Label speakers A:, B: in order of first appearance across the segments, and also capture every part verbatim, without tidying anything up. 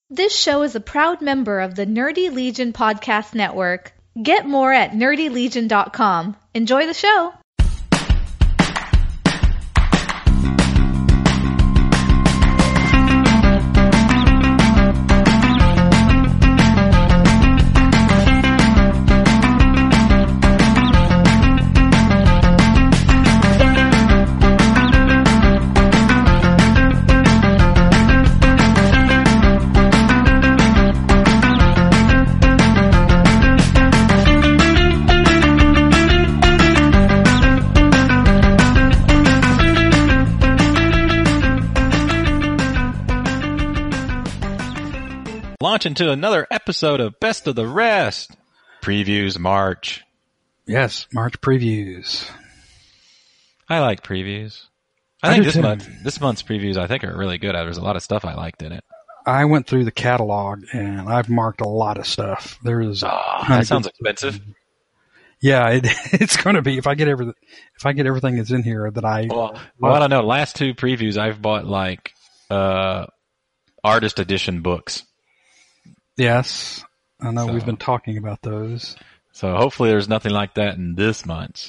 A: This show is a proud member of the Nerdy Legion Podcast Network. Get more at nerdy legion dot com. Enjoy the show!
B: Launch into another episode of Best of the Rest. Previews March.
C: Yes, March previews.
B: I like previews. I, I think this too. month, this month's previews, I think, are really good. There's a lot of stuff I liked in it.
C: I went through the catalog and I've marked a lot of stuff. There is.
B: Oh, that sounds expensive.
C: Yeah, it, it's going to be if I get every if I get everything that's in here that I.
B: Well, well I don't know. Last two previews, I've bought like uh, artist edition books.
C: Yes, I know
B: so,
C: we've been talking about those.
B: So hopefully there's nothing like that in this month's.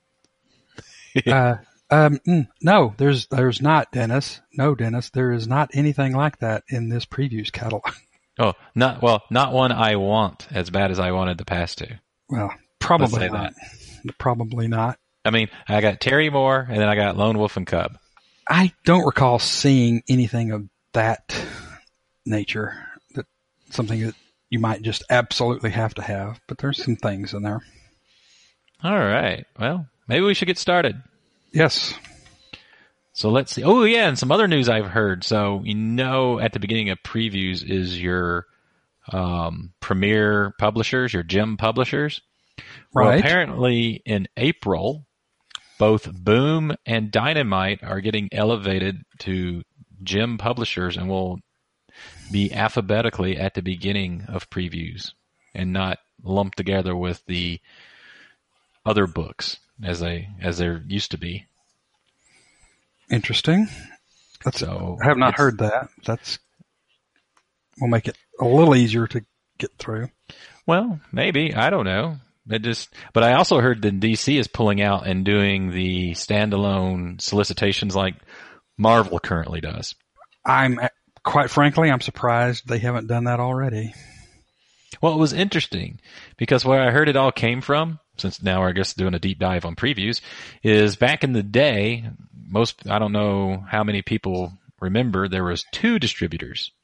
C: uh, um, no, there's there's not, Dennis. No, Dennis, there is not anything like that in this previews catalog.
B: Oh, not well, not one I want as bad as I wanted the past two.
C: Well, probably not. That. Probably not.
B: I mean, I got Terry Moore, and then I got Lone Wolf and Cub.
C: I don't recall seeing anything of that nature. Something that you might just absolutely have to have, but there's some things in there.
B: All right. Well, maybe we should get started.
C: Yes.
B: So let's see. Oh, yeah, and some other news I've heard. So, you know, at the beginning of previews is your um, premier publishers, your gem publishers.
C: Right.
B: Well, apparently in April, both Boom and Dynamite are getting elevated to gem publishers and will be alphabetically at the beginning of previews and not lumped together with the other books as they as there used to be.
C: Interesting. That's,
B: so
C: I have not heard that. That's will make it a little easier to get through.
B: Well, maybe. I don't know. It just but I also heard that D C is pulling out and doing the standalone solicitations like Marvel currently does.
C: I'm Quite frankly, I'm surprised they haven't done that already.
B: Well, it was interesting because where I heard it all came from, since now we're, I guess, doing a deep dive on previews, is back in the day, most, I don't know how many people remember, there was two distributors.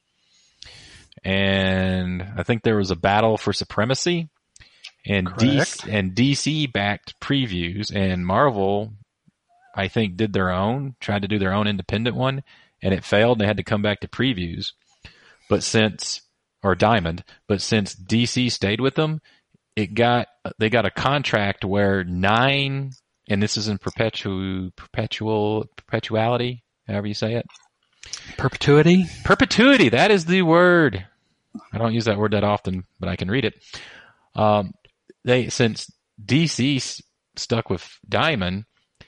B: And I think there was a battle for supremacy, and D C, and D C backed previews, and Marvel, I think, did their own, tried to do their own independent one. And it failed. They had to come back to previews, but since or Diamond, but since D C stayed with them, it got they got a contract where nine, and this is in perpetual perpetual perpetuality, however you say it,
C: perpetuity.
B: Perpetuity. That is the word. I don't use that word that often, but I can read it. Um, they since D C stuck with Diamond.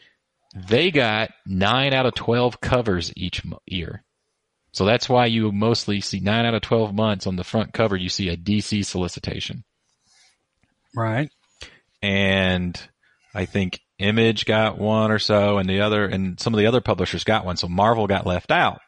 B: They got nine out of twelve covers each year. So that's why you mostly see nine out of twelve months on the front cover, you see a D C solicitation.
C: Right.
B: And I think Image got one or so, and the other, and some of the other publishers got one. So Marvel got left out.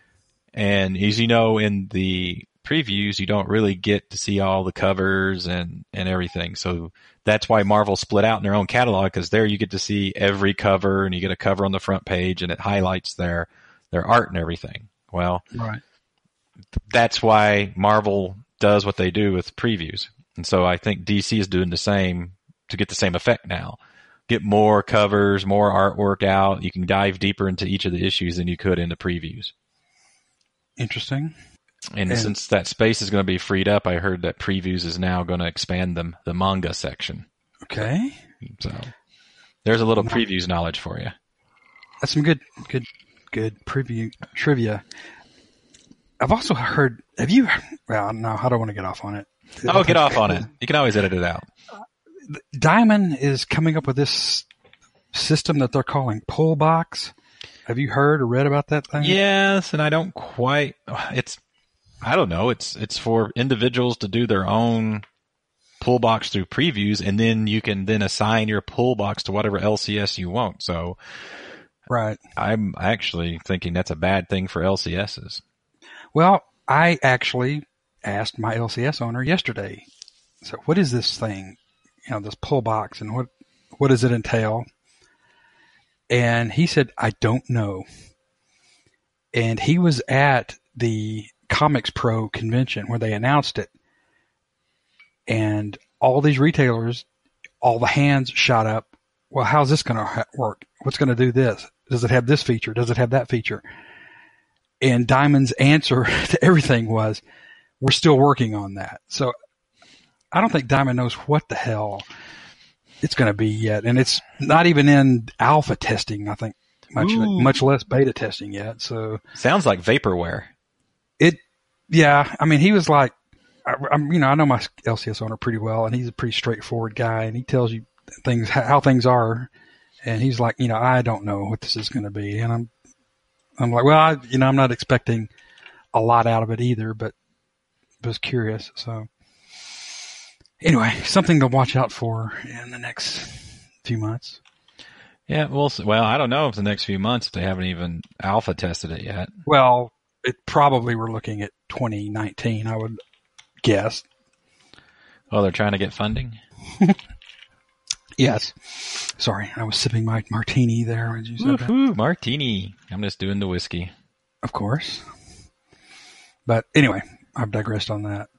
B: And as you know, in the previews, you don't really get to see all the covers and, and everything. So that's why Marvel split out in their own catalog, because there you get to see every cover, and you get a cover on the front page, and it highlights their their art and everything. Well,
C: right.
B: That's why Marvel does what they do with previews. And so I think D C is doing the same to get the same effect now. Get more covers, more artwork out. You can dive deeper into each of the issues than you could in the previews.
C: Interesting.
B: And, and since that space is going to be freed up, I heard that previews is now going to expand the, the manga section.
C: Okay.
B: So there's a little previews knowledge for you.
C: That's some good, good, good preview trivia. I've also heard, have you, well, no, I don't want to get off on it.
B: Oh, get off on it. You can always edit it out.
C: Diamond is coming up with this system that they're calling Pull Box. Have you heard or read about that thing?
B: Yes, and I don't quite, it's, I don't know. It's it's for individuals to do their own pull box through previews, and then you can then assign your pull box to whatever L C S you want. So,
C: right.
B: I'm actually thinking that's a bad thing for L C Ss.
C: Well, I actually asked my L C S owner yesterday. So, what is this thing? You know, this pull box, and what what does it entail? And he said, I don't know. And he was at the Comics Pro convention where they announced it. And all these retailers, all the hands shot up. Well, how's this going to ha- work? What's going to do this? Does it have this feature? Does it have that feature? And Diamond's answer to everything was, we're still working on that. So I don't think Diamond knows what the hell it's going to be yet. And it's not even in alpha testing, I think, much, much less beta testing yet. So
B: sounds like vaporware.
C: It, yeah. I mean, he was like, I, I'm, you know, I know my L C S owner pretty well, and he's a pretty straightforward guy, and he tells you things, how things are. And he's like, you know, I don't know what this is going to be. And I'm, I'm like, well, I, you know, I'm not expecting a lot out of it either, but was curious. So anyway, something to watch out for in the next few months.
B: Yeah, well, well, I don't know if the next few months, if they haven't even alpha tested it yet.
C: Well, it probably we're looking at twenty nineteen, I would guess.
B: Oh, they're trying to get funding?
C: Yes. Sorry, I was sipping my martini there when you said
B: Woo-hoo,
C: that.
B: Martini. I'm just doing the whiskey.
C: Of course. But anyway, I've digressed on that.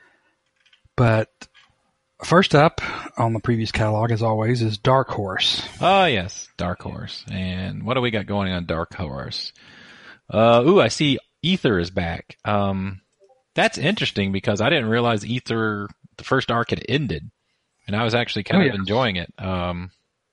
C: But first up on the previous catalog, as always, is Dark Horse.
B: Oh, yes, Dark Horse. And what do we got going on Dark Horse? Uh, ooh, I see Ether is back. Um, that's interesting because I didn't realize Ether, the first arc had ended. And I was actually kind
C: oh,
B: of
C: yeah.
B: enjoying it. Um,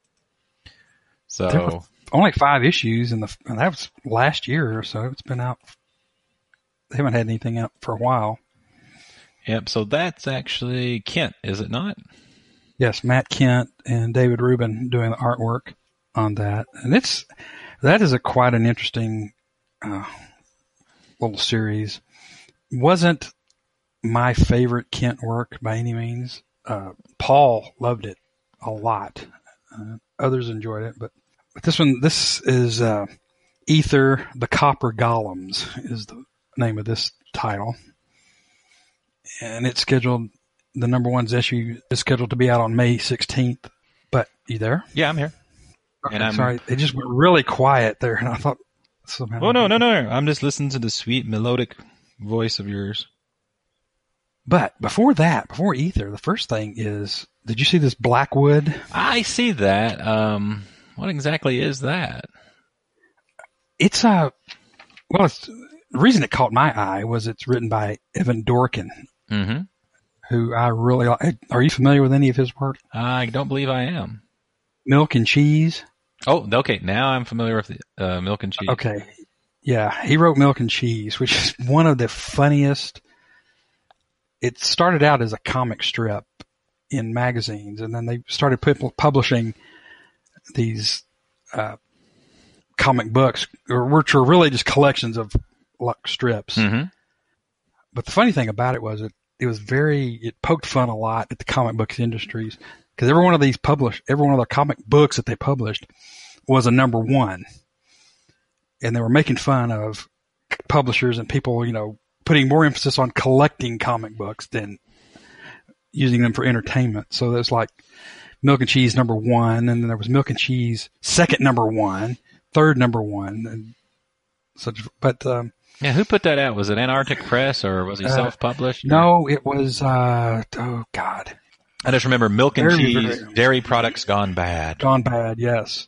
B: so
C: there were only five issues, and, the, and that was last year or so. It's been out. They haven't had anything out for a while.
B: Yep. So that's actually Kent, is it not?
C: Yes, Matt Kent and David Rubin doing the artwork on that, and it's that is a quite an interesting uh, little series. Wasn't my favorite Kent work by any means. Uh, Paul loved it a lot. Uh, others enjoyed it, but, but this one, this is uh, Ether, the Copper Golems is the name of this title. And it's scheduled, the number one's issue is scheduled to be out on May sixteenth. But you there?
B: Yeah, I'm here.
C: Okay,
B: and I'm
C: sorry, they just went really quiet there, and I thought somehow.
B: Oh, no, no, no. I'm just listening to the sweet melodic voice of yours.
C: But before that, before Ether, the first thing is, did you see this Blackwood?
B: I see that. Um, what exactly is that?
C: It's a, well, it's, the reason it caught my eye was it's written by Evan Dorkin,
B: mm-hmm.
C: who I really like. Are you familiar with any of his work?
B: I don't believe I am.
C: Milk and Cheese.
B: Oh, okay. Now I'm familiar with the, uh, Milk and Cheese.
C: Okay. Yeah, he wrote Milk and Cheese, which is one of the funniest. It started out as a comic strip in magazines, and then they started pu- publishing these uh, comic books, which are really just collections of like strips.
B: Mm-hmm.
C: But the funny thing about it was it, it was very, it poked fun a lot at the comic books industries, because every one of these published, every one of the comic books that they published was a number one. And they were making fun of publishers and people, you know, putting more emphasis on collecting comic books than using them for entertainment. So there's like Milk and Cheese number one, and then there was Milk and Cheese second number one, third number one, and such. But um,
B: yeah, who put that out? Was it Antarctic Press, or was he
C: uh,
B: self-published?
C: No, it was. Uh, oh God,
B: I just remember Milk and
C: very,
B: Cheese,
C: very,
B: dairy products gone bad.
C: Gone bad, yes.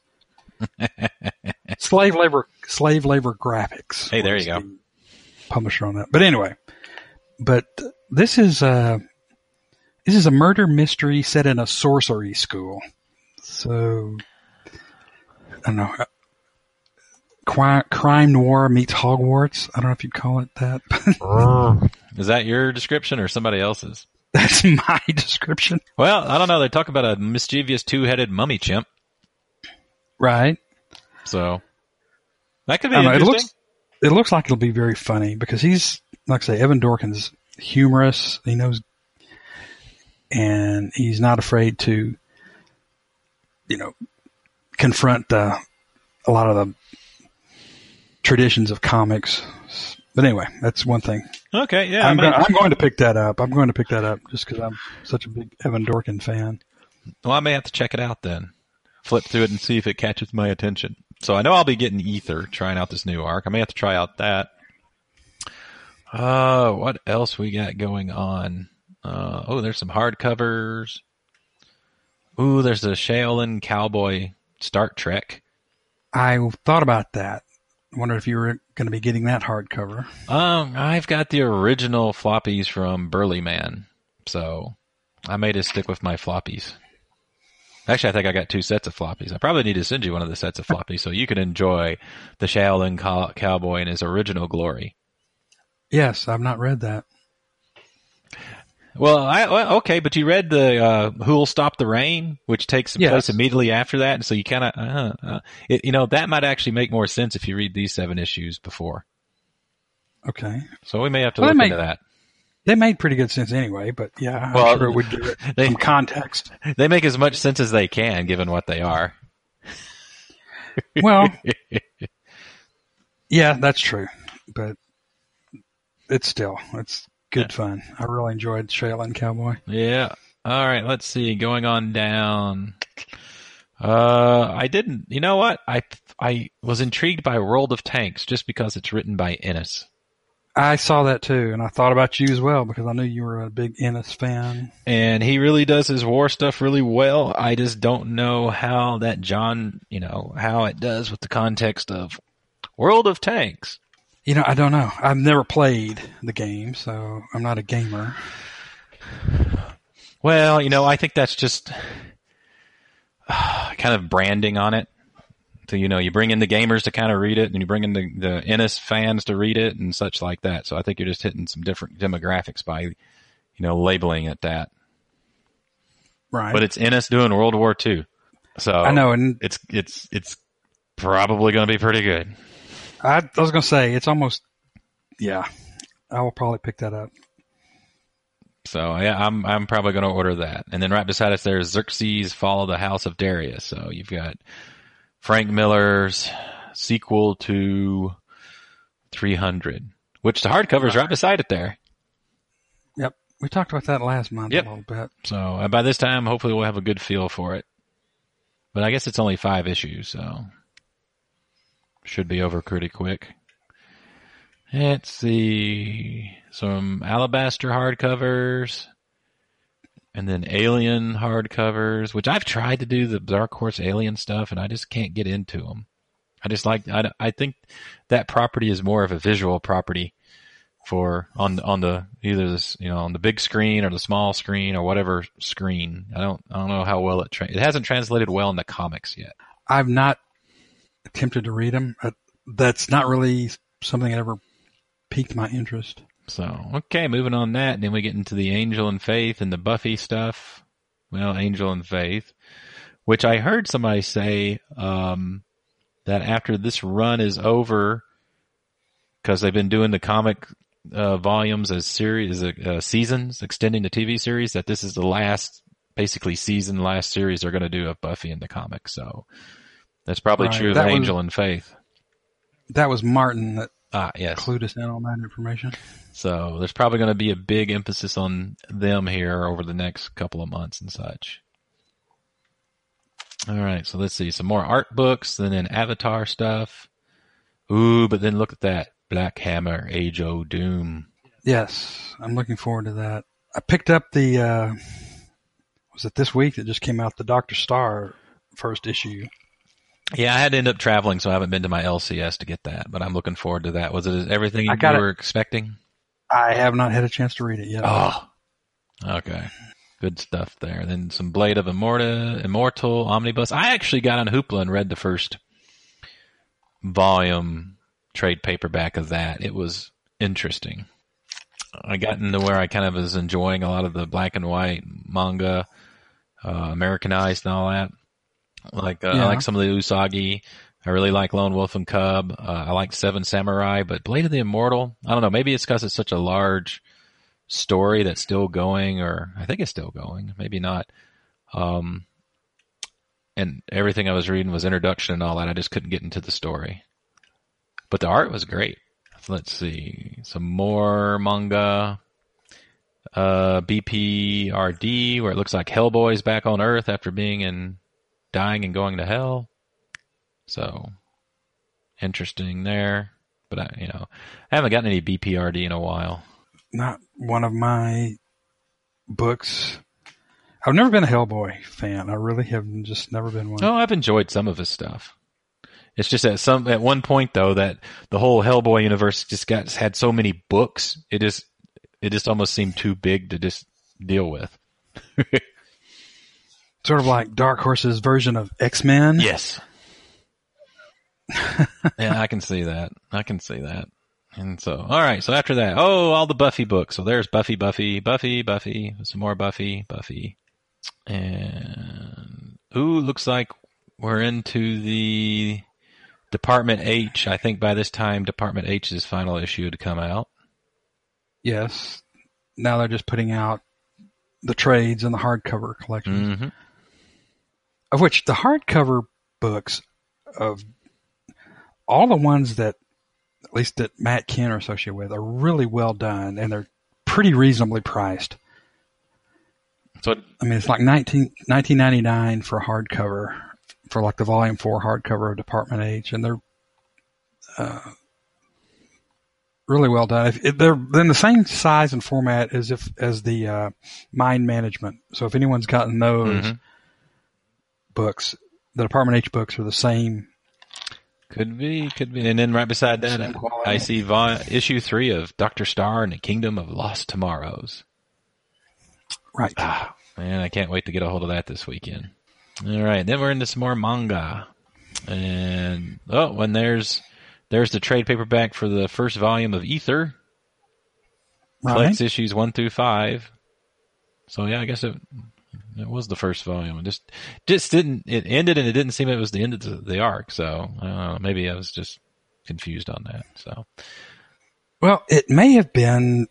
C: slave labor, slave labor graphics.
B: Hey, there you go.
C: The publisher on that. But anyway, but this is a, this is a murder mystery set in a sorcery school. So, I don't know. Crime, crime noir meets Hogwarts. I don't know if you'd call it that.
B: Is that your description or somebody else's?
C: That's my description.
B: Well, I don't know. They talk about a mischievous two-headed mummy chimp.
C: Right.
B: So, that could be
C: I don't know,
B: interesting.
C: It looks, it looks like it'll be very funny because he's, like I say, Evan Dorkin's humorous. He knows, and he's not afraid to, you know, confront uh, a lot of the traditions of comics. But anyway, that's one thing.
B: Okay, yeah.
C: I'm, going, I'm going to pick that up. I'm going to pick that up just because I'm such a big Evan Dorkin fan.
B: Well, I may have to check it out then. Flip through it and see if it catches my attention. So I know I'll be getting Ether, trying out this new arc. I may have to try out that. Uh, what else we got going on? Uh, oh, there's some hardcovers. Ooh, there's a Shaolin Cowboy Star Trek.
C: I thought about that. I wondered if you were going to be getting that hardcover.
B: Um, I've got the original floppies from Burly Man, so I may just stick with my floppies. Actually, I think I got two sets of floppies. I probably need to send you one of the sets of floppies so you can enjoy the Shaolin cow- Cowboy in his original glory.
C: Yes, I've not read that.
B: Well, I, well okay, but you read the uh, Who'll Stop the Rain, which takes
C: yes.
B: place immediately after that, and so you kind of, uh, uh, you know, that might actually make more sense if you read these seven issues before.
C: Okay.
B: So we may have to
C: well,
B: look
C: made,
B: into that.
C: They made pretty good sense anyway, but yeah,
B: well,
C: I'm sure it would give it
B: they,
C: some context.
B: They make as much sense as they can, given what they are.
C: Well, yeah, that's true, but it's still, it's good yeah. fun. I really enjoyed Shaolin Cowboy.
B: Yeah. All right, let's see. Going on down. Uh, I didn't, you know what? I, I was intrigued by World of Tanks just because it's written by Ennis.
C: I saw that too, and I thought about you as well because I knew you were a big Ennis fan.
B: And he really does his war stuff really well. I just don't know how that John, you know, how it does with the context of World of Tanks.
C: You know, I don't know. I've never played the game, so I'm not a gamer.
B: Well, you know, I think that's just uh, kind of branding on it. So, you know, you bring in the gamers to kind of read it, and you bring in the, the Ennis fans to read it and such like that. So I think you're just hitting some different demographics by, you know, labeling it that.
C: Right.
B: But it's Ennis doing World War Two. So
C: I know, and
B: it's it's it's probably going to be pretty good.
C: I, I was going to say, it's almost, yeah, I will probably pick that up.
B: So yeah, I'm I'm probably going to order that. And then right beside us there's Xerxes Fall of the House of Darius. So you've got Frank Miller's sequel to three hundred, which the hardcover is right beside it there.
C: Yep. We talked about that last month yep. a little bit.
B: So uh, by this time, hopefully we'll have a good feel for it. But I guess it's only five issues, so should be over pretty quick. Let's see. Some Alabaster hardcovers. And then Alien hardcovers, which I've tried to do the Dark Horse Alien stuff, and I just can't get into them. I just like, I, I think that property is more of a visual property for, on, on the, either this, you know, on the big screen or the small screen or whatever screen. I don't, I don't know how well it, tra- it hasn't translated well in the comics yet.
C: I've not attempted to read them. That's not really something that ever piqued my interest.
B: So, okay, moving on that, then we get into the Angel and Faith and the Buffy stuff. Well, Angel and Faith, which I heard somebody say um, that after this run is over, because they've been doing the comic uh, volumes as series, as uh, seasons, extending the T V series, that this is the last, basically season, last series they're going to do of Buffy in the comics. So that's probably
C: right.
B: true of
C: that
B: Angel
C: was,
B: and Faith.
C: That was Martin that
B: ah, yes.
C: clued us in on that information.
B: So there's probably going to be a big emphasis on them here over the next couple of months and such. All right, so let's see. Some more art books, and then Avatar stuff. Ooh, but then look at that. Black Hammer, Age o' Doom.
C: Yes, I'm looking forward to that. I picked up the, uh, was it this week that just came out, the Doctor Star first issue.
B: Yeah, I had to end up traveling, so I haven't been to my L C S to get that, but I'm looking forward to that. Was it everything you were it. expecting?
C: I have not had a chance to read it yet.
B: Oh, okay. Good stuff there. Then some Blade of Immorta, Immortal, Omnibus. I actually got on Hoopla and read the first volume trade paperback of that. It was interesting. I got into where I kind of was enjoying a lot of the black and white manga, uh, Americanized and all that. Like, uh,
C: yeah.
B: I like some of the Usagi. I really like Lone Wolf and Cub. Uh, I like Seven Samurai, but Blade of the Immortal, I don't know. Maybe it's because it's such a large story that's still going, or I think it's still going. Maybe not. Um, and everything I was reading was introduction and all that. I just couldn't get into the story. But the art was great. Let's see. Some more manga. Uh, B P R D, where it looks like Hellboy's back on Earth after being in, dying and going to hell. So, interesting there. But I, you know, I haven't gotten any B P R D in a while.
C: Not one of my books. I've never been a Hellboy fan. I really have just never been one.
B: Oh, I've enjoyed some of his stuff. It's just at some at one point though that the whole Hellboy universe just got had so many books. It just it just almost seemed too big to just deal with.
C: Sort of like Dark Horse's version of X-Men.
B: Yes. Yeah, I can see that. I can see that. And so, all right. So after that, oh, all the Buffy books. So there's Buffy, Buffy, Buffy, Buffy, some more Buffy, Buffy, and ooh, looks like we're into the Department H. I think by this time, Department H's final issue to come out.
C: Yes. Now they're just putting out the trades and the hardcover collections.
B: Mm-hmm.
C: Of which the hardcover books of all the ones that, at least that Matt Kindt are associated with, are really well done, and they're pretty reasonably priced.
B: So,
C: I mean, it's like nineteen ninety-nine for hardcover, for like the volume four hardcover of Department H, and they're uh, really well done. If, if they're in the same size and format as if as the uh, Mind Management. So if anyone's gotten those
B: mm-hmm.
C: books, the Department H books are the same.
B: Could be, could be. And then right beside that, I, I see vol- issue three of Doctor Star and the Kingdom of Lost Tomorrows.
C: Right.
B: Ah, man, I can't wait to get a hold of that this weekend. All right, then we're into some more manga. And, oh, and there's there's the trade paperback for the first volume of Ether.
C: Right.
B: Collects issues one through five. So, yeah, I guess it it was the first volume. It just, just didn't, it ended and it didn't seem it was the end of the, the arc. So, I don't know, maybe I was just confused on that. So,
C: well, it may have been,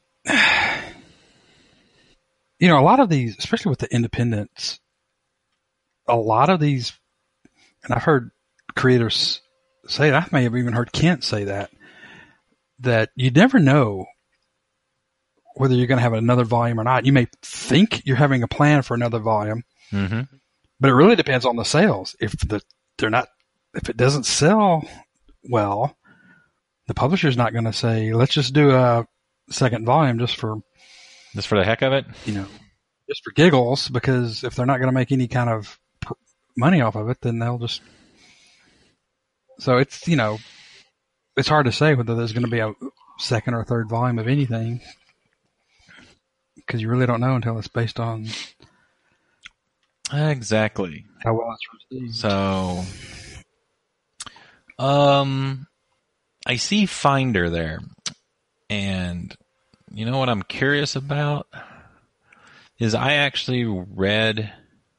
C: you know, a lot of these, especially with the independents, a lot of these, and I've heard creators say it, I may have even heard Kent say that, that you never know whether you're going to have another volume or not. You may think you're having a plan for another volume,
B: mm-hmm.
C: but it really depends on the sales. If the they're not, if it doesn't sell well, the publisher's not going to say, let's just do a second volume just for
B: just for the heck of it,
C: you know, just for giggles. Because if they're not going to make any kind of pr- money off of it, then they'll just. So it's, you know, it's hard to say whether there's going to be a second or third volume of anything, because you really don't know until it's based on
B: exactly
C: how well it's received.
B: So, um, I see Finder there, and you know what I'm curious about is I actually read.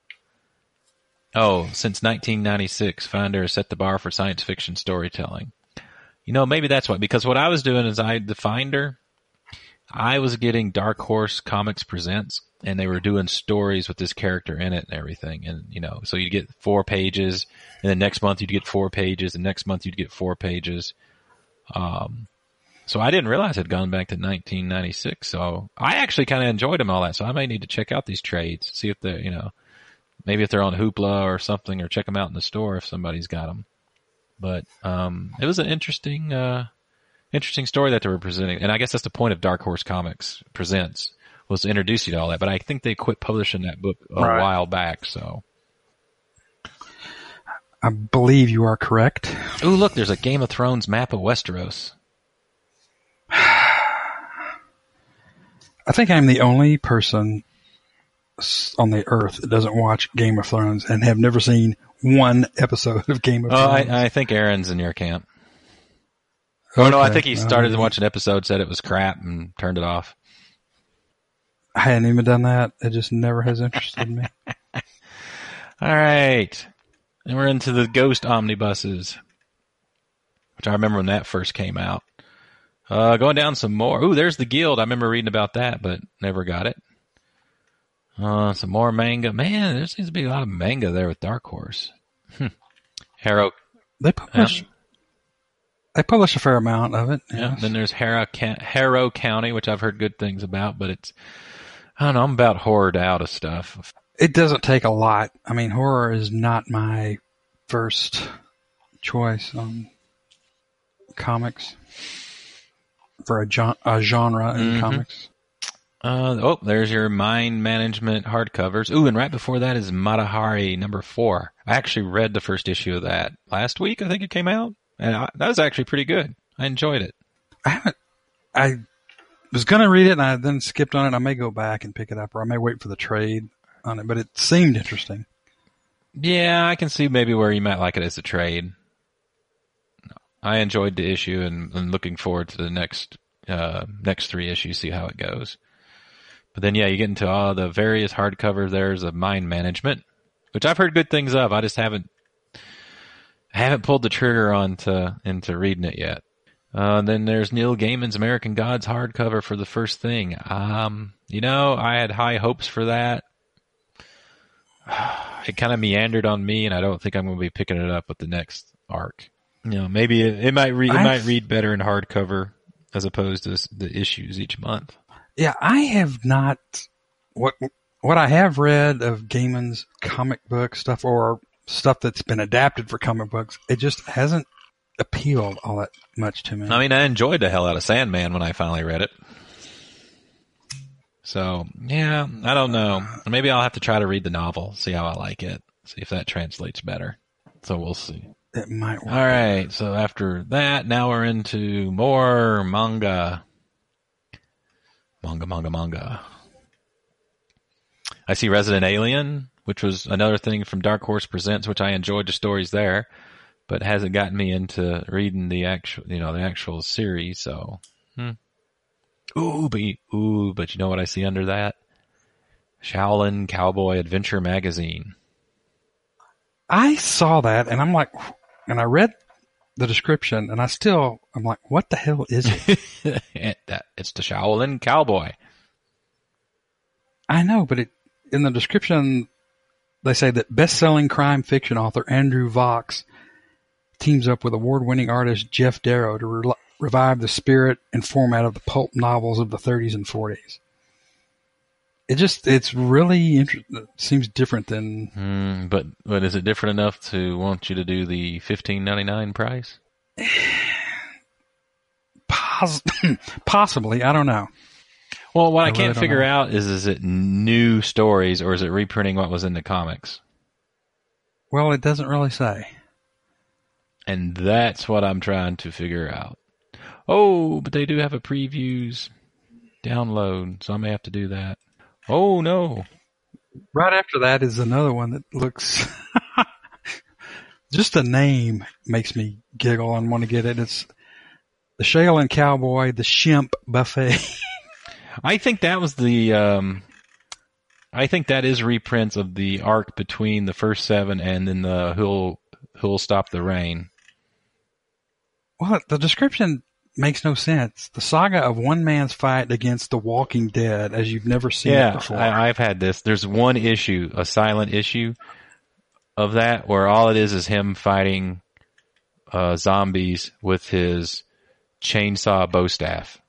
B: Oh, since nineteen ninety-six, Finder has set the bar for science fiction storytelling. You know, maybe that's what, because what I was doing is I, the Finder, I was getting Dark Horse Comics Presents, and they were doing stories with this character in it and everything. And, you know, so you'd get four pages, and then next month you'd get four pages, and next month you'd get four pages. Um, so I didn't realize it had gone back to nineteen ninety-six. So I actually kind of enjoyed them all that. So I may need to check out these trades, see if they're, you know, maybe if they're on Hoopla or something, or check them out in the store if somebody's got them. But um, it was an interesting, uh, interesting story that they were presenting, and I guess that's the point of Dark Horse Comics Presents, was to introduce you to all that. But I think they quit publishing that book a
C: right.
B: while back. So
C: I believe you are correct.
B: Ooh, look, there's a Game of Thrones map of Westeros.
C: I think I'm the only person on the earth that doesn't watch Game of Thrones and have never seen one episode of Game of
B: oh,
C: Thrones.
B: I, I think Aaron's in your camp. Oh, okay. No, I think he started uh, to watch an episode, said it was crap, and turned it off.
C: I hadn't even done that. It just never has interested me.
B: All right. And we're into the Ghost omnibuses, which I remember when that first came out. Uh, going down some more. Ooh, there's the Guild. I remember reading about that, but never got it. Uh, some more manga. Man, there seems to be a lot of manga there with Dark Horse. Hmm. Harrow.
C: They publish. Um, they publish a fair amount of it.
B: Yeah. Yes. Then there's Harrow, Harrow County, which I've heard good things about, but it's, I don't know, I'm about horrored out of stuff.
C: It doesn't take a lot. I mean, horror is not my first choice on comics for a, gen- a genre in mm-hmm. comics.
B: Uh, oh, there's your Mind Management hardcovers. Ooh, and right before that is Matahari number four. I actually read the first issue of that last week. I think it came out, and I, that was actually pretty good. I enjoyed it.
C: I haven't. I was going to read it, and I then skipped on it. I may go back and pick it up, or I may wait for the trade on it. But it seemed interesting.
B: Yeah, I can see maybe where you might like it as a trade. I enjoyed the issue, and, and looking forward to the next uh, next three issues. See how it goes. But then, yeah, you get into all the various hardcovers. There's a Mind Management, which I've heard good things of. I just haven't, I haven't pulled the trigger on to, into reading it yet. Uh, and then there's Neil Gaiman's American Gods hardcover for the first thing. Um, you know, I had high hopes for that. It kind of meandered on me, and I don't think I'm going to be picking it up with the next arc. You know, maybe it, it might read, it I've, might read better in hardcover as opposed to the issues each month.
C: Yeah, I have not, what what I have read of Gaiman's comic book stuff or stuff that's been adapted for comic books, it just hasn't appealed all that much to me.
B: I mean, I enjoyed the hell out of Sandman when I finally read it. So, yeah, I don't know. Maybe I'll have to try to read the novel, see how I like it, see if that translates better. So we'll see.
C: It might work.
B: All right, so after that, now we're into more manga. Manga, manga, manga. I see Resident Alien, which was another thing from Dark Horse Presents, which I enjoyed the stories there, but hasn't gotten me into reading the actual, you know, the actual series. So, hmm. ooh, but ooh, but you know what I see under that? Shaolin Cowboy Adventure Magazine.
C: I saw that, and I'm like, and I read the description, and I still, I'm like, what the hell is it?
B: It's the Shaolin Cowboy.
C: I know, but it, in the description, they say that best-selling crime fiction author Andrew Vox teams up with award-winning artist Jeff Darrow to re- revive the spirit and format of the pulp novels of the thirties and forties. It just, it's really interesting. It seems different than...
B: Mm, but, but is it different enough to want you to do the fifteen ninety-nine price?
C: Poss- possibly. I don't know.
B: Well, what I, I can't really figure know. out is, is it new stories or is it reprinting what was in the comics?
C: Well, it doesn't really say.
B: And that's what I'm trying to figure out. Oh, but they do have a previews download, so I may have to do that. Oh, no.
C: Right after that is another one that looks... just the name makes me giggle and want to get it. It's the Shaolin Cowboy, the Shimp Buffet.
B: I think that was the... Um, I think that is reprints of the arc between the first seven and then the Who'll, who'll Stop the Rain.
C: Well, the description... makes no sense. The saga of one man's fight against the Walking Dead as you've never seen
B: yeah,
C: it before.
B: I, I've had this. There's one issue, a silent issue of that, where all it is is him fighting uh, zombies with his chainsaw bow staff.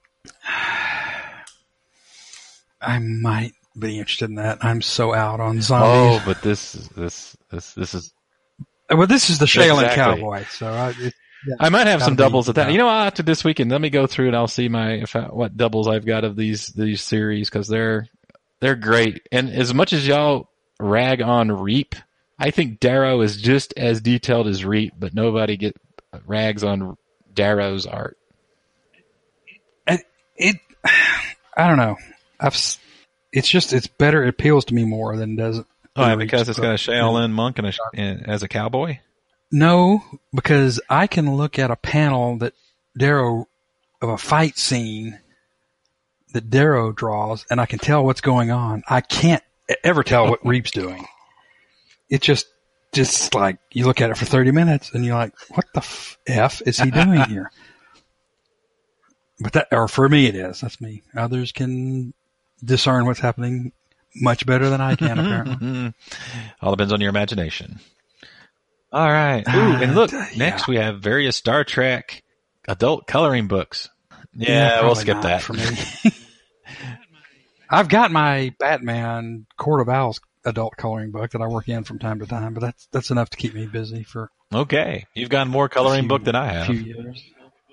C: I might be interested in that. I'm so out on zombies.
B: Oh, but this, this, this, this is.
C: Well, this is the Shaolin exactly. Cowboy, so I. It, Yeah,
B: I might have some doubles of that. You know, after this weekend, let me go through and I'll see my if I, what doubles I've got of these these series because they're they're great. And as much as y'all rag on Reap, I think Darrow is just as detailed as Reap, but nobody get rags on Darrow's art.
C: It, it I don't know. I've it's just it's better. It appeals to me more than does.
B: Oh, yeah, because it's got a Shaolin monk and, a, and as a cowboy.
C: No, because I can look at a panel that Darrow of a fight scene that Darrow draws, and I can tell what's going on. I can't ever tell what Reap's doing. It just just like you look at it for thirty minutes and you're like, what the F is he doing here? But that, or for me it is. That's me. Others can discern what's happening much better than I can, apparently.
B: All depends on your imagination. All right. Ooh, and look, uh, yeah. next we have various Star Trek adult coloring books. Yeah, yeah we'll skip that.
C: For me. I've got my Batman Court of Owls adult coloring book that I work in from time to time, but that's that's enough to keep me busy for.
B: Okay, you've got more coloring few, book than I have.
C: Few years.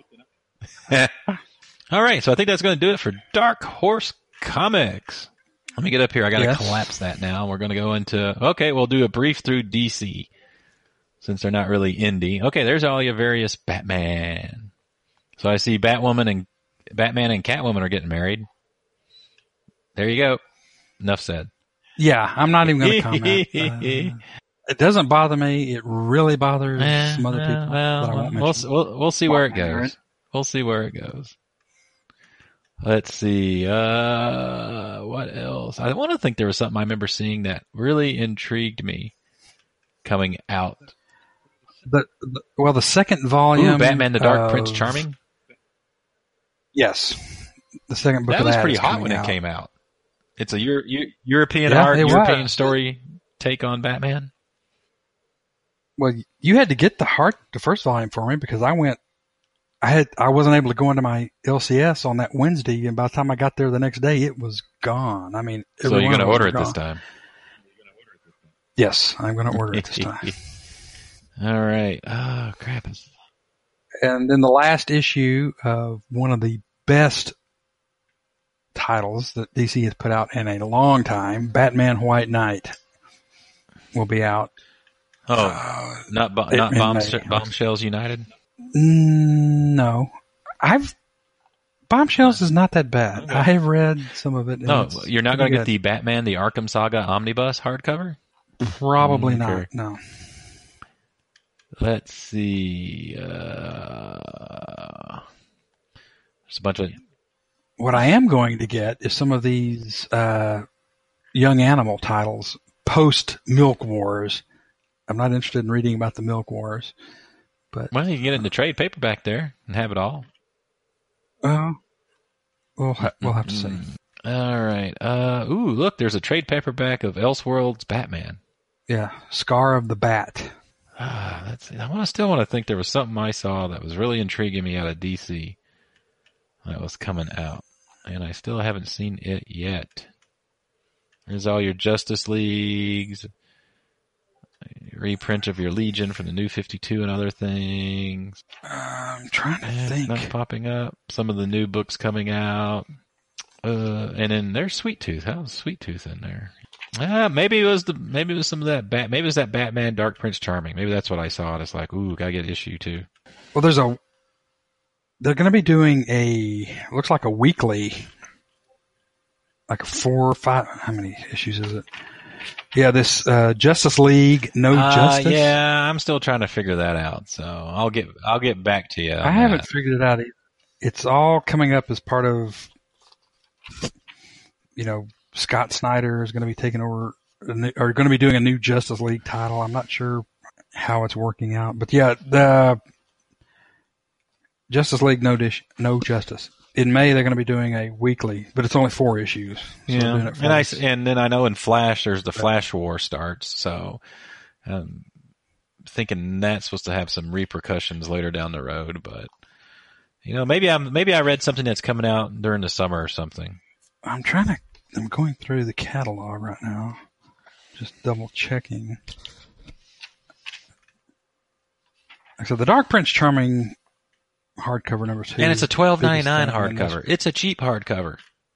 B: All right, so I think that's going to do it for Dark Horse Comics. Let me get up here. I got to yes. collapse that now. We're going to go into. Okay, we'll do a brief through D C since they're not really indie. Okay, there's all your various Batman. So I see Batwoman and Batman and Catwoman are getting married. There you go. Enough said.
C: Yeah, I'm not even going to comment. uh, it doesn't bother me. It really bothers eh, some other people.
B: Well,
C: that I won't
B: we'll, we'll, we'll see where it goes. We'll see where it goes. Let's see. Uh, what else? I want to think there was something I remember seeing that really intrigued me coming out.
C: The, the well, the second volume.
B: Ooh, Batman the Dark
C: of,
B: Prince Charming?
C: Yes. The second book
B: that
C: of
B: was
C: that
B: pretty hot when
C: out.
B: it came out. It's a Euro- European
C: yeah,
B: art, European
C: was.
B: story take on Batman.
C: Well, you had to get the heart, the first volume for me because I went, I had, I wasn't able to go into my L C S on that Wednesday, and by the time I got there the next day, it was gone. I mean,
B: so you're going to order it gone. this time?
C: Yes, I'm going to order it this time.
B: All right. Oh, crap.
C: And then the last issue of one of the best titles that D C has put out in a long time, Batman White Knight, will be out.
B: Oh, uh, not bo- not Bombsh- Bombshells United?
C: No. I've Bombshells is not that bad. Okay. I have read some of it.
B: No, you're not going to get the Batman, the Arkham Saga Omnibus hardcover?
C: Probably
B: mm,
C: not,
B: okay.
C: no.
B: Let's see. Uh, there's a bunch of...
C: What I am going to get is some of these uh, Young Animal titles post Milk Wars. I'm not interested in reading about the Milk Wars, but
B: well, you can get it in the trade paperback there and have it all.
C: Uh, we'll ha- we'll have to see.
B: All right. Uh, ooh, look, there's a trade paperback of Elseworlds Batman.
C: Yeah, Scar of the Bat.
B: Ah, that's. I want to still want to think there was something I saw that was really intriguing me out of D C that was coming out, and I still haven't seen it yet. There's all your Justice Leagues, reprint of your Legion from the New fifty-two and other things.
C: Uh, I'm trying to
B: and
C: think.
B: Not popping up. Some of the new books coming out. Uh, and then there's Sweet Tooth. How's Sweet Tooth in there? Ah, maybe it was the maybe it was some of that bat. Maybe it was that Batman Dark Prince Charming. Maybe that's what I saw. And it's like, ooh, gotta get issue two.
C: Well, there's a. They're going to be doing a looks like a weekly, like a four or five. How many issues is it? Yeah, this uh, Justice League No
B: uh,
C: Justice.
B: Yeah, I'm still trying to figure that out. So I'll get I'll get back to you.
C: I haven't figured it out either. It's all coming up as part of, you know, Scott Snyder is going to be taking over, or going to be doing a new Justice League title. I'm not sure how it's working out, but yeah, the Justice League No Dish, No Justice. In May, they're going to be doing a weekly, but it's only four issues. So
B: yeah, and I and then I know in Flash, there's the Flash War starts. So, um, thinking that's supposed to have some repercussions later down the road. But you know, maybe I'm maybe I read something that's coming out during the summer or something.
C: I'm trying to. I'm going through the catalog right now, just double checking. So the Dark Prince Charming hardcover number two,
B: and it's a twelve ninety-nine hardcover. It's a cheap hardcover.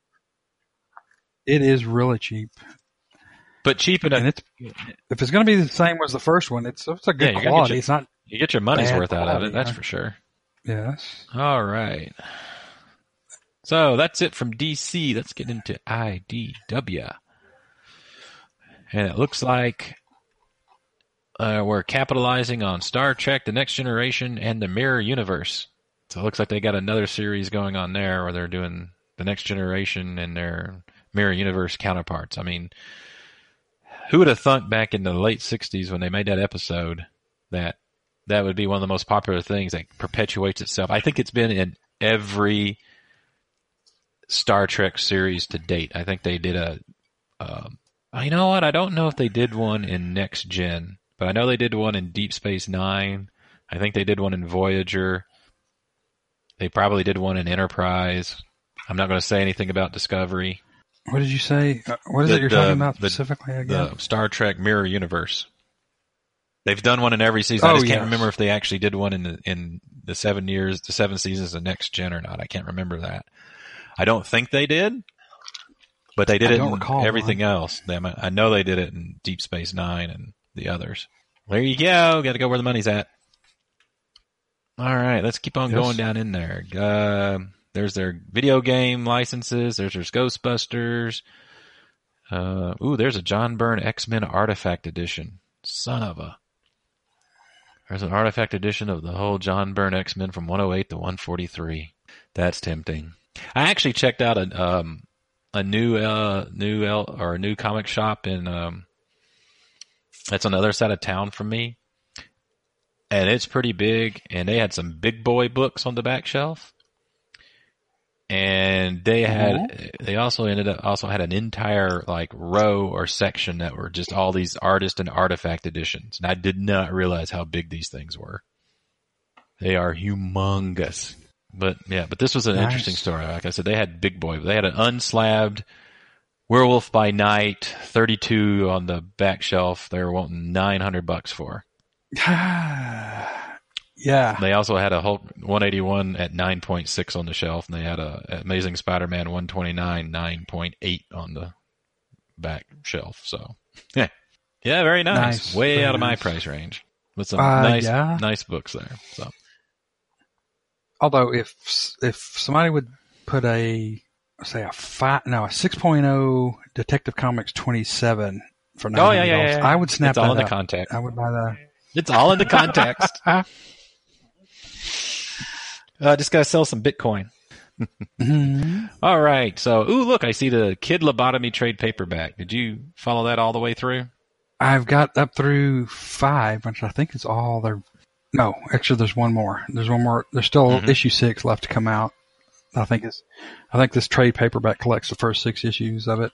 C: It is really cheap,
B: but cheap enough.
C: And it's if it's going to be the same as the first one, it's it's a good
B: yeah,
C: quality.
B: Your,
C: it's not
B: you get your money's worth
C: quality,
B: out of it. That's
C: huh?
B: for sure.
C: Yes.
B: All right. So that's it from D C. Let's get into I D W. And it looks like uh, we're capitalizing on Star Trek, The Next Generation, and the Mirror Universe. So it looks like they got another series going on there where they're doing The Next Generation and their Mirror Universe counterparts. I mean, who would have thunk back in the late sixties when they made that episode that that would be one of the most popular things that perpetuates itself. I think it's been in every Star Trek series to date. I think they did a, um, you know what? I don't know if they did one in Next Gen, but I know they did one in Deep Space Nine. I think they did one in Voyager. They probably did one in Enterprise. I'm not going to say anything about Discovery.
C: What did you say? What is
B: the,
C: it you're
B: the,
C: talking about
B: the,
C: specifically again?
B: The Star Trek Mirror Universe. They've done one in every season.
C: Oh,
B: I just can't
C: yes.
B: remember if they actually did one in the in the seven years, the seven seasons of Next Gen or not. I can't remember that. I don't think they did, but they did
C: I
B: it
C: don't
B: in
C: recall
B: everything
C: one.
B: else. They, I know they did it in Deep Space Nine and the others. There you go. Got to go where the money's at. All right, let's keep on
C: Yes.
B: going down in there. Uh, there's their video game licenses. There's there's Ghostbusters. Uh, ooh, there's a John Byrne X-Men Artifact Edition. Son of a. There's an Artifact Edition of the whole John Byrne X-Men from one oh eight to one forty-three. That's tempting. I actually checked out a um a new uh new L, or a new comic shop in um that's on the other side of town from me, and it's pretty big. And they had some big boy books on the back shelf, and they had mm-hmm. they also ended up also had an entire like row or section that were just all these artist and artifact editions. And I did not realize how big these things were. They are humongous. But yeah, but this was an nice. Interesting story. Like I said, they had big boy. They had an unslabbed Werewolf by Night thirty-two on the back shelf. They were wanting nine hundred bucks for.
C: Yeah.
B: They also had a Hulk one eighty-one at nine point six on the shelf, and they had a Amazing Spider-Man one twenty-nine nine point eight on the back shelf. So yeah, yeah, very nice. nice. Way very out of nice. my price range with some
C: uh,
B: nice,
C: yeah.
B: nice books there. So.
C: Although if if somebody would put a say a five no a six point oh Detective Comics twenty-seven for nine hundred dollars, oh, yeah, yeah, yeah. I would snap
B: it's all
C: that
B: in the
C: up.
B: context.
C: I would buy that.
B: It's all in the context. uh, just gotta sell some Bitcoin.
C: mm-hmm.
B: All right. So, ooh, look, I see the Kid Lobotomy trade paperback. Did you follow that all the way through?
C: I've got up through five, which I think is all there. No, actually, there's one more. There's one more. There's still mm-hmm. issue six left to come out. I think it's. I think this trade paperback collects the first six issues of it.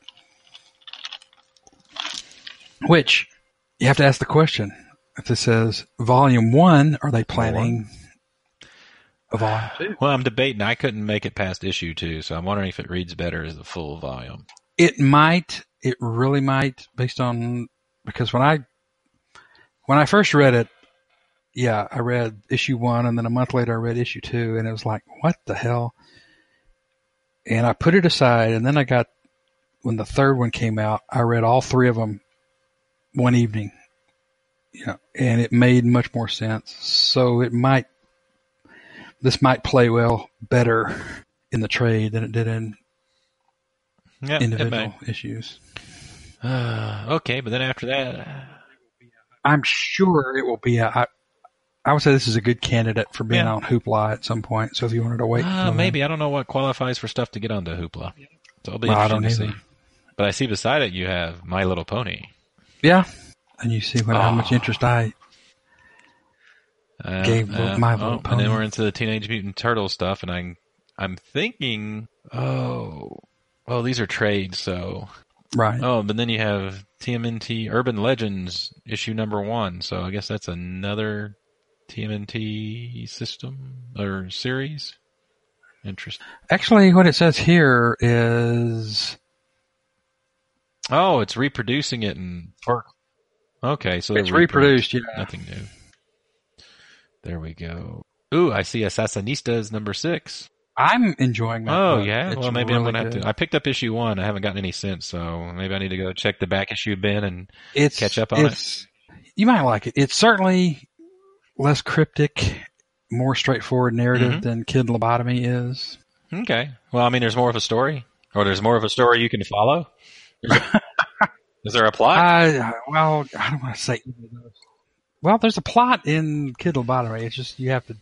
C: Which you have to ask the question: if this says volume one, are they planning a volume two?
B: Well, I'm debating. I couldn't make it past issue two, so I'm wondering if it reads better as a full volume.
C: It might. It really might, based on because when I when I first read it. Yeah, I read issue one, and then a month later I read issue two, and it was like, what the hell? And I put it aside, and then I got, when the third one came out, I read all three of them one evening, you know, and it made much more sense. So it might, this might play well better in the trade than it did in
B: yeah,
C: individual issues.
B: Uh, okay, but then after that,
C: I'm sure it will be. I, I would say this is a good candidate for being yeah. on Hoopla at some point. So if you wanted to wait,
B: uh, maybe I don't know what qualifies for stuff to get onto Hoopla. So it'll be
C: well,
B: interesting
C: to
B: see. But I see beside it you have My Little Pony.
C: Yeah, and you see what, oh. how much interest I
B: uh,
C: gave
B: uh,
C: My
B: oh,
C: Little Pony.
B: And then we're into the Teenage Mutant Turtles stuff, and I'm I'm thinking, oh, oh, these are trades, so
C: right.
B: Oh, but then you have T M N T Urban Legends issue number one, so I guess that's another T M N T system or series. Interesting.
C: Actually, what it says here is,
B: oh, it's reproducing it in. Okay, so
C: it's reproduced. Yeah,
B: nothing new. There we go. Ooh, I see Assassinistas number six.
C: I'm enjoying that.
B: Oh
C: book.
B: yeah,
C: it's
B: well maybe
C: really
B: I'm gonna
C: good.
B: have to. I picked up issue one. I haven't gotten any since, so maybe I need to go check the back issue bin and
C: it's,
B: catch up on
C: it's, it. You might like it. It's certainly less cryptic, more straightforward narrative mm-hmm. than Kid Lobotomy is.
B: Okay. Well, I mean, there's more of a story, or there's more of a story you can follow. Is there, is there a plot?
C: Uh, well, I don't want to say. Well, there's a plot in Kid Lobotomy. It's just you have to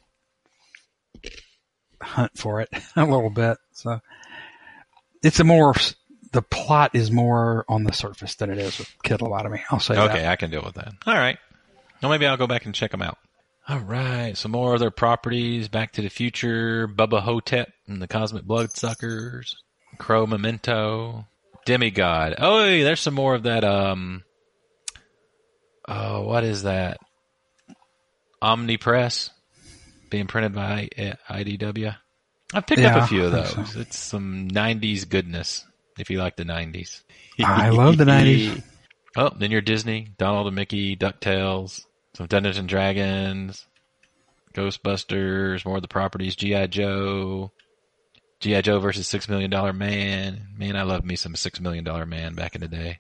C: hunt for it a little bit. So it's a more the plot is more on the surface than it is with Kid Lobotomy. I'll say that.
B: Okay, I can deal with that. All right. Well, maybe I'll go back and check them out. All right. Some more other properties. Back to the Future, Bubba Hotep and the Cosmic Bloodsuckers, Crow Memento, Demigod. Oh, there's some more of that. Um, oh, what is that? Omnipress being printed by I D W. I've picked
C: yeah,
B: up a few of those.
C: So.
B: It's some nineties goodness, if you like the nineties.
C: I love the nineties.
B: Oh, then your Disney, Donald and Mickey, DuckTales, some Dungeons and Dragons, Ghostbusters, more of the properties, G I. Joe, G I. Joe versus Six Million Dollar Man. Man, I love me some Six Million Dollar Man back in the day.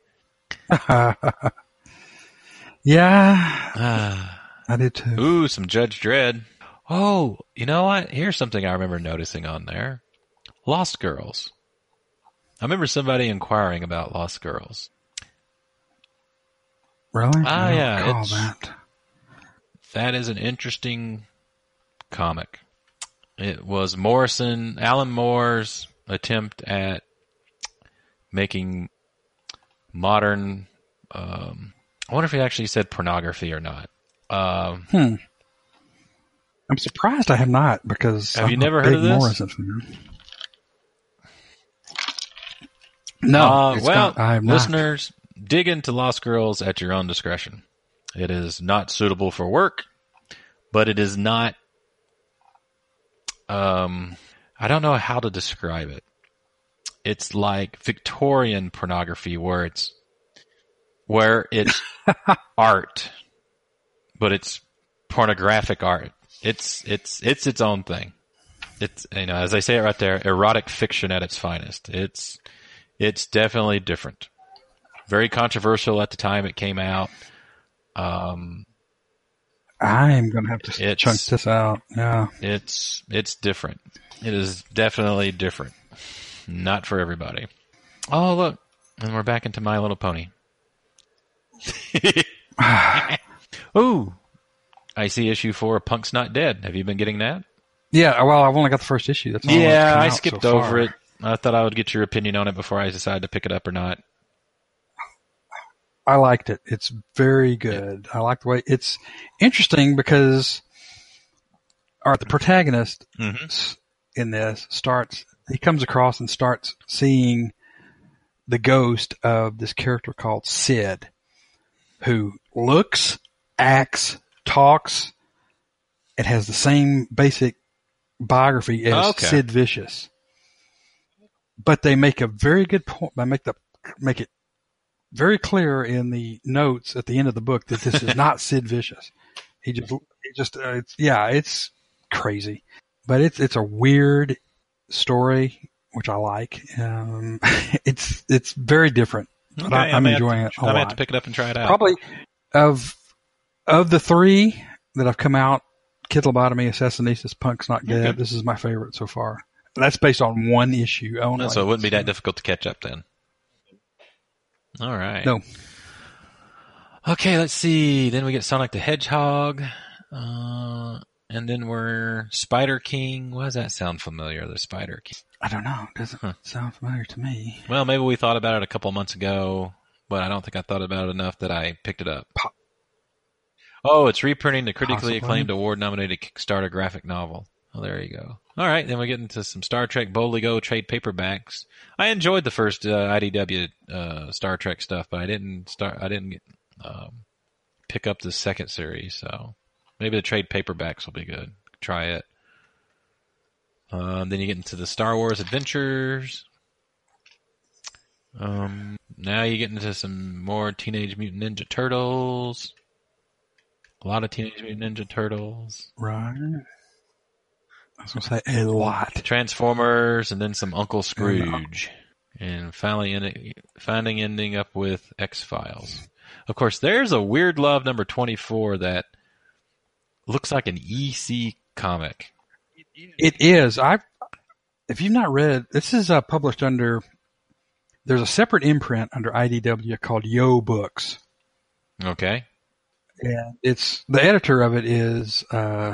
C: yeah,
B: Ah.
C: I did too.
B: Ooh, some Judge Dredd. Oh, you know what? Here's something I remember noticing on there. Lost Girls. I remember somebody inquiring about Lost Girls.
C: Really?
B: Ah, yeah.
C: Oh,
B: It's,
C: that.
B: that is an interesting comic. It was Morrison, Alan Moore's attempt at making modern, um, I wonder if he actually said pornography or not. Um,
C: hmm. I'm surprised I have not, because
B: have
C: I'm
B: you never
C: a
B: heard
C: big
B: of this?
C: Morrison fan. No,
B: uh,
C: it's
B: well,
C: not, I have
B: listeners, dig into Lost Girls at your own discretion. It is not suitable for work, but it is not, um, I don't know how to describe it. It's like Victorian pornography where it's, where it's art, but it's pornographic art. It's, it's, it's its own thing. It's, you know, as I say it right there, erotic fiction at its finest. It's, it's definitely different. Very controversial at the time it came out. Um,
C: I am going to have to
B: It's-
C: chunk this out. Yeah.
B: it's, it's different. It is definitely different. Not for everybody. Oh, look. And we're back into My Little Pony. Ooh. I see issue four, Punk's Not Dead. Have you been getting that?
C: Yeah, well, I've only got the first issue. That's all that's
B: Yeah,
C: come
B: I
C: out
B: skipped
C: so
B: over
C: far.
B: it. I thought I would get your opinion on it before I decided to pick it up or not.
C: I liked it. It's very good. I like the way it's interesting because, all right, the protagonist
B: Mm-hmm.
C: s- in this starts, he comes across and starts seeing the ghost of this character called Sid, who looks, acts, talks, and has the same basic biography as
B: Okay.
C: Sid Vicious. But they make a very good point. They make the make it very clear in the notes at the end of the book that this is not Sid Vicious. He just, he just, uh, it's, yeah, it's crazy, but it's it's a weird story, which I like. Um, it's it's very different, but I,
B: I
C: I'm
B: may have
C: enjoying
B: to-
C: it a
B: I may
C: lot.
B: have to pick it up and try it out.
C: Probably of of the three that have come out, Kid Lobotomy, Assassinatus, Punk's Not Dead.
B: Okay.
C: This is my favorite so far. That's based on one issue only.
B: No, so it wouldn't be that difficult to catch up then. All right.
C: No.
B: Okay, let's see. Then we get Sonic the Hedgehog. Uh, and then we're Spider King. Why does that sound familiar, the Spider King?
C: I don't know. It doesn't
B: Huh.
C: sound familiar to me.
B: Well, maybe we thought about it a couple months ago, but I don't think I thought about it enough that I picked it up.
C: Po-
B: Oh, it's reprinting the critically
C: Possibly.
B: acclaimed award-nominated Kickstarter graphic novel. Oh, there you go. All right, then we get into some Star Trek Boldly Go trade paperbacks. I enjoyed the first uh, I D W uh, Star Trek stuff, but I didn't start. I didn't get, um, pick up the second series, so maybe the trade paperbacks will be good. Try it. Um, then you get into the Star Wars Adventures. Um, now you get into some more Teenage Mutant Ninja Turtles. A lot of Teenage Mutant Ninja Turtles.
C: Right. I was going to say a lot.
B: Transformers, and then some Uncle Scrooge. And finally ending, finding ending up with X-Files. Of course, there's a Weird Love number twenty-four that looks like an E C comic.
C: It is. I. If you've not read, this is uh, published under. There's a separate imprint under I D W called Yo Books,
B: Okay.
C: and it's the editor of it is. Uh,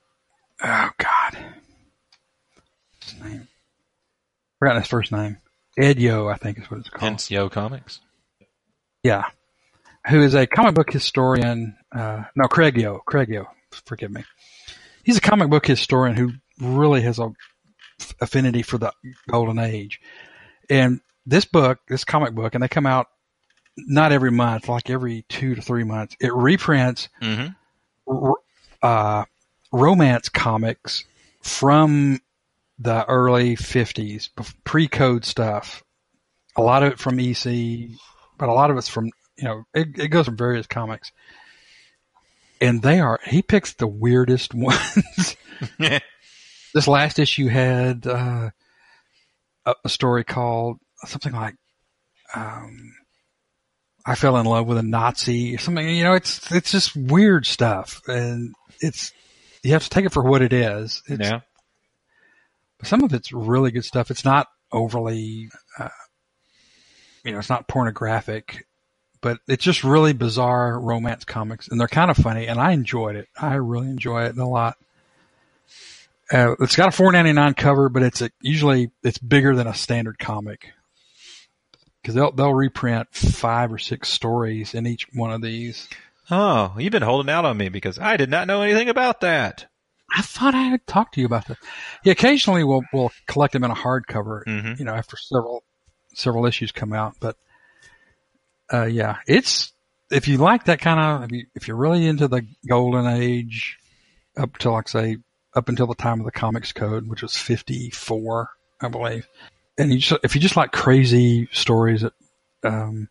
C: oh God, what's his name? Forgotten his first name. Ed Yo, I think is what it's called.
B: Hence Yo Comics.
C: Yeah. Who is a comic book historian. Uh, no, Craig Yo. Craig Yo. Forgive me. He's a comic book historian who really has a affinity for the golden age. And this book, this comic book, and they come out not every month, like every two to three months. It reprints
B: mm-hmm.
C: r- uh, romance comics from the early fifties, pre-code stuff. A lot of it from E C, but a lot of it's from, you know, it, it goes from various comics. And they are, he picks the weirdest ones. This last issue had uh, a, a story called something like, um, I fell in love with a Nazi or something. You know, it's, it's just weird stuff. And it's, you have to take it for what it is. It's,
B: yeah.
C: Some of it's really good stuff. It's not overly, uh, you know, it's not pornographic, but it's just really bizarre romance comics, and they're kind of funny, and I enjoyed it. I really enjoy it a lot. Uh, it's got a four ninety-nine cover, but it's a, usually it's bigger than a standard comic because they'll they'll reprint five or six stories in each one of these.
B: Oh, you've been holding out on me because I did not know anything about that.
C: I thought I had talked to you about that. Yeah, occasionally we'll we'll collect them in a hardcover,
B: mm-hmm.
C: you know, after several several issues come out. But uh, yeah, it's if you like that kind of if, you, if you're really into the golden age up to like say up until the time of the Comics Code, which was fifty-four, I believe, and you just, if you just like crazy stories that um,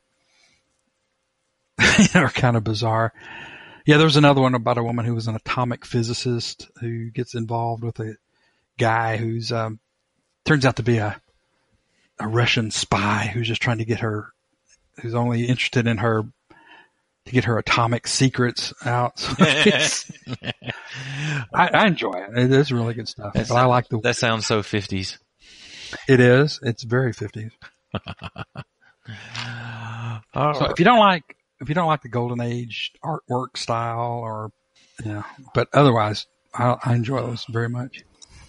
C: are kind of bizarre. Yeah, there was another one about a woman who was an atomic physicist who gets involved with a guy who's um, turns out to be a a Russian spy who's just trying to get her, who's only interested in her to get her atomic secrets out. So it's, I, I enjoy it. It is really good stuff.
B: That
C: but I like the.
B: That sounds so fifties.
C: It is. It's very fifties.
B: Oh.
C: So if you don't like. If you don't like the golden age artwork style or, you know, but otherwise I, I enjoy those very much.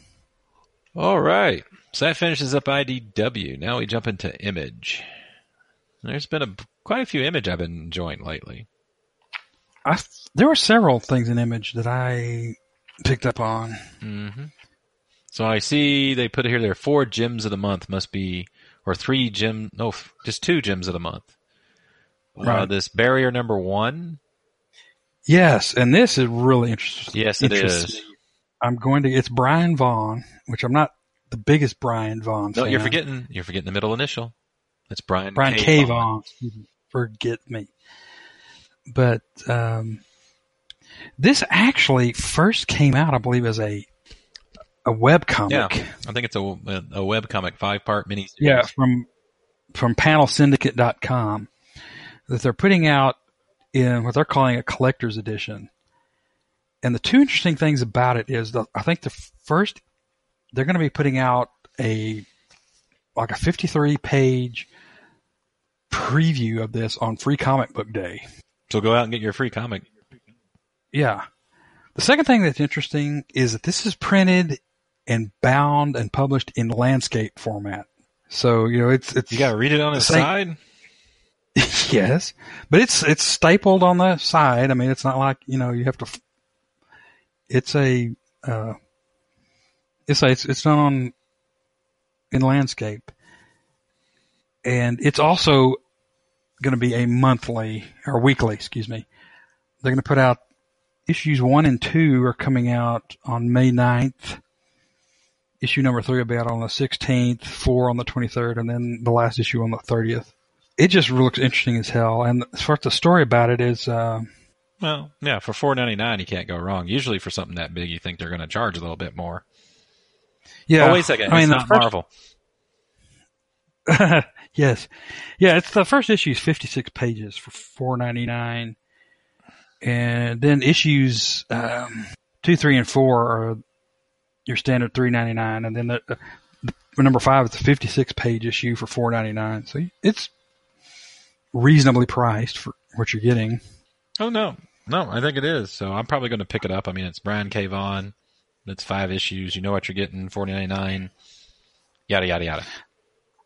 B: All right. So that finishes up I D W. Now we jump into Image. There's been a, quite a few Image I've been enjoying lately.
C: I, there were several things in Image that I picked up on.
B: Mm-hmm. So I see they put here there four gems of the month must be, or three gem, no, just two gems of the month.
C: Right.
B: Uh, this Barrier number one.
C: Yes, and this is really interesting.
B: Yes, it is.
C: I'm going to. It's Brian Vaughan, which I'm not the biggest Brian Vaughan
B: no,
C: fan.
B: you're forgetting. You're forgetting the middle initial. It's Brian.
C: Brian
B: K.
C: K.
B: Vaughan.
C: Vaughan. Forget me. But um, this actually first came out, I believe, as a a web comic.
B: Yeah, I think it's a a web comic, five part miniseries.
C: Yeah, from from panel syndicate dot com. That they're putting out in what they're calling a collector's edition. And the two interesting things about it is the, I think the first, they're going to be putting out a, like a fifty-three page preview of this on Free Comic Book Day.
B: So go out and get your free comic.
C: Yeah. The second thing that's interesting is that this is printed and bound and published in landscape format. So, you know, it's, it's.
B: You got to read it on the side?
C: Yes, but it's it's stapled on the side. I mean, it's not like, you know, you have to. It's a uh, it's a, it's it's done on in landscape, and it's also going to be a monthly or weekly. Excuse me. They're going to put out issues one and two are coming out on May ninth. Issue number three will be out on the sixteenth, four on the twenty-third, and then the last issue on the thirtieth. It just looks interesting as hell. And as far as the story about it is, uh,
B: well, yeah, for four ninety-nine, you can't go wrong. Usually for something that big, you think they're going to charge a little bit more.
C: Yeah.
B: Oh, wait a second.
C: I
B: it's
C: mean,
B: not
C: first,
B: Marvel.
C: Yes. Yeah, it's the first issue is fifty-six pages for four ninety-nine. And then issues, um, two, three, and four are your standard three ninety-nine. And then the, the number five is a fifty-six page issue for four ninety-nine. So it's reasonably priced for what you're getting.
B: Oh, no. No, I think it is. So I'm probably going to pick it up. I mean, it's Brian K. Vaughan. It's five issues. You know what you're getting, four ninety-nine. Yada, yada, yada.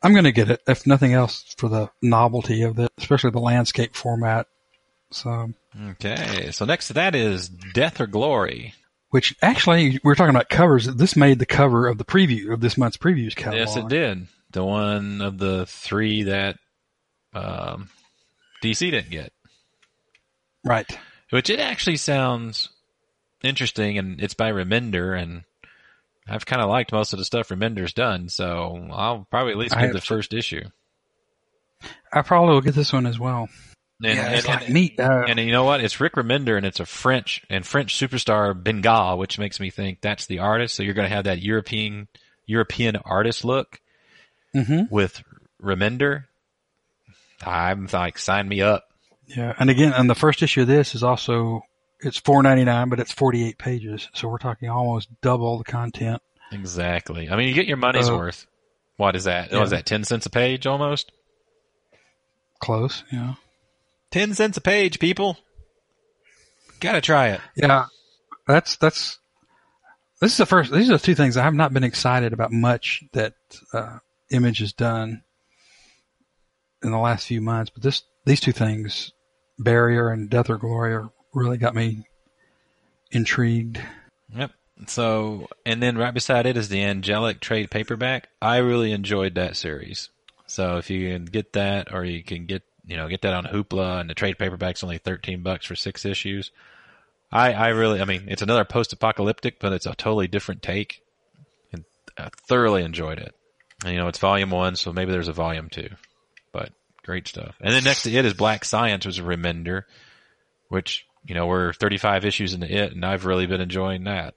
C: I'm going to get it, if nothing else, for the novelty of it, especially the landscape format. So
B: okay, so next to that is Death or Glory.
C: Which actually, we were talking about covers. This made the cover of the preview of this month's previews catalog.
B: Yes, it did. The one of the three that um, D C didn't get.
C: Right.
B: Which it actually sounds interesting, and it's by Remender, and I've kind of liked most of the stuff Remender's done, so I'll probably at least get the first issue.
C: I probably will get this one as well.
B: And,
C: yeah,
B: and,
C: it's
B: and,
C: like neat. Uh,
B: and you know what? It's Rick Remender, and it's a French and French superstar Bengal, which makes me think that's the artist. So you're going to have that European European artist look
C: mm-hmm.
B: with Remender. I'm like, sign me up.
C: Yeah, and again, and the first issue of this is also it's four ninety-nine, but it's forty-eight pages, so we're talking almost double the content.
B: Exactly. I mean, you get your money's uh, worth. What is that? Yeah. What is that? Ten cents a page, almost.
C: Close. Yeah.
B: Ten cents a page, people. Gotta try it.
C: Yeah, that's that's. This is the first. These are the two things I have not been excited about much that uh, Image has done in the last few months, but this these two things, Barrier and Death or Glory, are, really got me intrigued.
B: Yep. So, and then right beside it is the Angelic trade paperback. I really enjoyed that series. So if you can get that, or you can get. You know, get that on Hoopla, and the trade paperback's only thirteen bucks for six issues. I, I really, I mean, it's another post-apocalyptic, but it's a totally different take. And I thoroughly enjoyed it. And, you know, it's volume one, so maybe there's a volume two. But great stuff. And then next to it is Black Science, which is a Remender, which, you know, we're thirty-five issues into it, and I've really been enjoying that.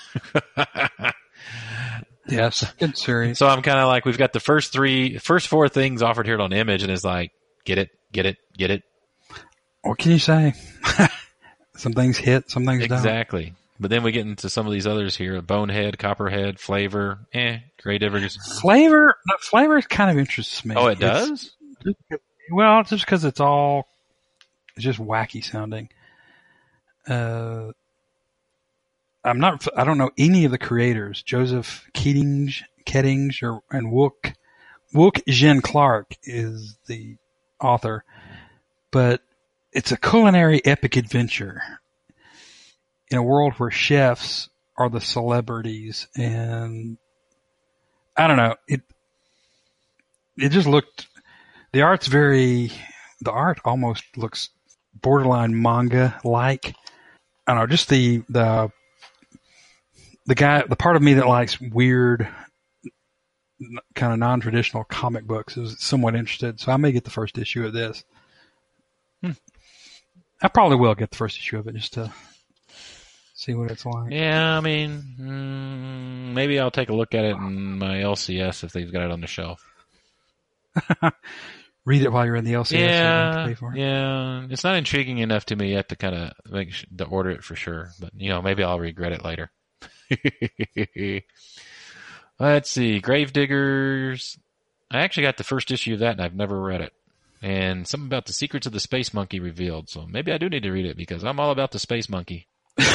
C: Yes, good series.
B: So I'm kind of like, we've got the first three, first four things offered here on Image, and it's like, get it, get it, get it.
C: What can you say? Some things hit, some things don't.
B: Exactly. But then we get into some of these others here: Bonehead, Copperhead, Flavor. Eh, Grey Diggers.
C: Flavor, no, Flavor kind of interests me.
B: Oh, it does?
C: It's, well, just because it's all, it's just wacky sounding. Uh, I'm not. I don't know any of the creators. Joseph Keating, Kettings, or and Wook Wook Jen Clark is the author, but it's a culinary epic adventure in a world where chefs are the celebrities, and I don't know, it it just looked, the art's very, the art almost looks borderline manga like. I don't know, just the the the guy, the part of me that likes weird kind of non-traditional comic books is somewhat interested, so I may get the first issue of this. Hmm. I probably will get the first issue of it just to see what it's like.
B: Yeah, I mean, mm, maybe I'll take a look at it in my L C S if they've got it on the shelf.
C: Read it while you're in the L C S.
B: Yeah,
C: so you pay for it.
B: yeah. It's not intriguing enough to me yet to kind of make sh- to order it for sure, but you know, maybe I'll regret it later. Let's see, Gravediggers. I actually got the first issue of that, and I've never read it. And something about the secrets of the space monkey revealed, so maybe I do need to read it because I'm all about the space monkey.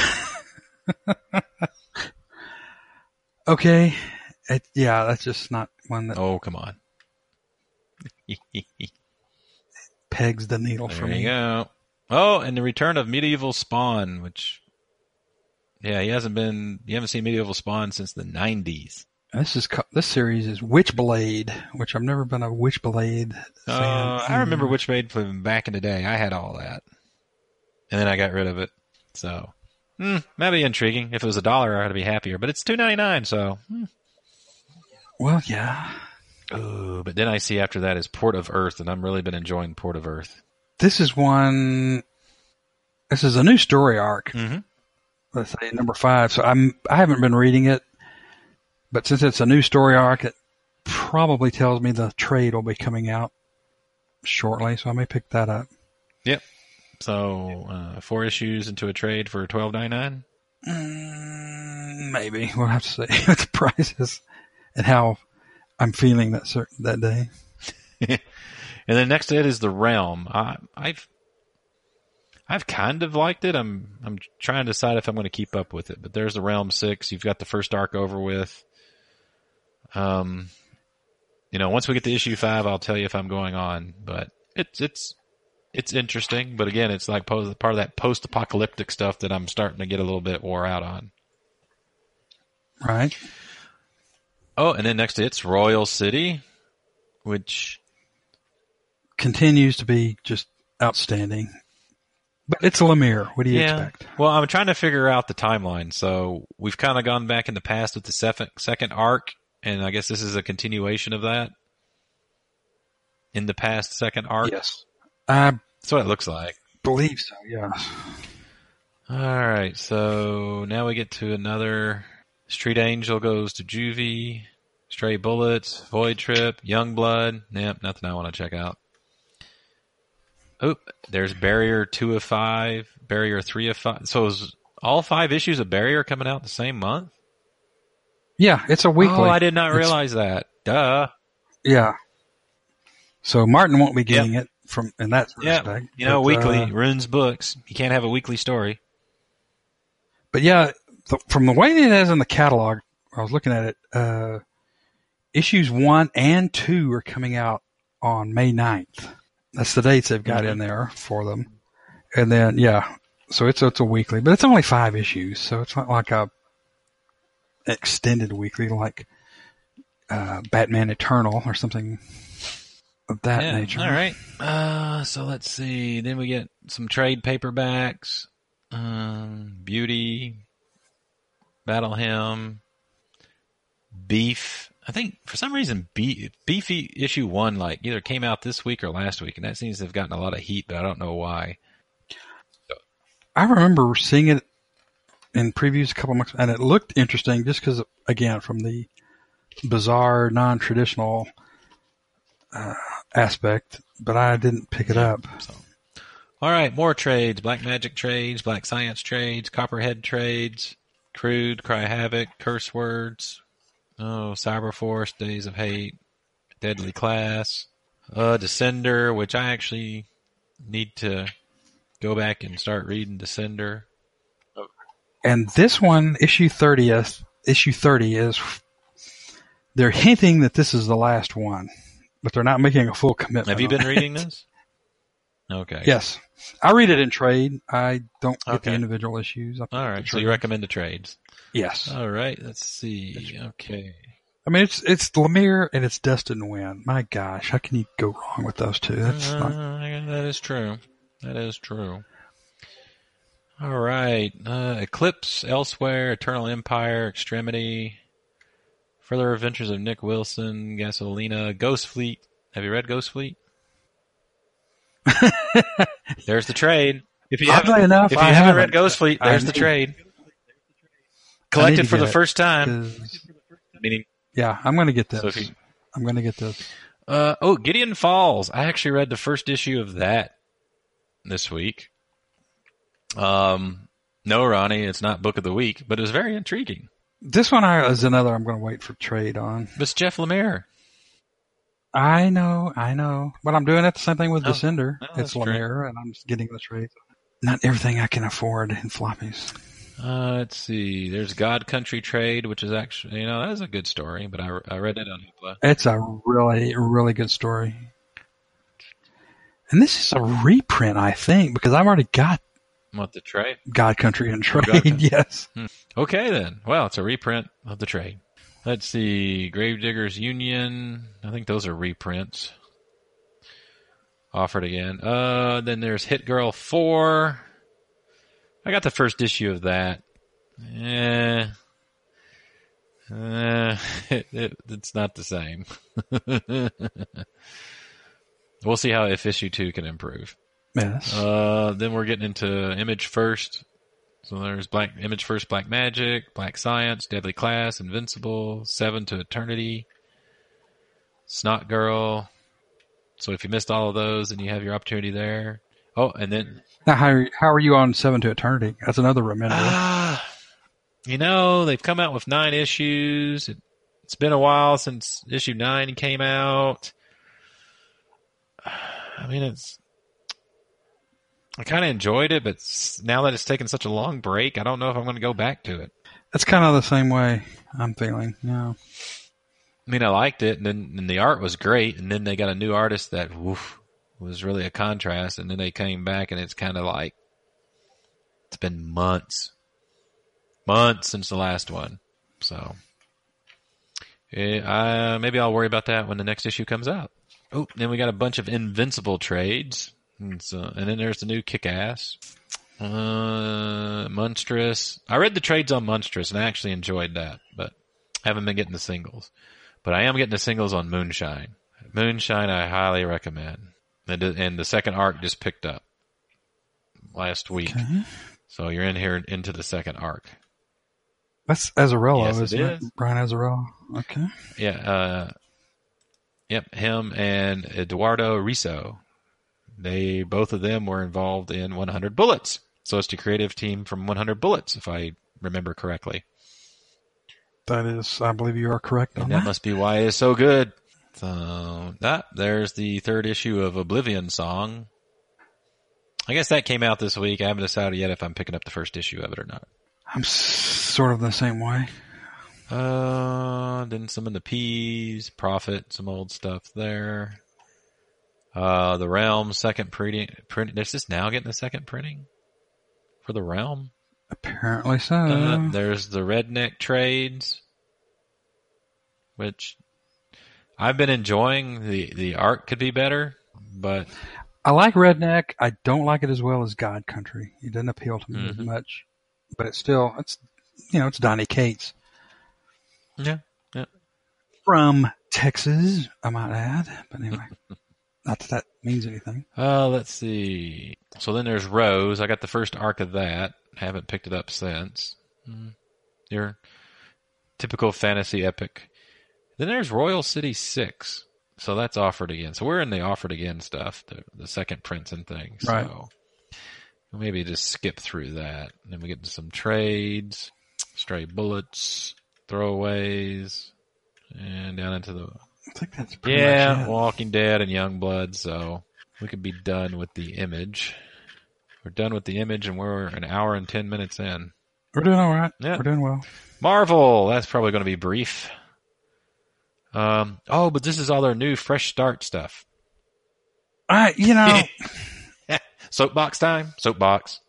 C: Okay, it, yeah, that's just not one that.
B: Oh, come on.
C: Pegs the needle
B: there
C: for me.
B: There you go. Oh, and the return of Medieval Spawn, which, yeah, he hasn't been, you haven't seen Medieval Spawn since the nineties.
C: This is this series is Witchblade, which I've never been a Witchblade fan.
B: Uh, I remember Witchblade from back in the day. I had all that, and then I got rid of it. So, hmm, that'd be intriguing. If it was a dollar, I'd be happier. But it's two ninety nine. So, hmm.
C: Well, yeah.
B: Ooh, but then I see after that is Port of Earth, and I've really been enjoying Port of Earth.
C: This is one. This is a new story arc.
B: Mm-hmm.
C: Let's say number five. So I'm I haven't been reading it. But since it's a new story arc, it probably tells me the trade will be coming out shortly, so I may pick that up.
B: Yep. So uh, four issues into a trade for twelve ninety nine.
C: Mm, maybe we'll have to see what the price is and how I'm feeling that certain, that day.
B: And then next to it is The Realm. I, I've I've kind of liked it. I'm I'm trying to decide if I'm going to keep up with it. But there's The Realm six. You've got the first arc over with. Um, you know, once we get to issue five, I'll tell you if I'm going on. But it's it's it's interesting. But again, it's like part of that post-apocalyptic stuff that I'm starting to get a little bit wore out on.
C: Right.
B: Oh, and then next to it's Royal City, which
C: continues to be just outstanding. But it's Lemire. What do you
B: yeah.
C: expect?
B: Well, I'm trying to figure out the timeline. So we've kind of gone back in the past with the second, second arc, and I guess this is a continuation of that in the past second arc.
C: Yes. I
B: That's what it looks like.
C: believe so, yeah.
B: All right, so now we get to another. Street Angel goes to Juvie, Stray Bullets, Void Trip, Youngblood. Yep, nothing I want to check out. Oh, there's Barrier two of five, Barrier three of five. So is all five issues of Barrier coming out the same month?
C: Yeah, it's a weekly.
B: Oh, I did not
C: It's-
B: realize that. Duh.
C: Yeah. So Martin won't be getting
B: Yep.
C: it from in that
B: Yeah,
C: respect.
B: you know,
C: but,
B: weekly.
C: uh,
B: Runes books. You can't have a weekly story.
C: but yeah, the, from the way it is in the catalog, I was looking at it, uh, issues one and two are coming out on May ninth. That's the dates they've got
B: Mhm.
C: in there for them. And then, yeah, so it's, it's a weekly, but it's only five issues. So it's not like a extended weekly like, uh, Batman Eternal or something of that
B: Yeah,
C: nature.
B: all right. Uh, so let's see. Then we get some trade paperbacks. Um, Beauty, Battle Hymn, Beef. I think for some reason Beef, Beefy issue one like either came out this week or last week, and that seems to have gotten a lot of heat, but I don't know why.
C: I remember seeing it in previews a couple months, and it looked interesting just because, again, from the bizarre, non-traditional uh, aspect, but I didn't pick it up.
B: So, all right, more trades: Black Magic trades, Black Science trades, Copperhead trades, Crude, Cry Havoc, Curse Words, oh, Cyberforce, Days of Hate, Deadly Class, uh, Descender, which I actually need to go back and start reading Descender.
C: And this one, issue thirty, issue thirty is they're hinting that this is the last one, but they're not making a full commitment.
B: Have you been
C: on
B: reading
C: it.
B: this? Okay.
C: Yes. I read it in trade. I don't get
B: Okay.
C: the individual issues. I pick
B: All
C: the
B: right. So
C: trade.
B: you recommend the trades?
C: Yes.
B: All right. Let's see. Okay.
C: I mean, it's it's Lemire and it's Dustin Nguyen. My gosh, how can you go wrong with those two? That's
B: Uh,
C: not.
B: that is true. That is true. All right. Uh, Eclipse, Elsewhere, Eternal Empire, Extremity, Further Adventures of Nick Wilson, Gasolina, Ghost Fleet. Have you read Ghost Fleet? There's the trade. If you
C: Oddly
B: haven't,
C: enough,
B: if you
C: I
B: haven't,
C: haven't.
B: read Ghost Fleet, there's
C: I
B: the
C: need-
B: trade.
C: I need
B: Collected
C: to
B: for
C: get
B: the
C: it,
B: first time.
C: 'cause-
B: Meaning,
C: Yeah, I'm going to get this.
B: so if you,
C: I'm going to get this.
B: uh, oh, Gideon Falls. I actually read the first issue of that this week. Um, no, Ronnie, it's not book of the week, but it was very intriguing.
C: This one I, is another I'm going to wait for trade on.
B: It's Jeff Lemire.
C: I know, I know. But I'm doing it the same thing with
B: Oh,
C: Descender.
B: oh,
C: it's
B: that's true.
C: Lemire, and I'm just getting the trade. Not everything I can afford in floppies.
B: Uh, let's see. There's God Country Trade, which is actually, you know, that is a good story, but I, I read it on Hoopla.
C: It's a really, really good story. And this is a reprint, I think, because I've already got
B: What, the trade?
C: God Country and
B: God
C: Trade.
B: Country.
C: Yes.
B: Hmm. Okay, then. Well, it's a reprint of the trade. Let's see. Gravediggers Union. I think those are reprints. Offered again. Uh, then there's Hit Girl four. I got the first issue of that. Eh. Uh, it, it, it's not the same. We'll see how if issue two can improve.
C: Yes.
B: Uh, then we're getting into Image First. So there's Black Image First, Black Magic, Black Science, Deadly Class, Invincible, Seven to Eternity, Snot Girl. So if you missed all of those, then you have your opportunity there. Oh, and then
C: Now, how, how are you on Seven to Eternity? That's another remender.
B: ah, you know they've come out with nine issues. It, it's been a while since issue nine came out. I mean, it's. I kind of enjoyed it, but now that it's taken such a long break, I don't know if I'm going to go back to it.
C: That's kind of the same way I'm feeling. Yeah.
B: I mean, I liked it, and then and the art was great, and then they got a new artist that woof, was really a contrast, and then they came back, and it's kind of like it's been months, months since the last one. So yeah, uh, maybe I'll worry about that when the next issue comes out. Oh, then we got a bunch of Invincible trades, and, so, and then there's the new Kick-Ass. Uh, Monstrous. I read the trades on Monstrous, and I actually enjoyed that, but I haven't been getting the singles. But I am getting the singles on Moonshine. Moonshine I highly recommend. And the second arc just picked up last week. Okay. So you're in here into the second arc.
C: That's Azzarello,
B: yes,
C: isn't it? Is. Brian Azzarello. Okay.
B: Yeah. Uh, yep. Him and Eduardo Riso. They, both of them were involved in one hundred Bullets. So it's the creative team from one hundred Bullets, if I remember correctly.
C: That is, I believe you are correct on
B: and
C: that.
B: That must be why it's so good. So that there's the third issue of Oblivion Song. I guess that came out this week. I haven't decided yet if I'm picking up the first issue of it or not.
C: I'm s- sort of the same way.
B: Uh, then some of the P's, Prophet, some old stuff there. Uh, the Realm second printing. Print. Is this now getting the second printing for the Realm?
C: Apparently so.
B: Uh, there's the Redneck trades, which I've been enjoying. The the art could be better, but
C: I like Redneck. I don't like it as well as God Country. It doesn't appeal to me mm-hmm. as much, but it's still it's you know it's Donny Cates.
B: Yeah, yeah.
C: From Texas, I might add. But anyway, not that that means anything.
B: Uh, let's see. So then there's Rose. I got the first arc of that. Haven't picked it up since. Mm. Your typical fantasy epic. Then there's Royal City six. So that's offered again. So we're in the offered again stuff, the, the second prints and things.
C: Right.
B: So we'll maybe just skip through that. And then we get to some trades, stray bullets, throwaways, and down into the...
C: I think that's pretty
B: yeah,
C: much it.
B: Walking Dead and Youngblood. So we could be done with the image. We're done with the image, and we're an hour and ten minutes in.
C: We're doing all right.
B: Yeah.
C: We're doing well.
B: Marvel, that's probably going to be brief. Um, oh, but this is all their new Fresh Start stuff.
C: I, you know...
B: Soapbox time? Soapbox.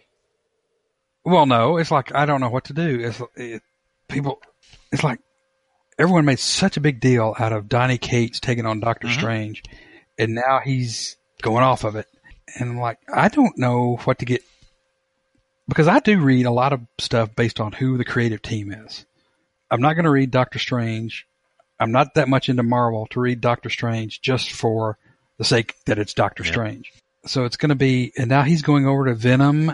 C: Well, no. It's like, I don't know what to do. It's it, people... It's like, everyone made such a big deal out of Donny Cates taking on Doctor mm-hmm. Strange, and now he's going off of it. And I'm like, I don't know what to get, because I do read a lot of stuff based on who the creative team is. I'm not going to read Doctor Strange. I'm not that much into Marvel to read Doctor Strange just for the sake that it's Doctor yeah. Strange. So it's going to be, and now he's going over to Venom.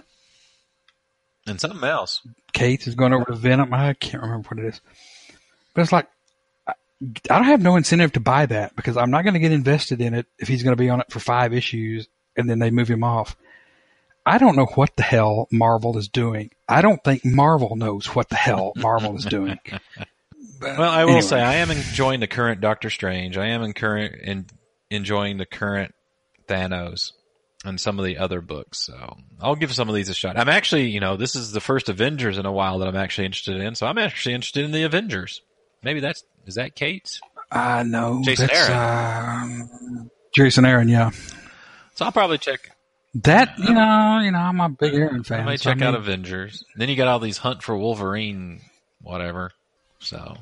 B: And something else.
C: Cates is going over to Venom. I can't remember what it is. But it's like, I don't have no incentive to buy that because I'm not going to get invested in it if he's going to be on it for five issues and then they move him off. I don't know what the hell Marvel is doing. I don't think Marvel knows what the hell Marvel is doing.
B: But well, I will anyway. say I am enjoying the current Doctor Strange. I am in current in, enjoying the current Thanos and some of the other books. So I'll give some of these a shot. I'm actually, you know, this is the first Avengers in a while that I'm actually interested in. So I'm actually interested in the Avengers. Maybe that's, is that Kate?
C: Uh, no.
B: Jason
C: that's,
B: Aaron.
C: Uh, Jason Aaron, yeah.
B: So I'll probably check.
C: That, you know, you know, I'm a big Aaron fan.
B: I might
C: so
B: check
C: I mean,
B: out Avengers. Then you got all these Hunt for Wolverine, whatever. So,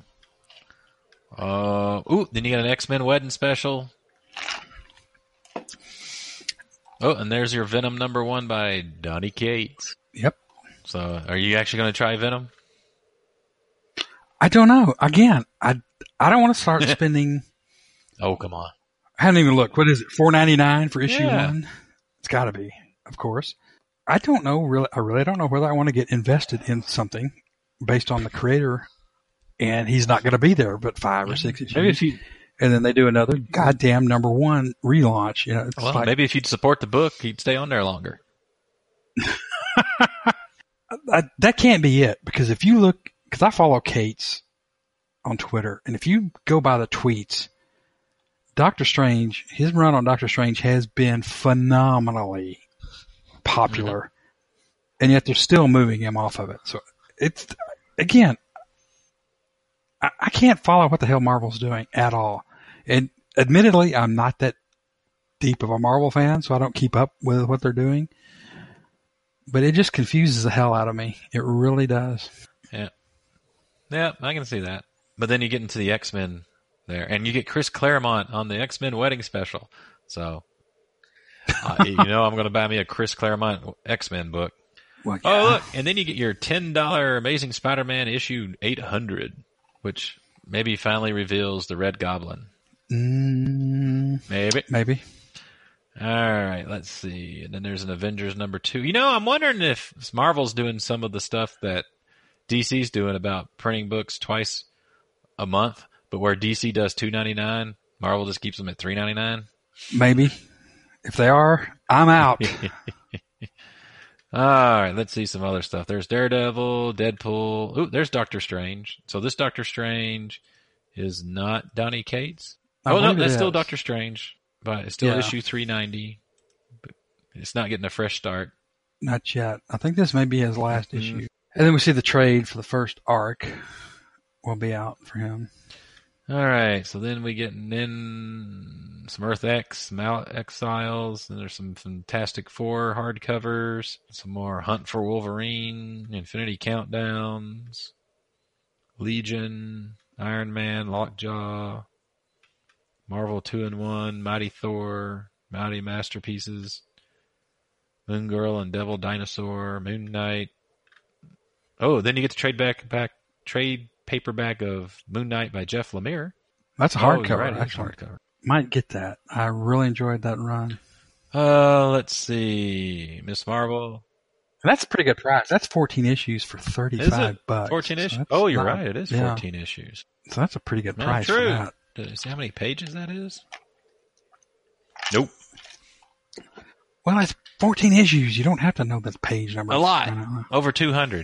B: uh, ooh, then you got an X-Men wedding special. Oh, and there's your Venom number one by Donny Cates.
C: Yep.
B: So, are you actually going to try Venom?
C: I don't know. Again, I I don't want to start spending.
B: Oh, come on.
C: I haven't even looked. What is it? four ninety-nine for issue
B: yeah.
C: one? It's got to be, of course. I don't know. Really, I really don't know whether I want to get invested in something based on the creator, and he's not going to be there but five or six issues.
B: Maybe if you,
C: and then they do another goddamn number one relaunch. You know, it's
B: well,
C: like,
B: maybe if you'd support the book, he'd stay on there longer.
C: I, that can't be it, because if you look, because I follow Cates on Twitter, and if you go by the tweets, Doctor Strange, his run on Doctor Strange has been phenomenally popular, mm-hmm. and yet they're still moving him off of it. So it's, again, I, I can't follow what the hell Marvel's doing at all. And admittedly, I'm not that deep of a Marvel fan, so I don't keep up with what they're doing. But it just confuses the hell out of me. It really does.
B: Yeah. Yeah, I can see that. But then you get into the X-Men there, and you get Chris Claremont on the X-Men wedding special. So, uh, you know I'm going to buy me a Chris Claremont X-Men book.
C: Well, yeah.
B: Oh, look, and then you get your ten dollars Amazing Spider-Man issue eight hundred, which maybe finally reveals the Red Goblin.
C: Mm,
B: maybe.
C: Maybe.
B: All right, let's see. And then there's an Avengers number two. You know, I'm wondering if Marvel's doing some of the stuff that D C's doing about printing books twice a month, but where D C does two ninety-nine, Marvel just keeps them at three ninety-nine.
C: Maybe. If they are, I'm out.
B: All right, let's see some other stuff. There's Daredevil, Deadpool. Ooh, there's Doctor Strange. So this Doctor Strange is not Donny Cates.
C: I
B: Oh, no,
C: believe it
B: that's still
C: is.
B: Doctor Strange, but it's still
C: Yeah.
B: issue three ninety. But it's not getting a fresh start.
C: Not yet. I think this may be his last
B: Mhm.
C: issue. And then we see the trade for the first arc will be out for him.
B: All right, so then we get in some Earth X, Mal Exiles, and there's some Fantastic Four hardcovers, some more Hunt for Wolverine, Infinity Countdowns, Legion, Iron Man, Lockjaw, Marvel two in one, Mighty Thor, Mighty Masterpieces, Moon Girl and Devil Dinosaur, Moon Knight. Oh, then you get the trade back back trade paperback of Moon Knight by Jeff Lemire.
C: That's a
B: Oh, you're
C: hardcover,
B: right, it is
C: actually.
B: hardcover.
C: Might get that. I really enjoyed that run.
B: Uh, let's see, Miss Marvel.
C: And that's a pretty good price. That's fourteen issues for
B: Is
C: thirty-five
B: it
C: bucks.
B: fourteen
C: So
B: issues?
C: that's
B: Oh, you're
C: not-
B: right. It is
C: yeah.
B: fourteen issues.
C: So that's a pretty good
B: Yeah,
C: price
B: true.
C: for that.
B: Does it say how many pages that is? Nope.
C: Well, it's fourteen issues. You don't have to know the page number.
B: A lot.
C: You know.
B: Over two hundred.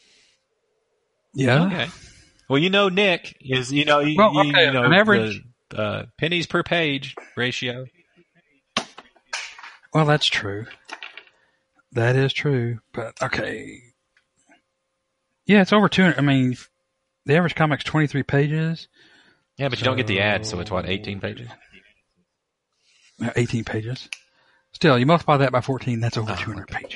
C: Yeah.
B: Okay. Well, you know, Nick is, you know, you,
C: Well,
B: you-
C: okay,
B: you know,
C: an average-
B: the uh, pennies per page ratio.
C: Well, that's true. That is true. But, okay. Yeah, it's over two hundred. I mean, the average comic's twenty-three pages.
B: Yeah, but you don't get the ad, so it's what, eighteen pages?
C: Uh, eighteen pages. Still, you multiply that by fourteen, that's over
B: Oh,
C: two hundred
B: okay.
C: pages.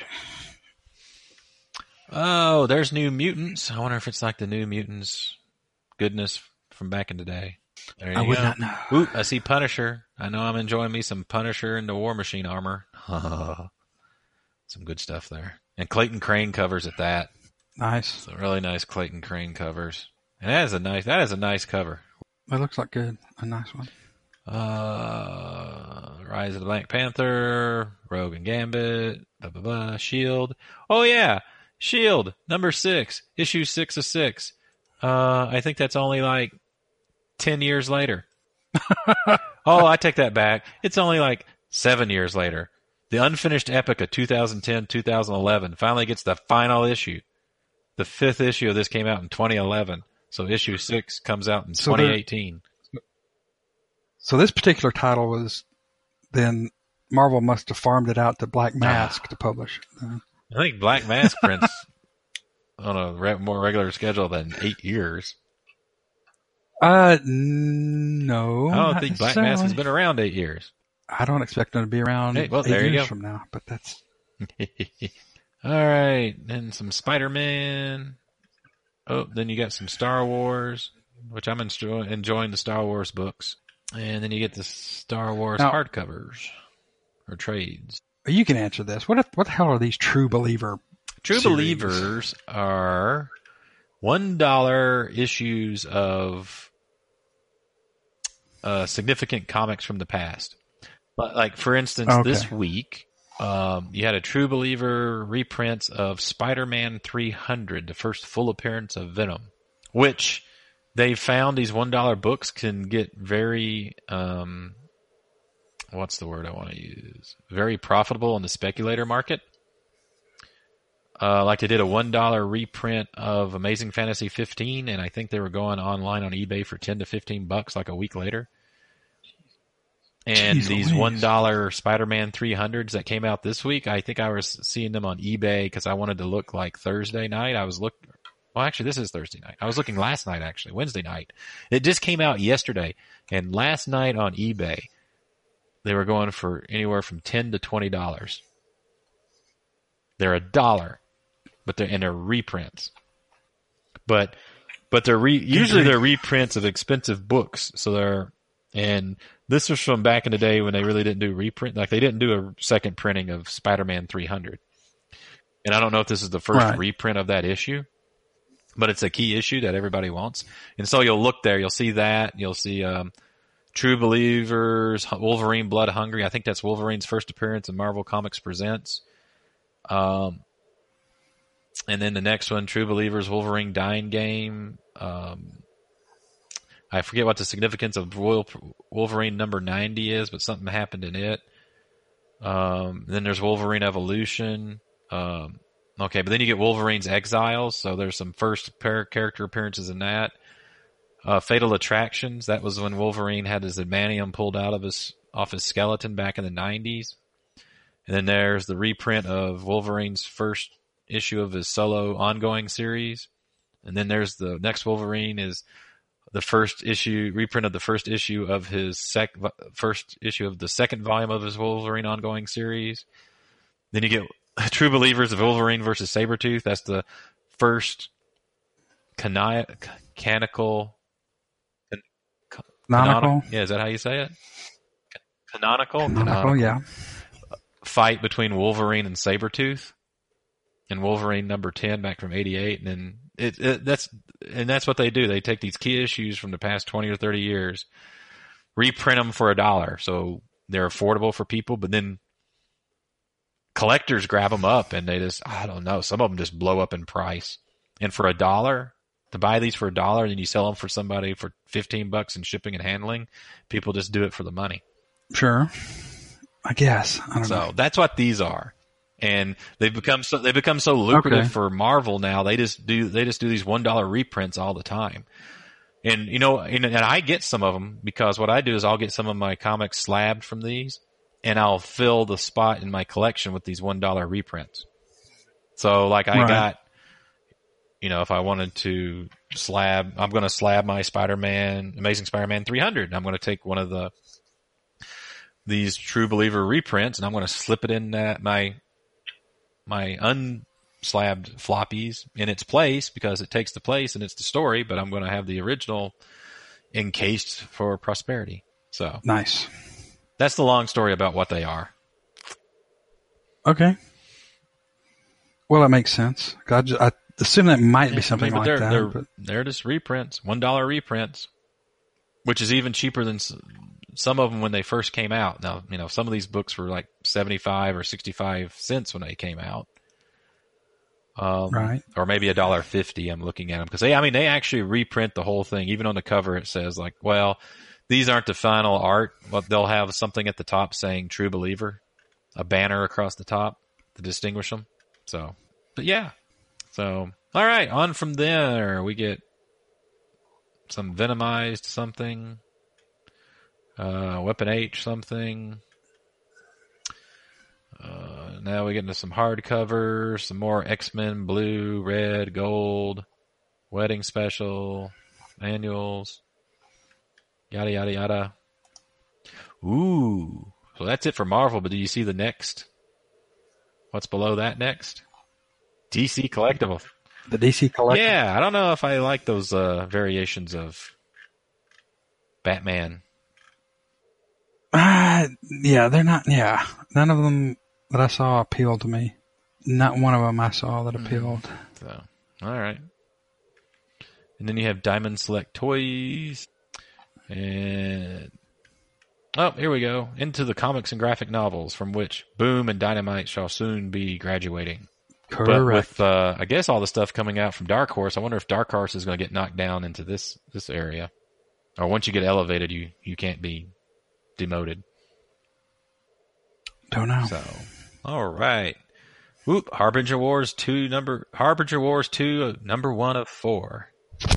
B: Oh, there's New Mutants. I wonder if it's like the New Mutants goodness from back in the day. There you
C: I would
B: go.
C: not know.
B: Ooh, I see Punisher. I know I'm enjoying me some Punisher and the War Machine armor. Some good stuff there. And Clayton Crane covers at that.
C: Nice.
B: So really nice Clayton Crane covers. And that is a nice that is a nice cover.
C: That looks like good. A nice one.
B: Uh, Rise of the Black Panther, Rogue and Gambit, blah blah blah, Shield. Oh yeah, Shield number six, issue six of six. Uh, I think that's only like ten years later. Oh, I take that back. It's only like seven years later. The unfinished epic of two thousand ten to two thousand eleven finally gets the final issue. The fifth issue of this came out in twenty eleven, so issue six comes out in
C: So they're-
B: twenty eighteen.
C: So this particular title was then Marvel must have farmed it out to Black Mask to publish. Uh,
B: I think Black Mask prints on a re- more regular schedule than eight years.
C: uh no.
B: I don't
C: not
B: think Black Mask has
C: necessarily.
B: been around eight years.
C: I don't expect them to be around
B: Hey, well,
C: eight
B: there you
C: years
B: go.
C: from now, but that's
B: All right, then some Spider-Man. Oh, then you got some Star Wars, which I'm enjoy- enjoying the Star Wars books. And then you get the Star Wars
C: Now-
B: hardcovers or trades.
C: you can answer this. What if, what the hell are these True Believer?
B: True
C: series?
B: Believers are one dollar issues of uh, significant comics from the past. But like for instance,
C: Okay.
B: this week um, you had a True Believer reprint of Spider-Man three hundred, the first full appearance of Venom, which they found these one dollar books can get very um, what's the word I want to use? Very profitable in the speculator market. Uh, like they did a one dollar reprint of Amazing Fantasy fifteen, and I think they were going online on eBay for ten to fifteen bucks like a week later. And
C: Jeez
B: these
C: Louise.
B: one dollar Spider-Man three hundreds that came out this week, I think I was seeing them on eBay because I wanted to look like Thursday night. I was look Well, actually, this is Thursday night. I was looking last night, actually, Wednesday night. It just came out yesterday. And last night on eBay, they were going for anywhere from ten to twenty dollars. They're a dollar, but they're and they're reprints. But but they're re, usually they're reprints of expensive books. So they're and this was from back in the day when they really didn't do reprint. Like they didn't do a second printing of Spider-Man three hundred. And I don't know if this is the first right. reprint of that issue, but it's a key issue that everybody wants. And so you'll look there, you'll see that, you'll see um, True Believers, Wolverine Blood Hungry. I think that's Wolverine's first appearance in Marvel Comics Presents. Um, and then the next one, True Believers, Wolverine Dying Game. Um, I forget what the significance of Wolverine number ninety is, but something happened in it. Um, then there's Wolverine Evolution. Um, okay, but then you get Wolverine's Exiles, so there's some first pair character appearances in that. Uh, Fatal Attractions, that was when Wolverine had his adamantium pulled out of his off his skeleton back in the nineties. And then there's the reprint of Wolverine's first issue of his solo ongoing series. And then there's the next Wolverine is the first issue, reprint of the first issue of his sec, first issue of the second volume of his Wolverine ongoing series. Then you get True Believers of Wolverine versus Sabretooth. That's the first cani- canonical, can,
C: canonical.
B: Yeah, is that how you say it? Canonical?
C: Canonical,
B: canonical.
C: yeah.
B: Fight between Wolverine and Sabretooth. And Wolverine number ten back from eighty-eight. And then it, it that's, and that's what they do. They take these key issues from the past twenty or thirty years, reprint them for a dollar. So they're affordable for people, but then collectors grab them up and they just, I don't know, some of them just blow up in price. And for a dollar, to buy these for a dollar and then you sell them for somebody for fifteen bucks in shipping and handling, people just do it for the money.
C: Sure. I guess. I don't
B: so
C: know.
B: That's what these are. And they've become so, they've become so lucrative
C: okay.
B: for Marvel now. They just do, they just do these one dollar reprints all the time. And, you know, and, and I get some of them because what I do is I'll get some of my comics slabbed from these and I'll fill the spot in my collection with these one dollar reprints. So like I
C: right.
B: got, you know, if I wanted to slab, I'm going to slab my Spider-Man, Amazing Spider-Man three hundred. And I'm going to take one of the, these True Believer reprints and I'm going to slip it in that, my, my unslabbed floppies in its place because it takes the place and it's the story, but I'm going to have the original encased for prosperity. So
C: nice.
B: That's the long story about what they are.
C: Okay. Well, that makes sense. I, just, I assume that might be something
B: I mean,
C: like
B: they're,
C: that.
B: They're,
C: but...
B: they're just reprints, one dollar reprints, which is even cheaper than some of them when they first came out. Now, you know, some of these books were like seventy-five or sixty-five cents when they came out. Um,
C: right.
B: Or maybe a dollar fifty. I'm looking at them because they, I mean, they actually reprint the whole thing. Even on the cover, it says like, well, these aren't the final art, but they'll have something at the top saying True Believer, a banner across the top to distinguish them. So, but yeah. So, all right. On from there, we get some Venomized something. Uh, Weapon H something. Uh, now we get into some hardcovers, some more X-Men blue, red, gold, wedding special, annuals, yada, yada, yada. Ooh. So that's it for Marvel, but do you see the next? What's below that next? D C Collectible.
C: The D C Collectible?
B: Yeah, I don't know if I like those uh, variations of Batman.
C: Uh, yeah, they're not, yeah. None of them that I saw appealed to me. Not one of them I saw that appealed.
B: Mm. So, all right. And then you have Diamond Select Toys. And, oh, here we go. Into the comics and graphic novels from which Boom and Dynamite shall soon be graduating.
C: Correct.
B: But with, uh, I guess all the stuff coming out from Dark Horse, I wonder if Dark Horse is going to get knocked down into this, this area. Or once you get elevated, you, you can't be demoted.
C: Don't know.
B: So, all right. Whoop, Harbinger Wars two number Harbinger Wars two number one of four.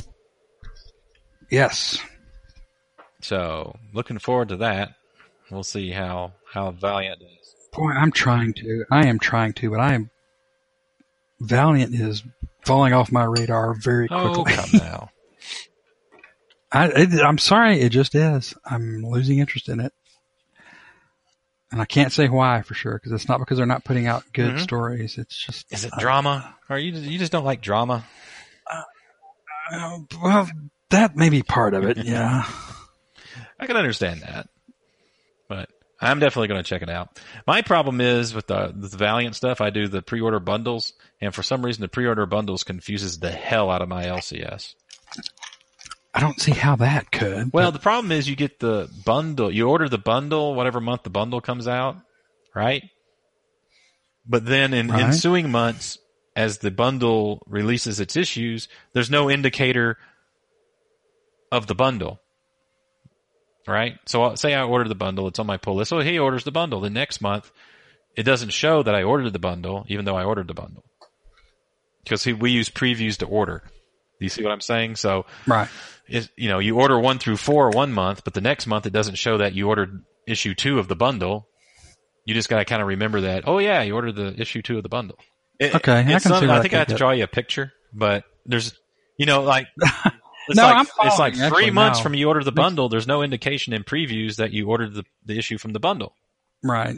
C: Yes.
B: So, looking forward to that. We'll see how how Valiant does.
C: Boy, I'm trying to. I am trying to, but I am. Valiant is falling off my radar very quickly.
B: Oh, come now.
C: I, it, I'm sorry, it just is. I'm losing interest in it. And I can't say why for sure, because it's not because they're not putting out good mm-hmm. stories. It's just...
B: Is it drama? Or you, you just don't like drama?
C: Uh, uh, well, that may be part of it, yeah.
B: I can understand that. But I'm definitely going to check it out. My problem is with the, the Valiant stuff, I do the pre-order bundles, and for some reason the pre-order bundles confuses the hell out of my L C S.
C: I don't see how that could.
B: Well, but... the problem is you get the bundle. You order the bundle, whatever month the bundle comes out, right? But then in right. ensuing months, as the bundle releases its issues, there's no indicator of the bundle, right? So I'll, say I ordered the bundle. It's on my pull list. So he orders the bundle. The next month, it doesn't show that I ordered the bundle, even though I ordered the bundle. Because we use previews to order. Do you see what I'm saying? So,
C: right.
B: It, you know, you order one through four one month, but the next month it doesn't show that you ordered issue two of the bundle. You just got to kind of remember that, oh yeah, you ordered the issue two of the bundle. It,
C: okay, I can
B: some,
C: see
B: I
C: I
B: think I have to draw you a picture, but there's, you know, like, it's
C: no,
B: like,
C: I'm
B: it's like three
C: actually,
B: months
C: no.
B: from you order the bundle, there's no indication in previews that you ordered the, the issue from the bundle.
C: Right.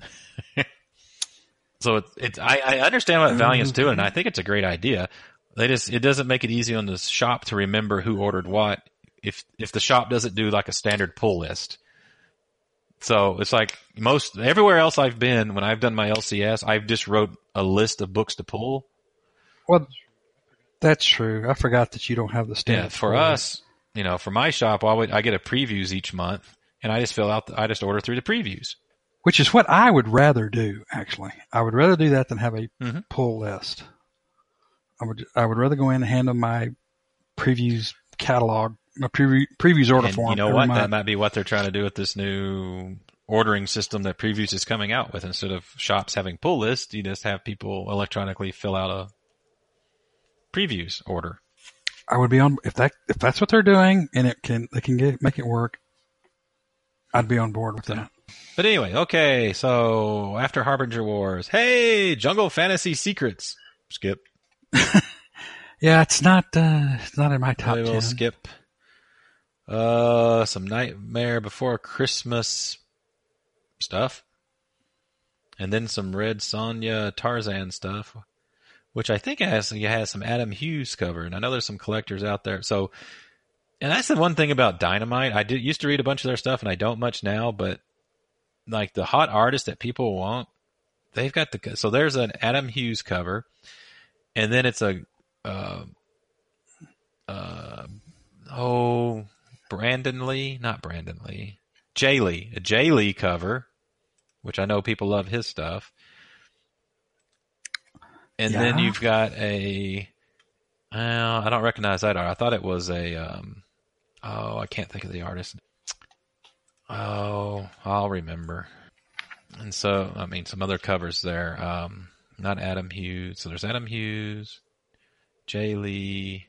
B: So it's, it's I, I understand what Valiant's doing, and I think it's a great idea. They just, it doesn't make it easy on the shop to remember who ordered what if if the shop doesn't do like a standard pull list. So it's like most everywhere else I've been when I've done my L C S, I've just wrote a list of books to pull.
C: Well, that's true. I forgot that you don't have the standard.
B: Yeah, for us, you know, for my shop, I would I get a previews each month, and I just fill out. The, I just order through the previews.
C: Which is what I would rather do. Actually, I would rather do that than have a
B: mm-hmm.
C: pull list. I would I would rather go in and hand them my previews catalog, my preview, previews order
B: and
C: form.
B: You know what? Month. That might be what they're trying to do with this new ordering system that Previews is coming out with. Instead of shops having pull lists, you just have people electronically fill out a Previews order.
C: I would be on if that if that's what they're doing and it can they can get make it work. I'd be on board with
B: so,
C: that.
B: But anyway, okay. So after Harbinger Wars, hey, Jungle Fantasy Secrets. Skip.
C: Yeah, it's not uh, it's not in my top
B: ten. We'll skip. Uh, some Nightmare Before Christmas stuff, and then some Red Sonja Tarzan stuff, which I think has has some Adam Hughes cover, and I know there's some collectors out there. So, and that's the one thing about Dynamite. I did used to read a bunch of their stuff, and I don't much now. But like the hot artists that people want, they've got the so there's an Adam Hughes cover. And then it's a, uh, uh, oh, Brandon Lee, not Brandon Lee, Jay Lee, a Jay Lee cover, which I know people love his stuff. And yeah. then you've got a, well, I don't recognize that art. I thought it was a, um, oh, I can't think of the artist. Oh, I'll remember. And so, I mean, some other covers there. Um, Not Adam Hughes. So there's Adam Hughes, Jay Lee.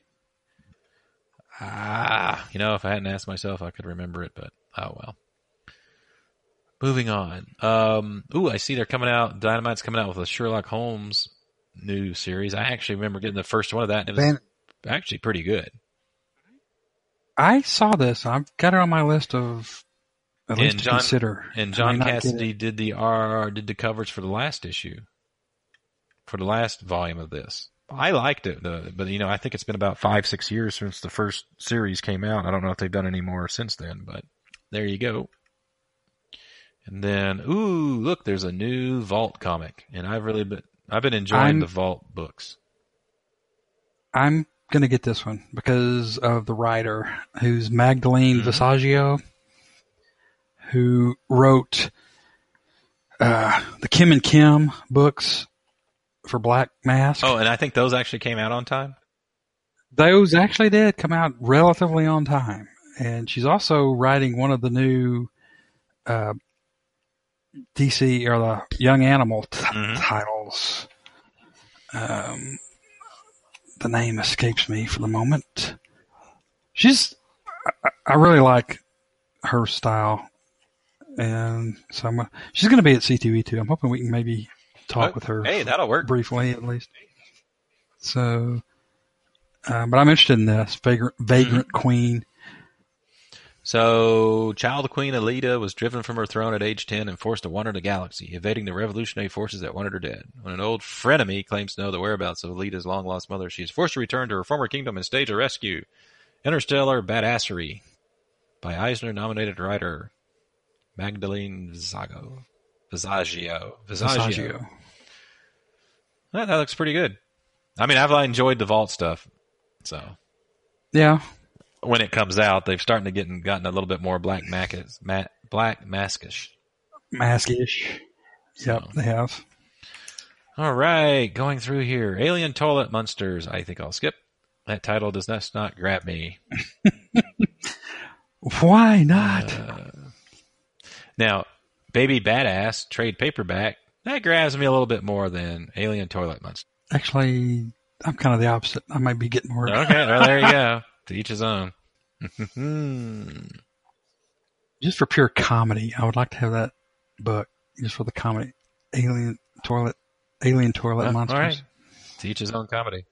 B: Ah, you know, if I hadn't asked myself, I could remember it, but oh well. Moving on. Um, ooh, I see they're coming out. Dynamite's coming out with a Sherlock Holmes new series. I actually remember getting the first one of that, and it was Man, actually pretty good.
C: I saw this. I've got it on my list of at least
B: and
C: to
B: John,
C: consider.
B: And John Cassidy did the R did the covers for the last issue. For the last volume of this. I liked it, but you know, I think it's been about five, six years since the first series came out. I don't know if they've done any more since then, but there you go. And then, ooh, look, there's a new Vault comic, and I've really been, I've been enjoying I'm, the Vault books.
C: I'm gonna get this one because of the writer, who's Magdalene mm-hmm. Visaggio, who wrote uh, the Kim and Kim books. For Black Mask.
B: Oh, and I think those actually came out on time?
C: Those actually did come out relatively on time. And she's also writing one of the new uh, D C or the Young Animal t- mm-hmm. titles. Um, the name escapes me for the moment. She's, I, I really like her style. And so I'm, she's going to be at C two E two. I'm hoping we can maybe talk with her.
B: Hey, that'll work
C: briefly, at least. So, uh, but I'm interested in this Vagrant, Vagrant mm-hmm. Queen.
B: So, Child Queen Alida was driven from her throne at age ten and forced to wander the galaxy, evading the revolutionary forces that wanted her dead. When an old frenemy claims to know the whereabouts of Alida's long-lost mother, she is forced to return to her former kingdom and stage a rescue. Interstellar Badassery by Eisner-nominated writer Magdalene Visago. Visaggio. Visaggio. Visaggio. That, that looks pretty good. I mean, I've enjoyed the Vault stuff, so.
C: Yeah.
B: When it comes out, they've starting to get gotten a little bit more black maskish, ma- black maskish,
C: maskish.
B: So.
C: Yep, they have.
B: All right, going through here, Alien Toilet Monsters. I think I'll skip. That title does not, not grab me.
C: Why not?
B: Uh, now, Baby Badass trade paperback that grabs me a little bit more than Alien Toilet Monsters.
C: Actually, I'm kind of the opposite. I might be getting more.
B: Okay, well, there you go. To each his own.
C: Just for pure comedy, I would like to have that book just for the comedy. Alien toilet, alien toilet
B: oh,
C: monsters.
B: All right. To each his own comedy.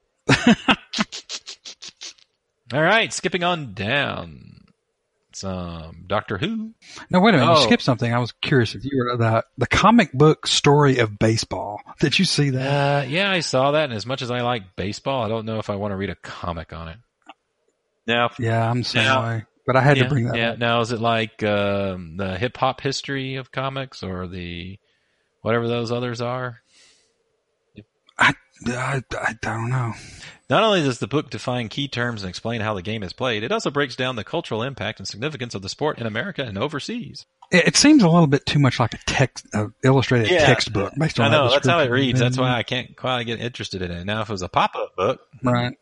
B: All right, skipping on down. Some Doctor Who.
C: No, wait a minute.
B: Oh.
C: You skipped something. I was curious if you were the the comic book story of baseball. Did you see that?
B: Uh, yeah, I saw that. And as much as I like baseball, I don't know if I want to read a comic on it. Now,
C: yeah, I'm the same now, way. But I had
B: yeah,
C: to bring that
B: yeah.
C: up.
B: Now, is it like um, the hip hop history of comics or the whatever those others are?
C: I, I, I don't know.
B: Not only does the book define key terms and explain how the game is played, it also breaks down the cultural impact and significance of the sport in America and overseas.
C: It, it seems a little bit too much like a text, uh, illustrated
B: yeah.
C: textbook. Based on
B: I know,
C: that
B: that's how it reads. That's why I can't quite get interested in it. Now, if it was a pop-up book,
C: right?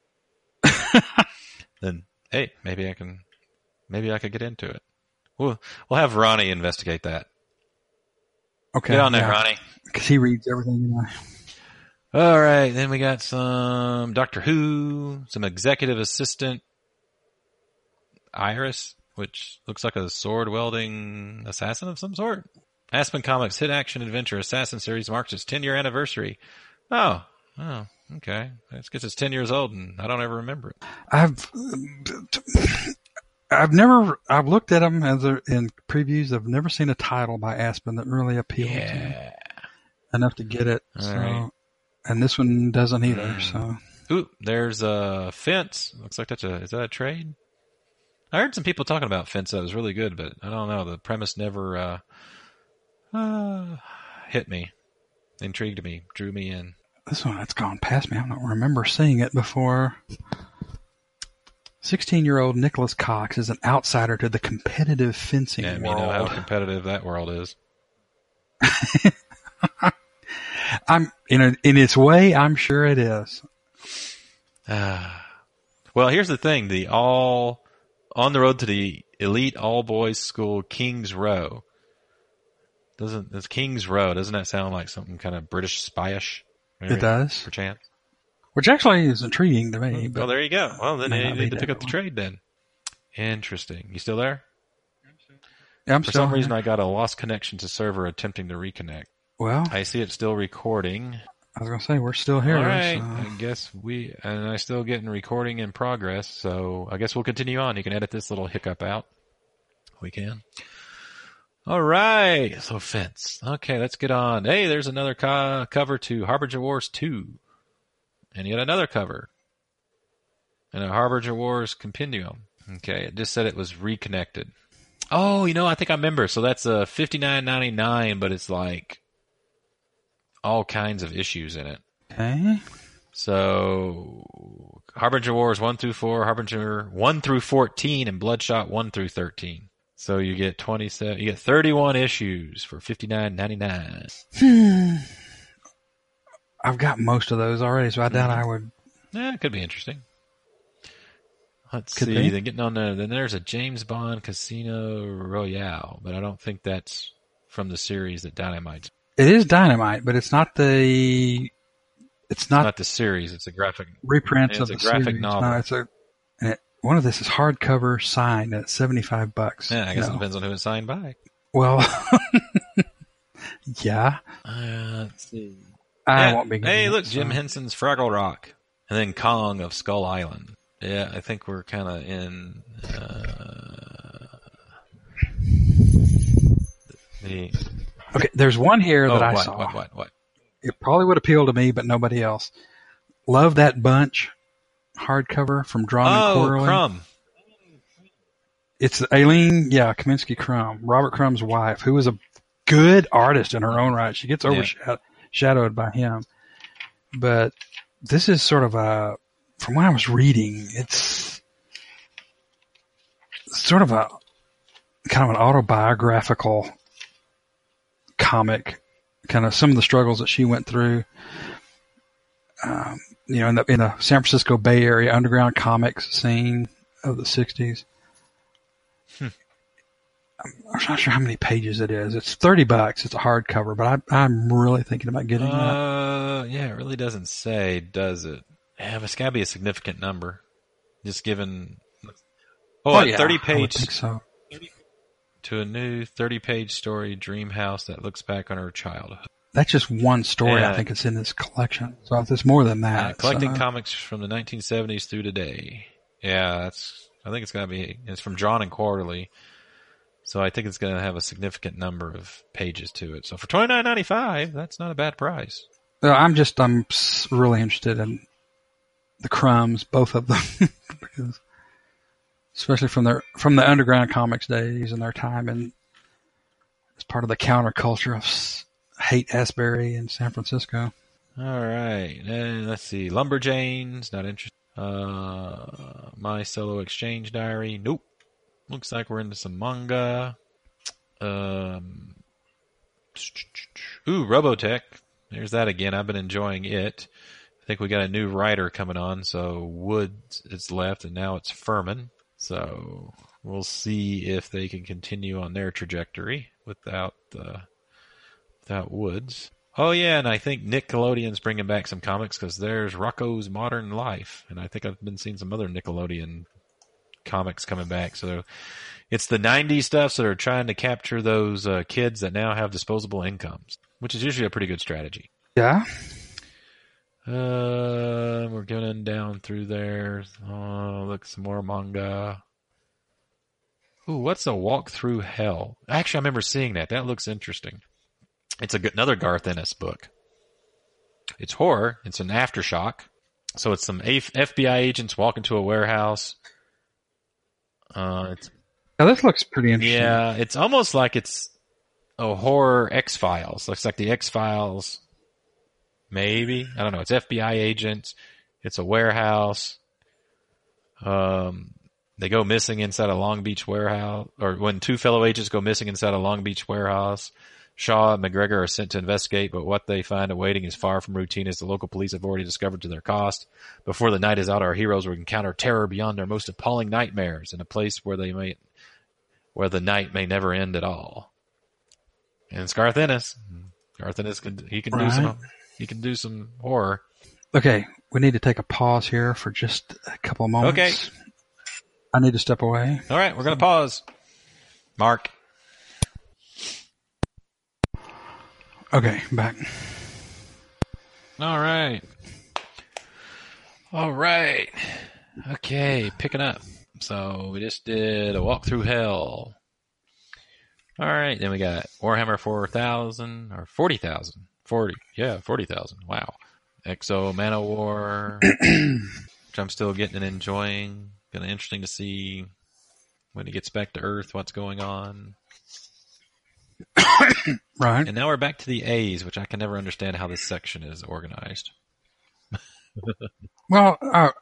B: Then, hey, maybe I can, maybe I could get into it. We'll we'll have Ronnie investigate that.
C: Okay,
B: get on there,
C: yeah.
B: Ronnie,
C: because he reads everything. You know.
B: All right, then we got some Doctor Who, some executive assistant Iris, which looks like a sword wielding assassin of some sort. Aspen Comics hit action adventure assassin series marks its ten year anniversary. Oh, oh. Okay, it's because it's ten years old and I don't ever remember it.
C: I've, I've never, I've looked at them as a, in previews. I've never seen a title by Aspen that really appealed
B: yeah.
C: to me enough to get it.
B: All
C: so,
B: right.
C: And this one doesn't either.
B: Mm.
C: So,
B: ooh, there's a Fence. Looks like that's a, is that a trade? I heard some people talking about Fence that was really good, but I don't know. The premise never uh, uh, hit me, intrigued me, drew me in.
C: This one that's gone past me. I don't remember seeing it before. sixteen-year-old Nicholas Cox is an outsider to the competitive fencing
B: yeah,
C: world.
B: Yeah, you know how competitive that world is.
C: I'm in a, in its way, I'm sure it is.
B: Uh, well, here's the thing: the all on the road to the elite all boys school, King's Row. Doesn't this King's Row? Doesn't that sound like something kind of British spyish? Maybe,
C: it does,
B: perchance.
C: Which actually is intriguing to me.
B: Well,
C: but
B: there you go. Well, then you need to pick up the
C: one.
B: trade then. Interesting. You still there?
C: Yeah, I'm
B: For
C: still
B: some
C: here.
B: reason, I got a lost connection to server attempting to reconnect.
C: Well,
B: I see it still recording.
C: I was going to say, we're still here.
B: All right.
C: So.
B: I guess we, and I still getting recording in progress. So I guess we'll continue on. You can edit this little hiccup out. We can. All right. So Fence. Okay, let's get on. Hey, there's another co- cover to Harbinger Wars two. And yet another cover. And a Harbinger Wars compendium. Okay, it just said it was reconnected. Oh, you know, I think I remember. So that's a fifty-nine ninety-nine, but it's like all kinds of issues in it.
C: Okay.
B: So Harbinger Wars one through four, Harbinger one through fourteen, and Bloodshot one through thirteen. So you get twenty-seven, you get thirty-one issues for fifty-nine ninety-nine.
C: Hmm. I've got most of those already, so I doubt mm-hmm. I would.
B: Yeah, it could be interesting. Let's
C: could
B: see.
C: Be.
B: Then getting on there, then there's a James Bond Casino Royale, but I don't think that's from the series that Dynamite's.
C: It is Dynamite, but it's not the. It's not,
B: it's not the series. It's a graphic
C: reprints
B: it's
C: of
B: a
C: the
B: graphic
C: series.
B: novel.
C: No, it's a. And it, one of this is hardcover signed at seventy-five bucks.
B: Yeah, I guess
C: no.
B: it depends on who it's signed by.
C: Well, yeah.
B: Uh, let's see.
C: I
B: yeah.
C: won't be.
B: Hey, look,
C: it,
B: Jim
C: so.
B: Henson's Fraggle Rock. And then Kong of Skull Island. Yeah, I think we're kind of in uh, the.
C: Okay, there's one here that
B: oh,
C: I
B: what,
C: saw.
B: What? What? What?
C: It probably would appeal to me, but nobody else. Love That Bunch hardcover from Drawn and
B: Oh,
C: Quarterly.
B: Crumb.
C: It's Aileen, yeah, Kaminsky Crumb, Robert Crumb's wife, who is a good artist in her own right. She gets overshadowed yeah. by him. But this is sort of a, from what I was reading, it's sort of a, kind of an autobiographical comic, kind of some of the struggles that she went through, um, you know, in the, in the San Francisco Bay Area underground comics scene of the sixties. Hmm. I'm, I'm not sure how many pages it is. It's thirty bucks. It's a hardcover, but I, I'm really thinking about getting uh, that.
B: Uh, yeah, it really doesn't say, does it? Yeah, but it's got to be a significant number. Just given. Oh,
C: oh
B: a
C: yeah,
B: thirty
C: I would
B: page.
C: think so.
B: To a new thirty page story, Dream House that looks back on her childhood.
C: That's just one story.
B: Yeah.
C: I think it's in this collection. So if there's more than that.
B: Uh, collecting
C: so.
B: comics from the nineteen seventies through today. Yeah, that's. I think it's gonna be. It's from Drawn and Quarterly, so I think it's gonna have a significant number of pages to it. So for twenty-nine ninety-five, that's not a bad price.
C: No, I'm just. I'm really interested in the Crumbs, both of them, because especially from their from the underground comics days and their time, and as part of the counterculture of hate Asbury in San Francisco.
B: All right, and let's see, Lumberjanes, not interested. Uh, My Solo Exchange Diary, nope. Looks like we're into some manga. Um, ooh, Robotech. There's that again. I've been enjoying it. I think we got a new writer coming on, so Woods is left, and now it's Furman. So we'll see if they can continue on their trajectory without uh, without Woods. Oh yeah, and I think Nickelodeon's bringing back some comics because there's Rocko's Modern Life, and I think I've been seeing some other Nickelodeon comics coming back. So it's the nineties stuff, so they're trying to capture those uh, kids that now have disposable incomes, which is usually a pretty good strategy.
C: Yeah.
B: Uh, we're going down through there. Oh, look, some more manga. Ooh, what's a Walk Through Hell? Actually, I remember seeing that. That looks interesting. It's a good, another Garth Ennis book. It's horror. It's an aftershock. So it's some F B I agents walk into a warehouse. Uh, it's
C: Yeah, this looks pretty interesting.
B: yeah, it's almost like it's a horror X-Files. Looks like the X-Files. Maybe. I don't know. It's F B I agents. It's a warehouse. Um, they go missing inside a Long Beach warehouse, or when two fellow agents go missing inside a Long Beach warehouse, Shaw and McGregor are sent to investigate, but what they find awaiting is far from routine, as the local police have already discovered to their cost. Before the night is out, our heroes will encounter terror beyond their most appalling nightmares in a place where they may, where the night may never end at all. And it's Garth Ennis. Garth Ennis can, he can
C: Right.
B: do some, he can do some horror.
C: Okay, we need to take a pause here for just a couple of moments.
B: Okay.
C: I need to step away.
B: All right, we're going to pause. Mark.
C: Okay, back.
B: All right. All right. Okay, picking up. So we just did a Walk Through Hell. All right, then we got Warhammer four thousand, or forty thousand. forty, yeah, forty thousand. Wow. Exo Manowar, which I'm still getting and enjoying. Kind of interesting to see when he gets back to Earth, what's going on.
C: Right.
B: And now we're back to the A's, which I can never understand how this section is organized.
C: Well, uh,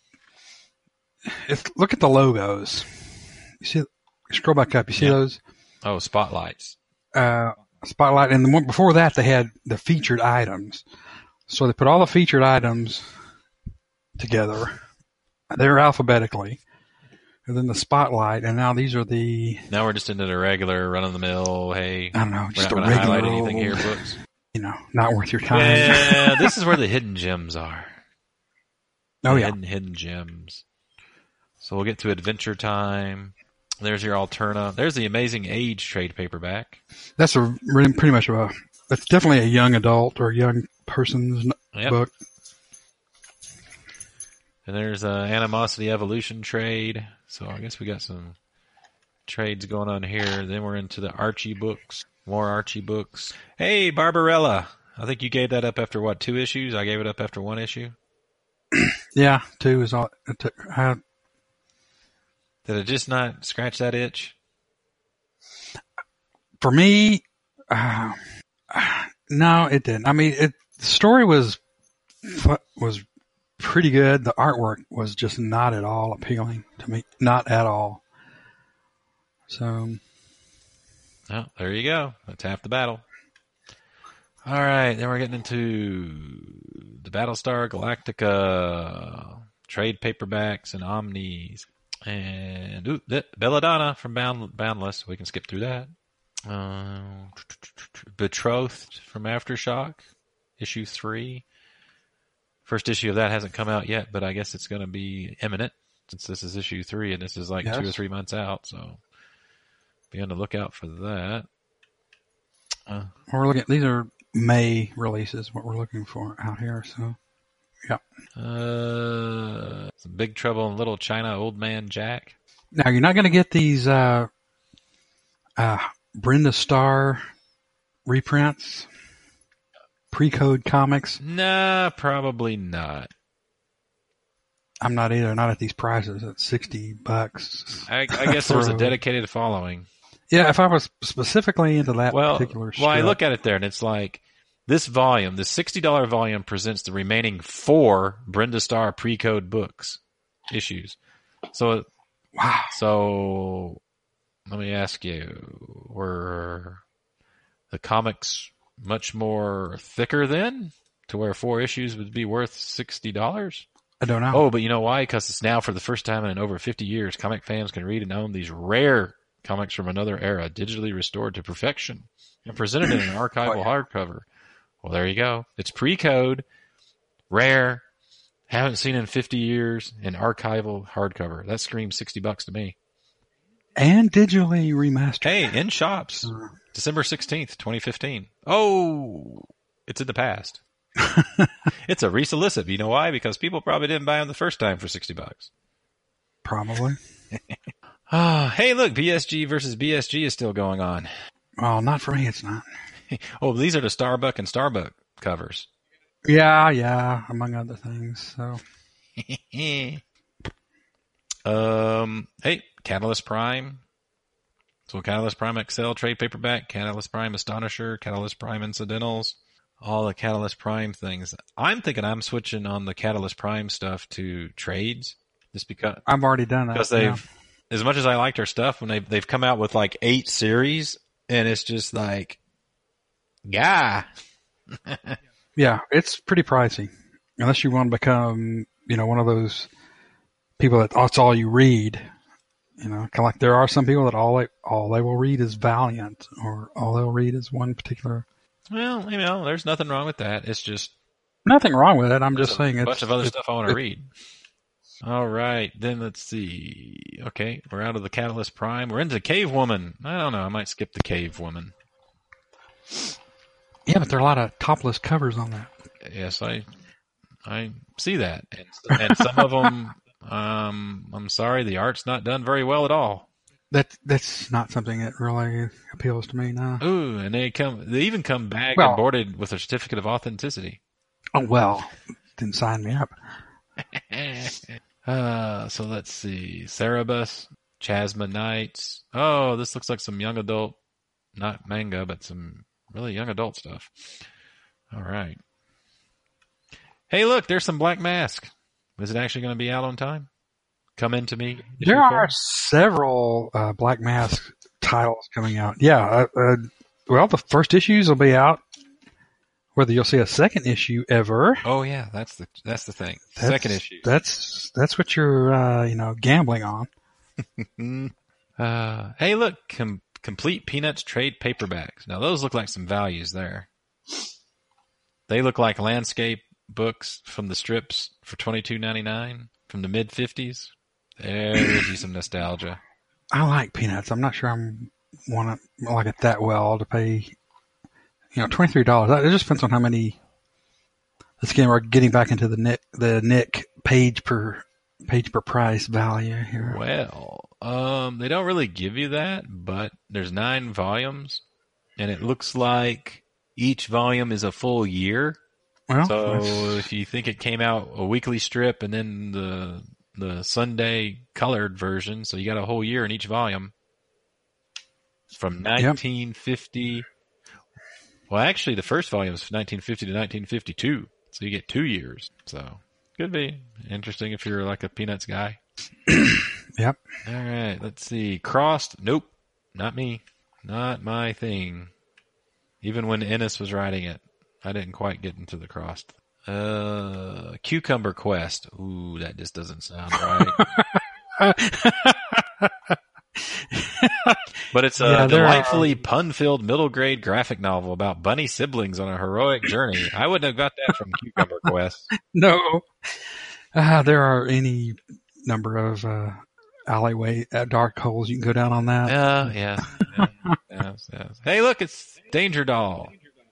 C: if, look at the logos. You see, scroll back up. You see
B: Yeah.
C: those?
B: Oh, spotlights.
C: Uh, spotlight. And the one before that, they had the featured items. So they put all the featured items together. They're alphabetically. And then the spotlight. And now these are the,
B: Now we're just into the regular run-of-the-mill, hey,
C: I don't know,
B: we're
C: just
B: not
C: a
B: going to highlight
C: regular
B: anything here,
C: old,
B: books.
C: you know, not worth your time.
B: Yeah, this is where the hidden gems are.
C: Oh,
B: The
C: yeah.
B: Hidden, hidden gems. So we'll get to Adventure Time. There's your Alterna. There's the Amazing Age trade paperback.
C: That's a really pretty much a, that's definitely a young adult or young person's
B: Yep.
C: book.
B: And there's a Animosity Evolution trade. So I guess we got some trades going on here. Then we're into the Archie books. More Archie books. Hey, Barbarella. I think you gave that up after, what, two issues? I gave it up after one issue.
C: Yeah, two is all. It took, I,
B: Did it just not scratch that itch?
C: For me, uh, no, it didn't. I mean, it, the story was was pretty good. The artwork was just not at all appealing to me. Not at all. So,
B: oh, there you go. That's half the battle. All right, then we're getting into the Battlestar Galactica trade paperbacks and omnis. And ooh, Belladonna from Bound, Boundless. We can skip through that. Uh, Betrothed from Aftershock, issue three. First issue of that hasn't come out yet, but I guess it's going to be imminent since this is issue three and this is like yes. two or three months out. So be on the lookout for that. Uh,
C: we're looking. These are May releases. What we're looking for out here. So, yeah.
B: Uh, some Big Trouble in Little China, Old Man Jack.
C: Now you're not going to get these uh, uh, Brenda Starr reprints, pre-code comics.
B: Nah, probably not.
C: I'm not either. Not at these prices. At sixty bucks.
B: I, I guess there's a dedicated following.
C: Yeah, if I was specifically into that
B: well,
C: particular strip.
B: Well, I look at it there, and it's like this volume, the sixty dollars volume presents the remaining four Brenda Starr pre-code books, issues. So,
C: wow.
B: So, let me ask you, were the comics much more thicker then, to where four issues would be worth sixty dollars?
C: I don't know.
B: Oh, but you know why? Because it's now, for the first time in over fifty years, comic fans can read and own these rare comics from another era, digitally restored to perfection and presented in an archival oh, yeah. hardcover. Well, there you go. It's pre-code, rare, haven't seen in fifty years, and archival hardcover. That screams sixty bucks to me.
C: And digitally remastered.
B: Hey, in shops, uh, December sixteenth, twenty fifteen. Oh, it's in the past. It's a resolicit. You know why? Because people probably didn't buy them the first time for sixty bucks.
C: Probably.
B: Oh, hey, look, B S G versus B S G is still going on.
C: Well, not for me, it's not.
B: Oh, these are the Starbuck and Starbuck covers.
C: Yeah, yeah, among other things. So,
B: um, hey, Catalyst Prime. So Catalyst Prime X L trade paperback, Catalyst Prime Astonisher, Catalyst Prime Incidentals, all the Catalyst Prime things. I'm thinking I'm switching on the Catalyst Prime stuff to trades, just because
C: I've already done that.
B: Because they've. Yeah. As much as I liked their stuff, when they they've come out with like eight series, and it's just like, yeah,
C: yeah, it's pretty pricey. Unless you want to become, you know, one of those people that that's all you read. You know, kind of like there are some people that all they all they will read is Valiant, or all they'll read is one particular.
B: Well, you know, there's nothing wrong with that. It's just
C: nothing wrong with it. I'm just saying
B: a
C: it's
B: bunch of other
C: it,
B: stuff I want to
C: it,
B: read. All right, then let's see. Okay, we're out of the Catalyst Prime. We're into Cave Woman. I don't know. I might skip the Cave Woman.
C: Yeah, but there are a lot of topless covers on that.
B: Yes, I I see that. And, and some of them, um, I'm sorry, the art's not done very well at all.
C: That That's not something that really appeals to me, no.
B: Ooh, and they come. They even come back
C: well,
B: and boarded with a certificate of authenticity.
C: Oh, well, didn't sign me up.
B: Uh, so let's see. Cerebus, Chasma Knights. Oh, this looks like some young adult, not manga, but some really young adult stuff. All right. Hey, look, there's some Black Mask. Is it actually going to be out on time? Come into me.
C: There are several uh, Black Mask titles coming out. Yeah. Uh, uh, well, the first issues will be out. Whether you'll see a second issue ever.
B: Oh yeah, that's the that's the thing.
C: That's,
B: second issue.
C: That's that's what you're uh, you know gambling on.
B: uh, hey, look, com- complete Peanuts trade paperbacks. Now those look like some values there. They look like landscape books from the strips for twenty-two ninety-nine from the mid fifties. There's you some nostalgia.
C: I like Peanuts. I'm not sure I'm want to like it that well to pay. You know, twenty-three dollars. It just depends on how many Let's get we're getting back into the Nick the Nick page per page per price value here.
B: Well, um, they don't really give you that, but there's nine volumes, and it looks like each volume is a full year. Well, so if you think it came out a weekly strip and then the the Sunday colored version, so you got a whole year in each volume. From nineteen fifty. Yep. Well, actually, the first volume is nineteen fifty to nineteen fifty-two, so you get two years. So could be interesting if you're like a Peanuts guy.
C: Yep.
B: All right, let's see. Crossed. Nope, not me. Not my thing. Even when Ennis was writing it, I didn't quite get into the crossed. Uh, Cucumber Quest. Ooh, that just doesn't sound right. But it's a yeah, delightfully are... pun-filled middle-grade graphic novel about bunny siblings on a heroic journey. I wouldn't have got that from Cucumber Quest.
C: No. Uh, there are any number of uh, alleyway uh, dark holes you can go down on that.
B: Uh, yeah, yeah. yes, yes. Hey, look, it's Danger Doll.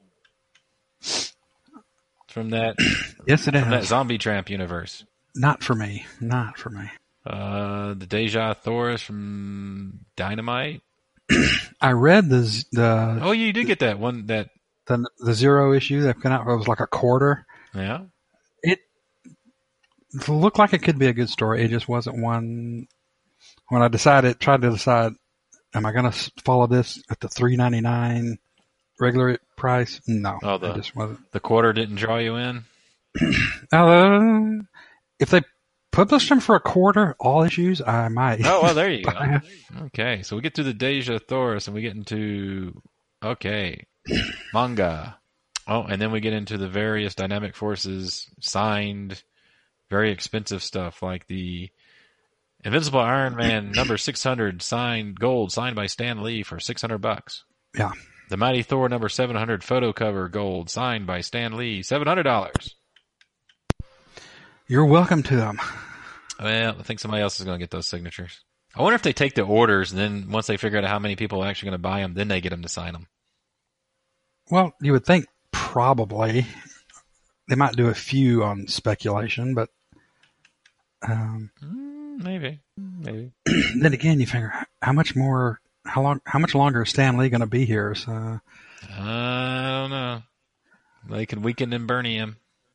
B: From that,
C: yes, it is.
B: From that Zombie Tramp universe.
C: Not for me. Not for me.
B: Uh, the Deja Thoris from Dynamite.
C: I read the the.
B: Oh, you did get that one. That
C: the the zero issue that came out. It was like a quarter.
B: Yeah.
C: It looked like it could be a good story. It just wasn't one. When I decided, tried to decide, am I going to follow this at the three ninety-nine regular price? No.
B: Oh, the
C: it just wasn't.
B: The quarter didn't draw you in.
C: uh, if they published them for a quarter, all issues, I might.
B: Oh, well, there you go. Okay, so we get to the Deja Thoris, and we get into, okay, manga. Oh, and then we get into the various Dynamic Forces signed, very expensive stuff, like the Invincible Iron Man number six hundred signed, gold, signed by Stan Lee for six hundred bucks.
C: Yeah.
B: The Mighty Thor number seven hundred photo cover, gold, signed by Stan Lee, seven hundred dollars.
C: You're welcome to them.
B: Well, I think somebody else is going to get those signatures. I wonder if they take the orders, and then once they figure out how many people are actually going to buy them, then they get them to sign them.
C: Well, you would think probably. They might do a few on speculation, but... Um,
B: mm, maybe. Maybe.
C: Then again, you figure, how much more... How long? How much longer is Stan Lee going to be here? So, uh,
B: I don't know. They could weaken and Bernie him.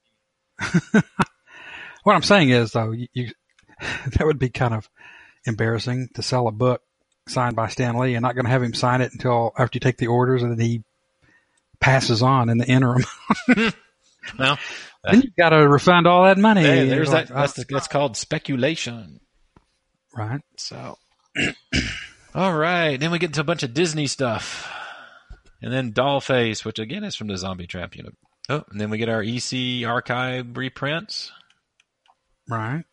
C: What I'm saying is, though, you, you that would be kind of embarrassing to sell a book signed by Stan Lee and not going to have him sign it until after you take the orders and then he passes on in the interim.
B: Well,
C: then you've got to refund all that money.
B: Hey, there's that. Like, that's, the, that's called speculation.
C: Right.
B: So, all right. Then we get into a bunch of Disney stuff. And then Dollface, which again is from the Zombie Tramp unit. Oh, and then we get our E C archive reprints.
C: Right.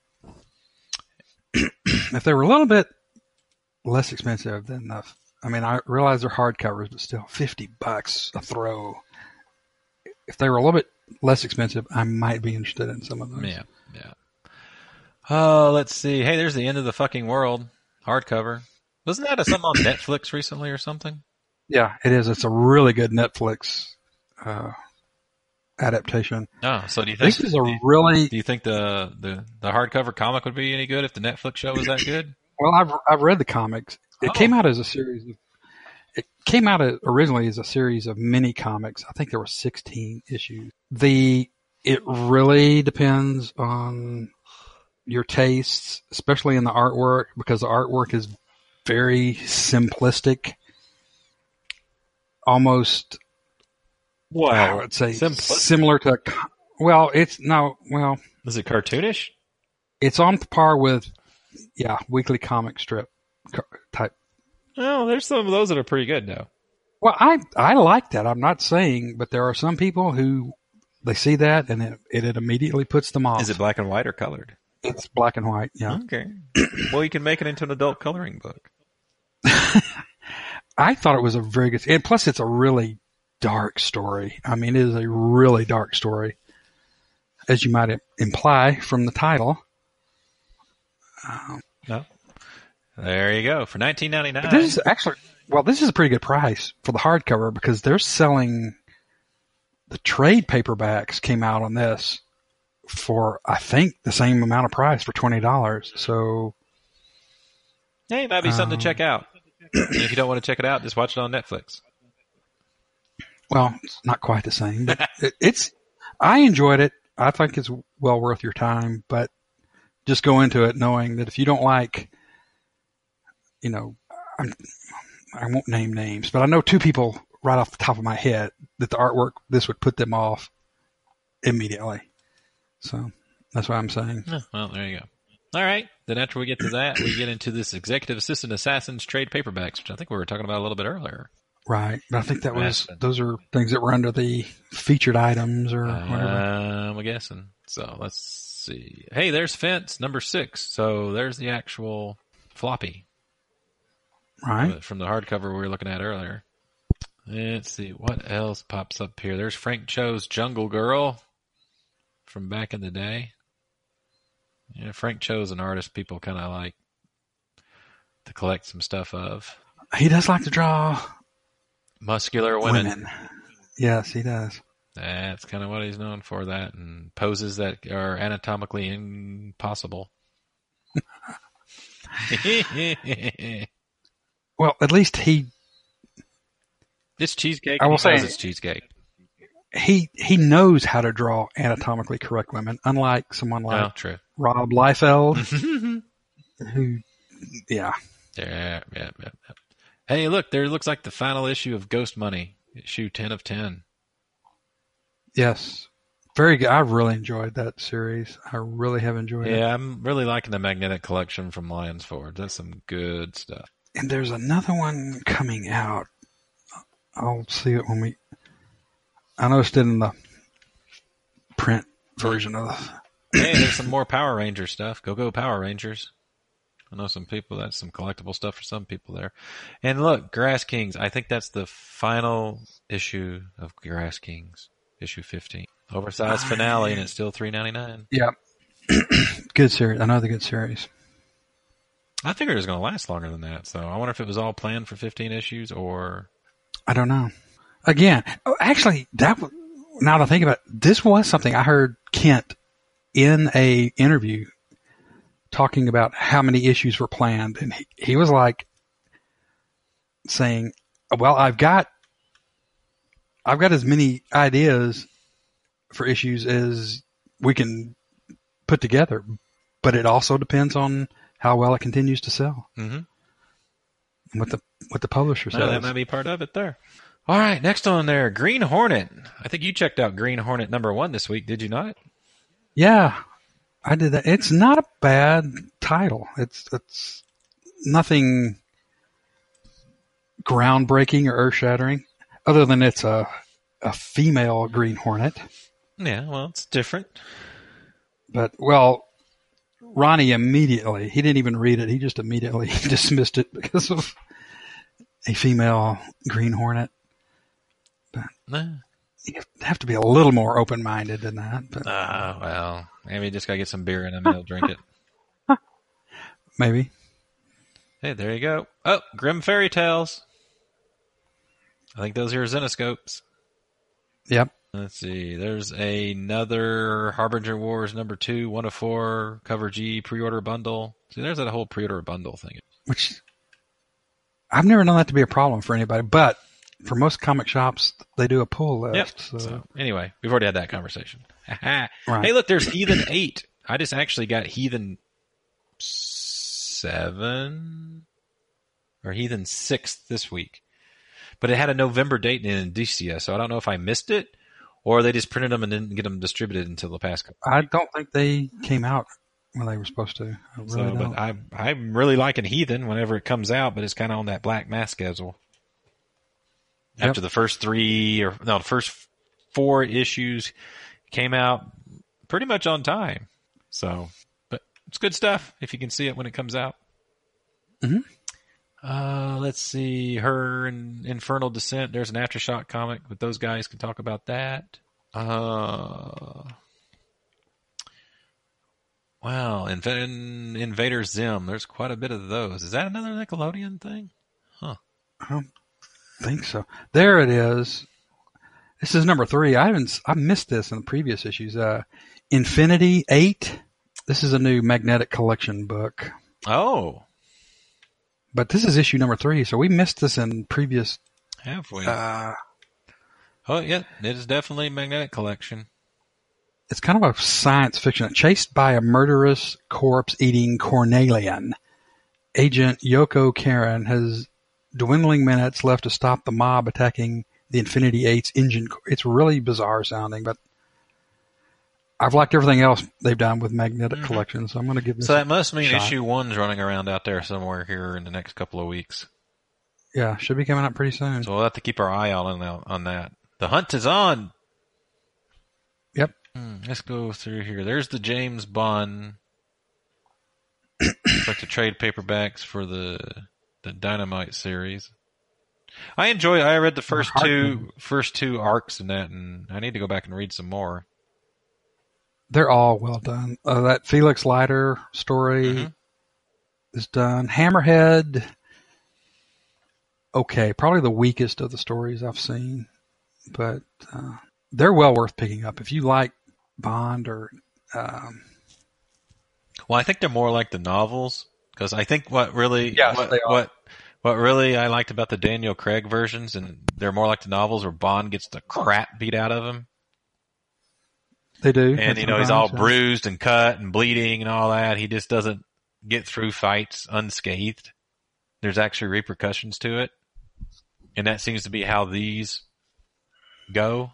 C: If they were a little bit less expensive than the, I mean, I realize they're hardcovers, but still fifty bucks a throw. If they were a little bit less expensive, I might be interested in some of those.
B: Yeah, yeah. Oh, let's see. Hey, there's the End of the Fucking World hardcover. Wasn't that a, something on Netflix recently or something?
C: Yeah, it is. It's a really good Netflix uh, adaptation.
B: Oh, so do you think
C: this is a really?
B: Do you think the, the the hardcover comic would be any good if the Netflix show was that good?
C: Well, I've I've read the comics. It oh. came out as a series. Of, it came out originally as a series of mini comics. I think there were sixteen issues. The it really depends on your tastes, especially in the artwork, because the artwork is very simplistic, almost.
B: Wow,
C: I would say simplistic. Similar to. Well, it's no. Well,
B: is it cartoonish?
C: It's on par with, yeah, weekly comic strip type.
B: Well, there's some of those that are pretty good now.
C: Well, I I like that. I'm not saying, but there are some people who they see that and it it immediately puts them off.
B: Is it black and white or colored?
C: It's black and white. Yeah.
B: Okay. Well, you can make it into an adult coloring book.
C: I thought it was a very good, and plus it's a really dark story. I mean, it is a really dark story, as you might imply from the title.
B: Um, no. There you go for nineteen ninety-nine.
C: This is actually well. This is a pretty good price for the hardcover because they're selling the trade paperbacks came out on this for, I think, the same amount of price for twenty dollars. So,
B: hey, it might be something um, to check out. And if you don't want to check it out, just watch it on Netflix.
C: Well, it's not quite the same, but it, it's, I enjoyed it. I think it's well worth your time, but just go into it knowing that if you don't like, you know, I'm, I won't name names, but I know two people right off the top of my head that the artwork, this would put them off immediately. So that's what I'm saying.
B: Oh, well, there you go. All right. Then after we get to that, we get into this Executive Assistant Assassins trade paperbacks, which I think we were talking about a little bit earlier.
C: Right. But I think that was, those are things that were under the featured items or whatever.
B: Um, I'm guessing. So let's see. Hey, there's Fence, number six. So there's the actual floppy.
C: Right.
B: From the hardcover we were looking at earlier. Let's see. What else pops up here? There's Frank Cho's Jungle Girl from back in the day. Yeah, Frank Cho's an artist people kind of like to collect some stuff of.
C: He does like to draw
B: muscular women.
C: women. Yes, he does.
B: That's kind of what he's known for, that, and poses that are anatomically impossible.
C: Well, at least he...
B: It's cheesecake.
C: I will say
B: it's cheesecake.
C: He he knows how to draw anatomically correct women, unlike someone like
B: oh, true.
C: Rob Liefeld, who, yeah.
B: Yeah, yeah, yeah, yeah. Hey, look, there looks like the final issue of Ghost Money, issue ten of ten.
C: Yes. Very good. I really enjoyed that series. I really have enjoyed
B: yeah,
C: it.
B: Yeah, I'm really liking the Magnetic Collection from Lions Forge. That's some good stuff.
C: And there's another one coming out. I'll see it when we... I noticed it in the print version of the...
B: Hey, there's some more Power Ranger stuff. Go, go, Power Rangers. I know some people, that's some collectible stuff for some people there. And look, Grass Kings. I think that's the final issue of Grass Kings, issue fifteen. Oversized finale, and it's still three ninety-nine.
C: Yeah. Good series. Another good series.
B: I figured it was going to last longer than that, so I wonder if it was all planned for fifteen issues or...
C: I don't know. Again, oh, actually, that now that I think about it, this was something I heard Kent in a interview talking about how many issues were planned, and he, he was like saying, "Well, I've got, I've got as many ideas for issues as we can put together, but it also depends on how well it continues to sell."
B: Mm-hmm.
C: What the what the publisher says.
B: No, that might be part of it there. All right, next on there, Green Hornet. I think you checked out Green Hornet number one this week, did you not?
C: Yeah, I did that. It's not a bad title. It's it's nothing groundbreaking or earth-shattering, other than it's a a female Green Hornet.
B: Yeah, well, it's different.
C: But, well, Ronnie immediately, he didn't even read it. He just immediately dismissed it because of a female Green Hornet. But
B: nah.
C: You have to be a little more open-minded than that. But
B: uh, well, maybe you just got to get some beer in him and he'll drink it.
C: Maybe.
B: Hey, there you go. Oh, Grim Fairy Tales. I think those are Zenoscopes.
C: Yep.
B: Let's see. There's another Harbinger Wars number two, one of four, cover G, pre-order bundle. See, there's that whole pre-order bundle thing.
C: Which, I've never known that to be a problem for anybody, but for most comic shops, they do a pull list.
B: Yep.
C: So.
B: so anyway, we've already had that conversation.
C: Right.
B: Hey, look, there's Heathen eight. I just actually got Heathen seven or Heathen six this week. But it had a November date in Indicia, so I don't know if I missed it or they just printed them and didn't get them distributed until the past couple.
C: I don't think they came out when they were supposed to. I really
B: so,
C: don't.
B: But I, I'm really liking Heathen whenever it comes out, but it's kind of on that Black Mass schedule. Yep. After the first three or no, the first four issues came out pretty much on time. So, but it's good stuff if you can see it when it comes out.
C: Mm-hmm.
B: Uh, let's see, her and Infernal Descent. There's an Aftershock comic, but those guys can talk about that. Uh, wow, Inv- Invader Zim. There's quite a bit of those. Is that another Nickelodeon thing? Huh.
C: I don't think so. There it is. This is number three. I haven't. I missed this in the previous issues. Uh, Infinity Eight. This is a new Magnetic Collection book.
B: Oh.
C: But this is issue number three, so we missed this in previous.
B: Have we?
C: Uh,
B: oh, yeah. It is definitely Magnetic Collection.
C: It's kind of a science fiction. Chased by a murderous, corpse-eating Cornelian, Agent Yoko Karen has dwindling minutes left to stop the mob attacking the Infinity Eight's engine. It's really bizarre sounding, but I've liked everything else they've done with Magnetic mm-hmm. Collection, so I'm going to give this
B: So that must mean
C: shot.
B: issue one's running around out there somewhere here in the next couple of weeks.
C: Yeah, should be coming out pretty soon.
B: So we'll have to keep our eye out on that. On that. The hunt is on.
C: Yep.
B: Hmm, let's go through here. There's the James Bond. It's like the trade paperbacks for the the Dynamite series. I enjoy. I read the first two first two arcs in that, and I need to go back and read some more.
C: They're all well done. Uh, that Felix Leiter story mm-hmm. is done. Hammerhead, okay, probably the weakest of the stories I've seen, but uh, they're well worth picking up if you like Bond or. Um,
B: well, I think they're more like the novels because I think what really
C: yes,
B: what,
C: they are.
B: what what really I liked about the Daniel Craig versions, and they're more like the novels where Bond gets the crap beat out of him.
C: They do.
B: And, you know, he's all bruised and cut and bleeding and all that. He just doesn't get through fights unscathed. There's actually repercussions to it. And that seems to be how these go.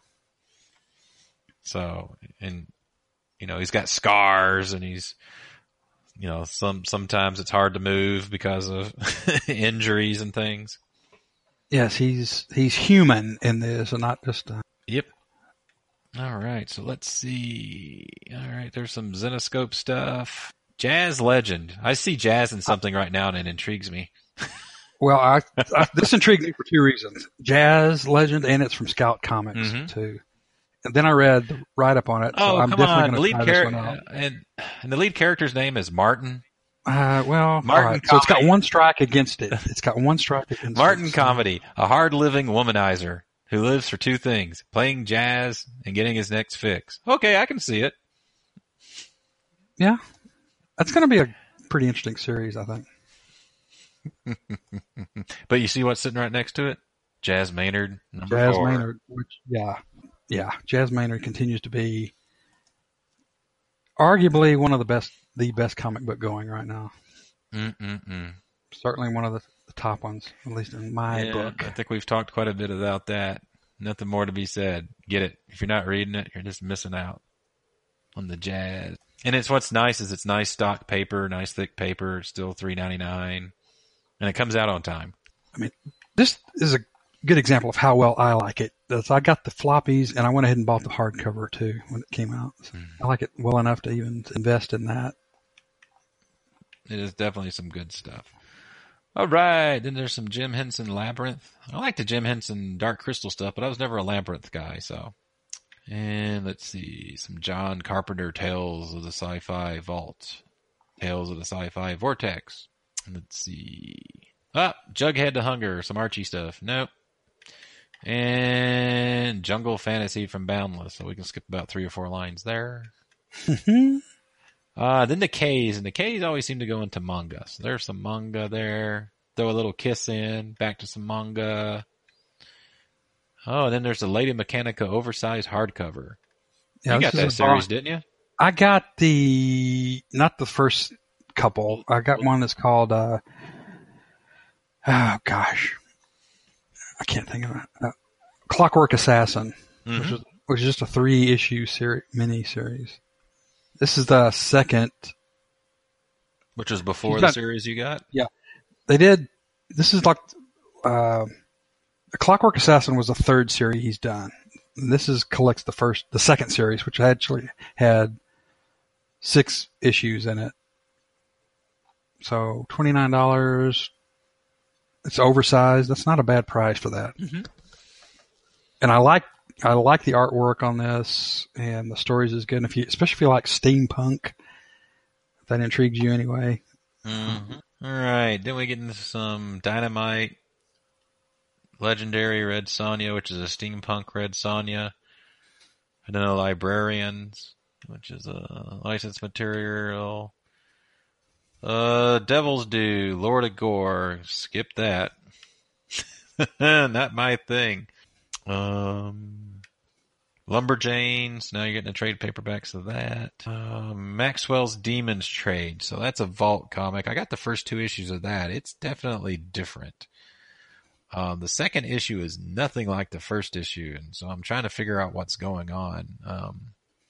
B: So, and, you know, he's got scars and he's, you know, some, sometimes it's hard to move because of injuries and things.
C: Yes, he's, he's human in this and not just, uh,
B: yep. All right, so let's see. All right, there's some Zenoscope stuff. Jazz Legend. I see Jazz in something right now, and it intrigues me.
C: Well, I, I, this intrigued me for two reasons. Jazz Legend, and it's from Scout Comics, mm-hmm. too. And then I read the write-up on it, so
B: oh,
C: I'm
B: come
C: definitely
B: on.
C: going to try
B: char-
C: this one out.
B: And, and the lead character's name is Martin?
C: Uh, well,
B: Martin
C: all right. So it's got one strike against it. It's got one strike against
B: Martin
C: it. Martin
B: Comedy, a hard-living womanizer who lives for two things, playing jazz and getting his next fix. Okay, I can see it.
C: Yeah. That's going to be a pretty interesting series, I think.
B: But you see what's sitting right next to it? Jazz Maynard, number
C: Jazz
B: four.
C: Maynard, which, yeah. Yeah. Jazz Maynard continues to be arguably one of the best, the best comic book going right now.
B: Mm-mm-mm.
C: Certainly one of the the top ones, at least in my
B: yeah,
C: book.
B: I think we've talked quite a bit about that. Nothing more to be said. Get it. If you're not reading it, you're just missing out on the jazz. And it's what's nice is it's nice stock paper, nice thick paper, still three ninety-nine, and it comes out on time.
C: I mean, this is a good example of how well I like it. That's, I got the floppies, and I went ahead and bought the hardcover too when it came out. So mm-hmm. I like it well enough to even invest in that.
B: It is definitely some good stuff. All right, then there's some Jim Henson Labyrinth. I like the Jim Henson Dark Crystal stuff, but I was never a Labyrinth guy, so. And let's see, some John Carpenter Tales of the Sci-Fi Vault. Tales of the Sci-Fi Vortex. Let's see. Ah, Jughead to Hunger, some Archie stuff. Nope. And Jungle Fantasy from Boundless, so we can skip about three or four lines there. Uh, then the K's, and the K's always seem to go into manga. So there's some manga there. Throw a little kiss in, back to some manga. Oh, and then there's the Lady Mechanica oversized hardcover. Yeah, you got that series, bar. didn't you?
C: I got the, not the first couple. I got one that's called, uh, oh gosh. I can't think of it. Uh, Clockwork Assassin, mm-hmm. which, is, which is just a three issue seri- mini series. This is the second.
B: Which was before the series you got?
C: Yeah. They did. This is like, uh, the Clockwork Assassin was the third series he's done. And this is collects the first, the second series, which actually had six issues in it. So twenty-nine dollars. It's oversized. That's not a bad price for that. Mm-hmm. And I like, I like the artwork on this, and the stories is good. And if you, especially if you like steampunk, if that intrigues you anyway.
B: Mm-hmm. All right, then we get into some Dynamite Legendary Red Sonja, which is a steampunk Red Sonja. And then the Librarians, which is a licensed material. Uh, Devil's Due, Lord of Gore. Skip that. Not my thing. Um, Lumberjanes. Now you're getting the trade paperbacks of that. Uh, Maxwell's Demons trade. So that's a Vault comic. I got the first two issues of that. It's definitely different. Um, the second issue is nothing like the first issue, and so I'm trying to figure out what's going on. Um,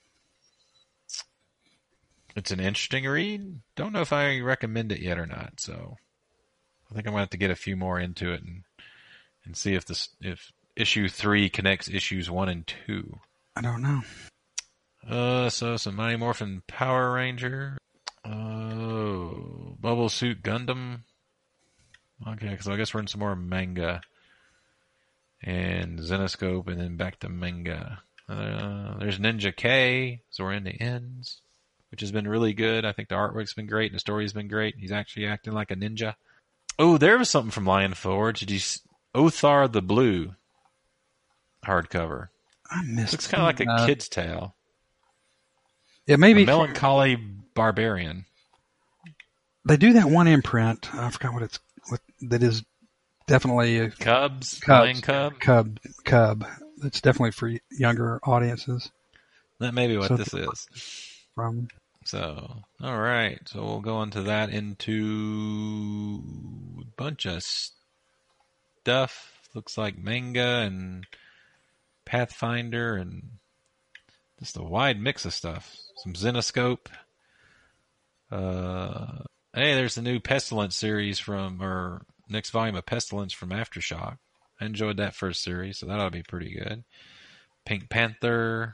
B: it's an interesting read. Don't know if I recommend it yet or not, so I think I'm going to have to get a few more into it and and see if this if issue three connects issues one and two.
C: I don't know.
B: Uh, so some Mighty Morphin Power Ranger. Oh, Bubble Suit Gundam. Okay, so I guess we're in some more manga and Zenoscope, and then back to manga. Uh, there's Ninja K, so we're in the ends, which has been really good. I think the artwork's been great, and the story's been great. He's actually acting like a ninja. Oh, there was something from Lion Forge. Did you s- Othar the Blue hardcover?
C: I missed.
B: Looks kind of like a
C: uh,
B: kid's tale.
C: Yeah, maybe
B: A melancholy barbarian.
C: They do that one imprint. I forgot what it's what that is. Definitely a
B: Cubs,
C: Cubs.
B: Lion Cub.
C: Cub. Cub. It's definitely for younger audiences.
B: That may be what
C: So-
B: this is.
C: From
B: So, all right. So we'll go into that into a bunch of stuff. Looks like manga and Pathfinder and just a wide mix of stuff. Some Zenoscope. Uh, hey, there's the new Pestilence series from, or next volume of Pestilence from Aftershock. I enjoyed that first series, so that ought to be pretty good. Pink Panther.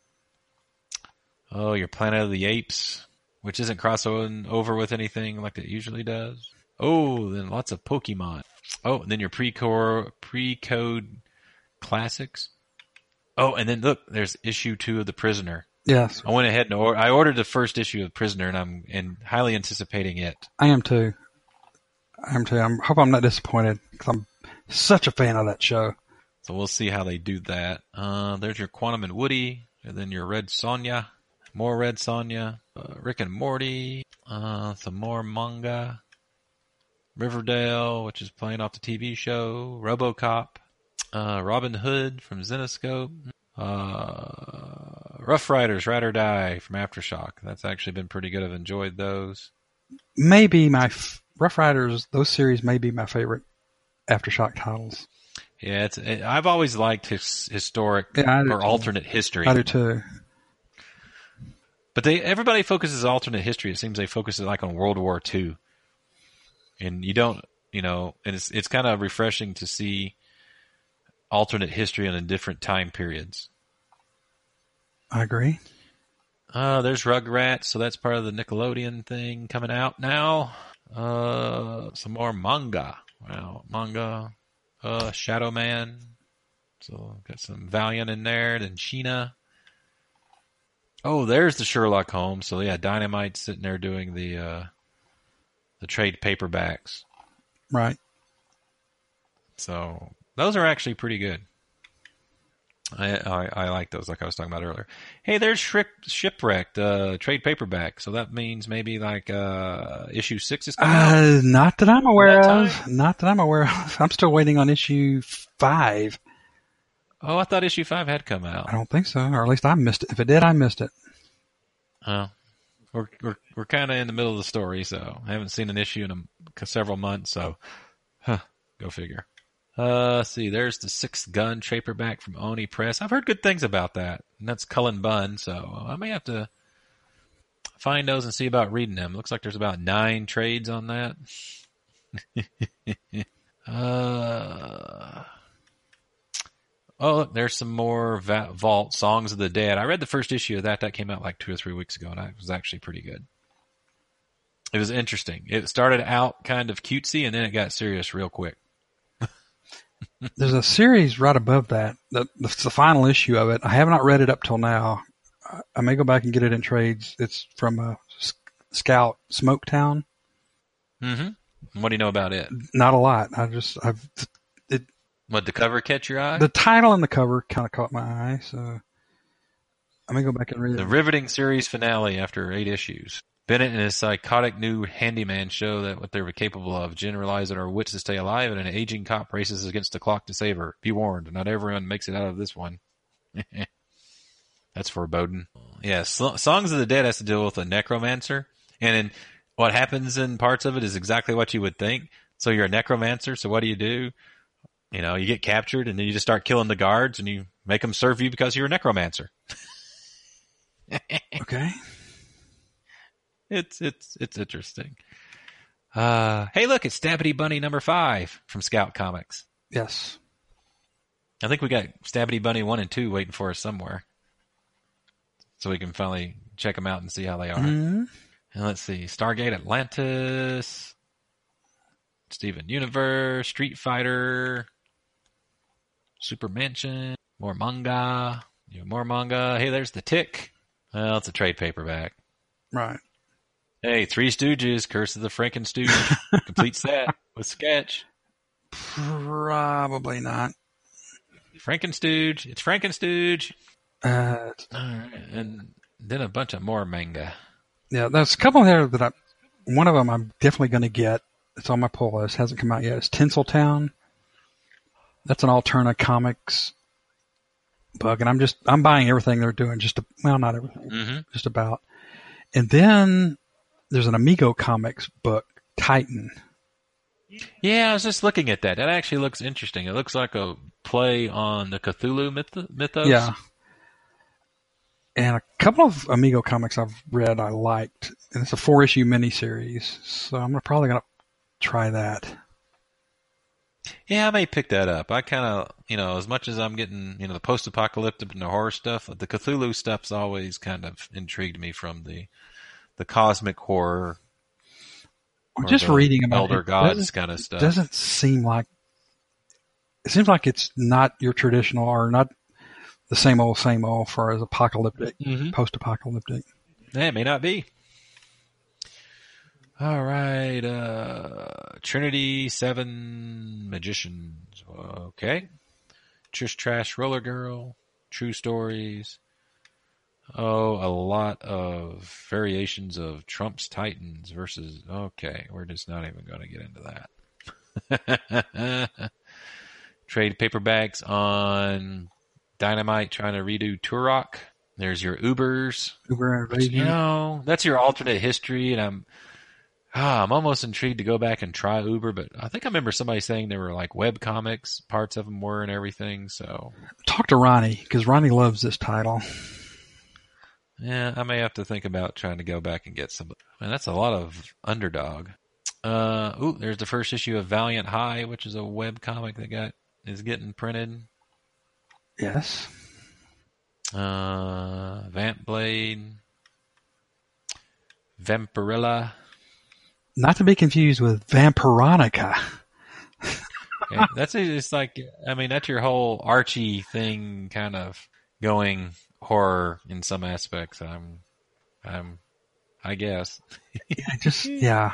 B: Oh, your Planet of the Apes, which isn't crossing over with anything like it usually does. Oh, then lots of Pokemon. Oh, and then your pre-core, pre-code classics. Oh, and then look, there's issue two of The Prisoner.
C: yes,
B: I went ahead and or- I ordered the first issue of Prisoner, and I'm and highly anticipating it.
C: I am too. I am too. I hope I'm not disappointed because I'm such a fan of that show.
B: So we'll see how they do that. Uh, there's your Quantum and Woody, and then your Red Sonja, more Red Sonja, uh, Rick and Morty, uh, some more manga, Riverdale, which is playing off the T V show, RoboCop, uh, Robin Hood from Zenoscope, uh, Rough Riders, Ride or Die from Aftershock. That's actually been pretty good. I've enjoyed those.
C: Maybe my f- Rough Riders, those series may be my favorite Aftershock titles.
B: Yeah, it's. It, I've always liked his historic
C: Yeah, I do
B: or
C: too.
B: alternate history.
C: I do too.
B: But they everybody focuses alternate history. It seems they focus it like on World War Two, and you don't, you know, and it's it's kind of refreshing to see alternate history in different time periods.
C: I agree.
B: Uh, there's Rugrats, so that's part of the Nickelodeon thing coming out now. Uh, some more manga. Wow, manga. Uh, Shadow Man. So got some Valiant in there. Then Sheena. Oh, there's the Sherlock Holmes. So yeah, Dynamite sitting there doing the uh, the trade paperbacks.
C: Right.
B: So those are actually pretty good. I, I I like those, like I was talking about earlier. Hey, there's Shrick, Shipwrecked, uh, trade paperback. So that means maybe like uh, issue six is coming out.
C: Uh, not that I'm aware
B: That
C: of. Not that I'm aware of. I'm still waiting on issue five.
B: Oh, I thought issue five had come
C: I
B: out.
C: don't think so, or at least I missed it. If it did, I missed it.
B: Oh, we're we're we're kind of in the middle of the story, so I haven't seen an issue in a, several months. So, huh, go figure. Uh, let's see, there's the Sixth Gun trade paperback from Oni Press. I've heard good things about that, and that's Cullen Bunn. So I may have to find those and see about reading them. Looks like there's about nine trades on that. uh. Oh, look, there's some more Va- Vault Songs of the Dead. I read the first issue of that. That came out like two or three weeks ago, and it was actually pretty good. It was interesting. It started out kind of cutesy, and then it got serious real quick.
C: There's a series right above that. that. That's the final issue of it. I have not read it up till now. I- I may go back and get it in trades. It's from uh, S- Scout Smoketown.
B: Mm-hmm. What do you know about it?
C: Not a lot. I just I've it
B: What, the cover catch your eye?
C: The title and the cover kind of caught my eye, so I'm going to go back and read it.
B: The riveting series finale after eight issues. Bennett and his psychotic new handyman show that what they were capable of. Jen relies on her wits to stay alive, and an aging cop races against the clock to save her. Be warned, not everyone makes it out of this one. That's foreboding. Yeah, Songs of the Dead has to deal with a necromancer, and in, what happens in parts of it is exactly what you would think. So you're a necromancer, so what do you do? You know, you get captured, and then you just start killing the guards, and you make them serve you because you're a necromancer.
C: Okay.
B: It's it's it's interesting. Uh, hey, look, it's Stabbity Bunny number five from Scout Comics.
C: Yes.
B: I think we got Stabbity Bunny one and two waiting for us somewhere, so we can finally check them out and see how they are.
C: Mm-hmm.
B: And let's see, Stargate Atlantis, Steven Universe, Street Fighter, Super Mansion, more manga, you know, more manga. Hey, there's The Tick. Well, it's a trade paperback.
C: Right.
B: Hey, Three Stooges, Curse of the Frankenstooge, complete set with sketch.
C: Probably not.
B: Frankenstooge, it's Frankenstooge.
C: Uh,
B: All right, and then a bunch of more manga.
C: Yeah, there's a couple there that I, one of them I'm definitely going to get. It's on my pull list. Hasn't come out yet. It's Tinseltown. That's an Alterna Comics book, and I'm just I'm buying everything they're doing. Just to, well, not everything,
B: Mm-hmm.
C: just about. And then there's an Amigo Comics book, Titan.
B: Yeah, I was just looking at that. That actually looks interesting. It looks like a play on the Cthulhu myth- mythos.
C: Yeah. And a couple of Amigo comics I've read I liked. And it's a four-issue miniseries. So I'm probably going to try that.
B: Yeah, I may pick that up. I kind of, you know, as much as I'm getting, you know, the post-apocalyptic and the horror stuff, the Cthulhu stuff's always kind of intrigued me from the the cosmic horror.
C: I'm just reading about
B: Elder
C: it.
B: Gods kind of stuff.
C: Doesn't seem like, it seems like it's not your traditional or not the same old, same old as far as apocalyptic,
B: Mm-hmm.
C: post-apocalyptic.
B: Yeah, it may not be. All right, uh, Trinity Seven Magicians. Okay. Trish Trash Roller Girl. True Stories. Oh, a lot of variations of Trump's Titans versus... Okay, we're just not even going to get into that. Trade paperbacks on Dynamite trying to redo Turok. There's your Ubers.
C: Uber
B: Which, you know, that's your alternate history, and I'm... Ah, I'm almost intrigued to go back and try Uber, but I think I remember somebody saying there were like web comics, parts of them were and everything, so...
C: Talk to Ronnie, because Ronnie loves this title.
B: Yeah, I may have to think about trying to go back and get some. Man, that's a lot of Underdog. Uh, ooh, there's the first issue of Valiant High, which is a web comic that got is getting printed.
C: Yes.
B: Uh, Vamp Blade, Vampirilla.
C: Not to be confused with Vampironica.
B: Yeah, that's it's like I mean that's your whole Archie thing, kind of going horror in some aspects. I'm, I'm, I guess.
C: yeah, just yeah.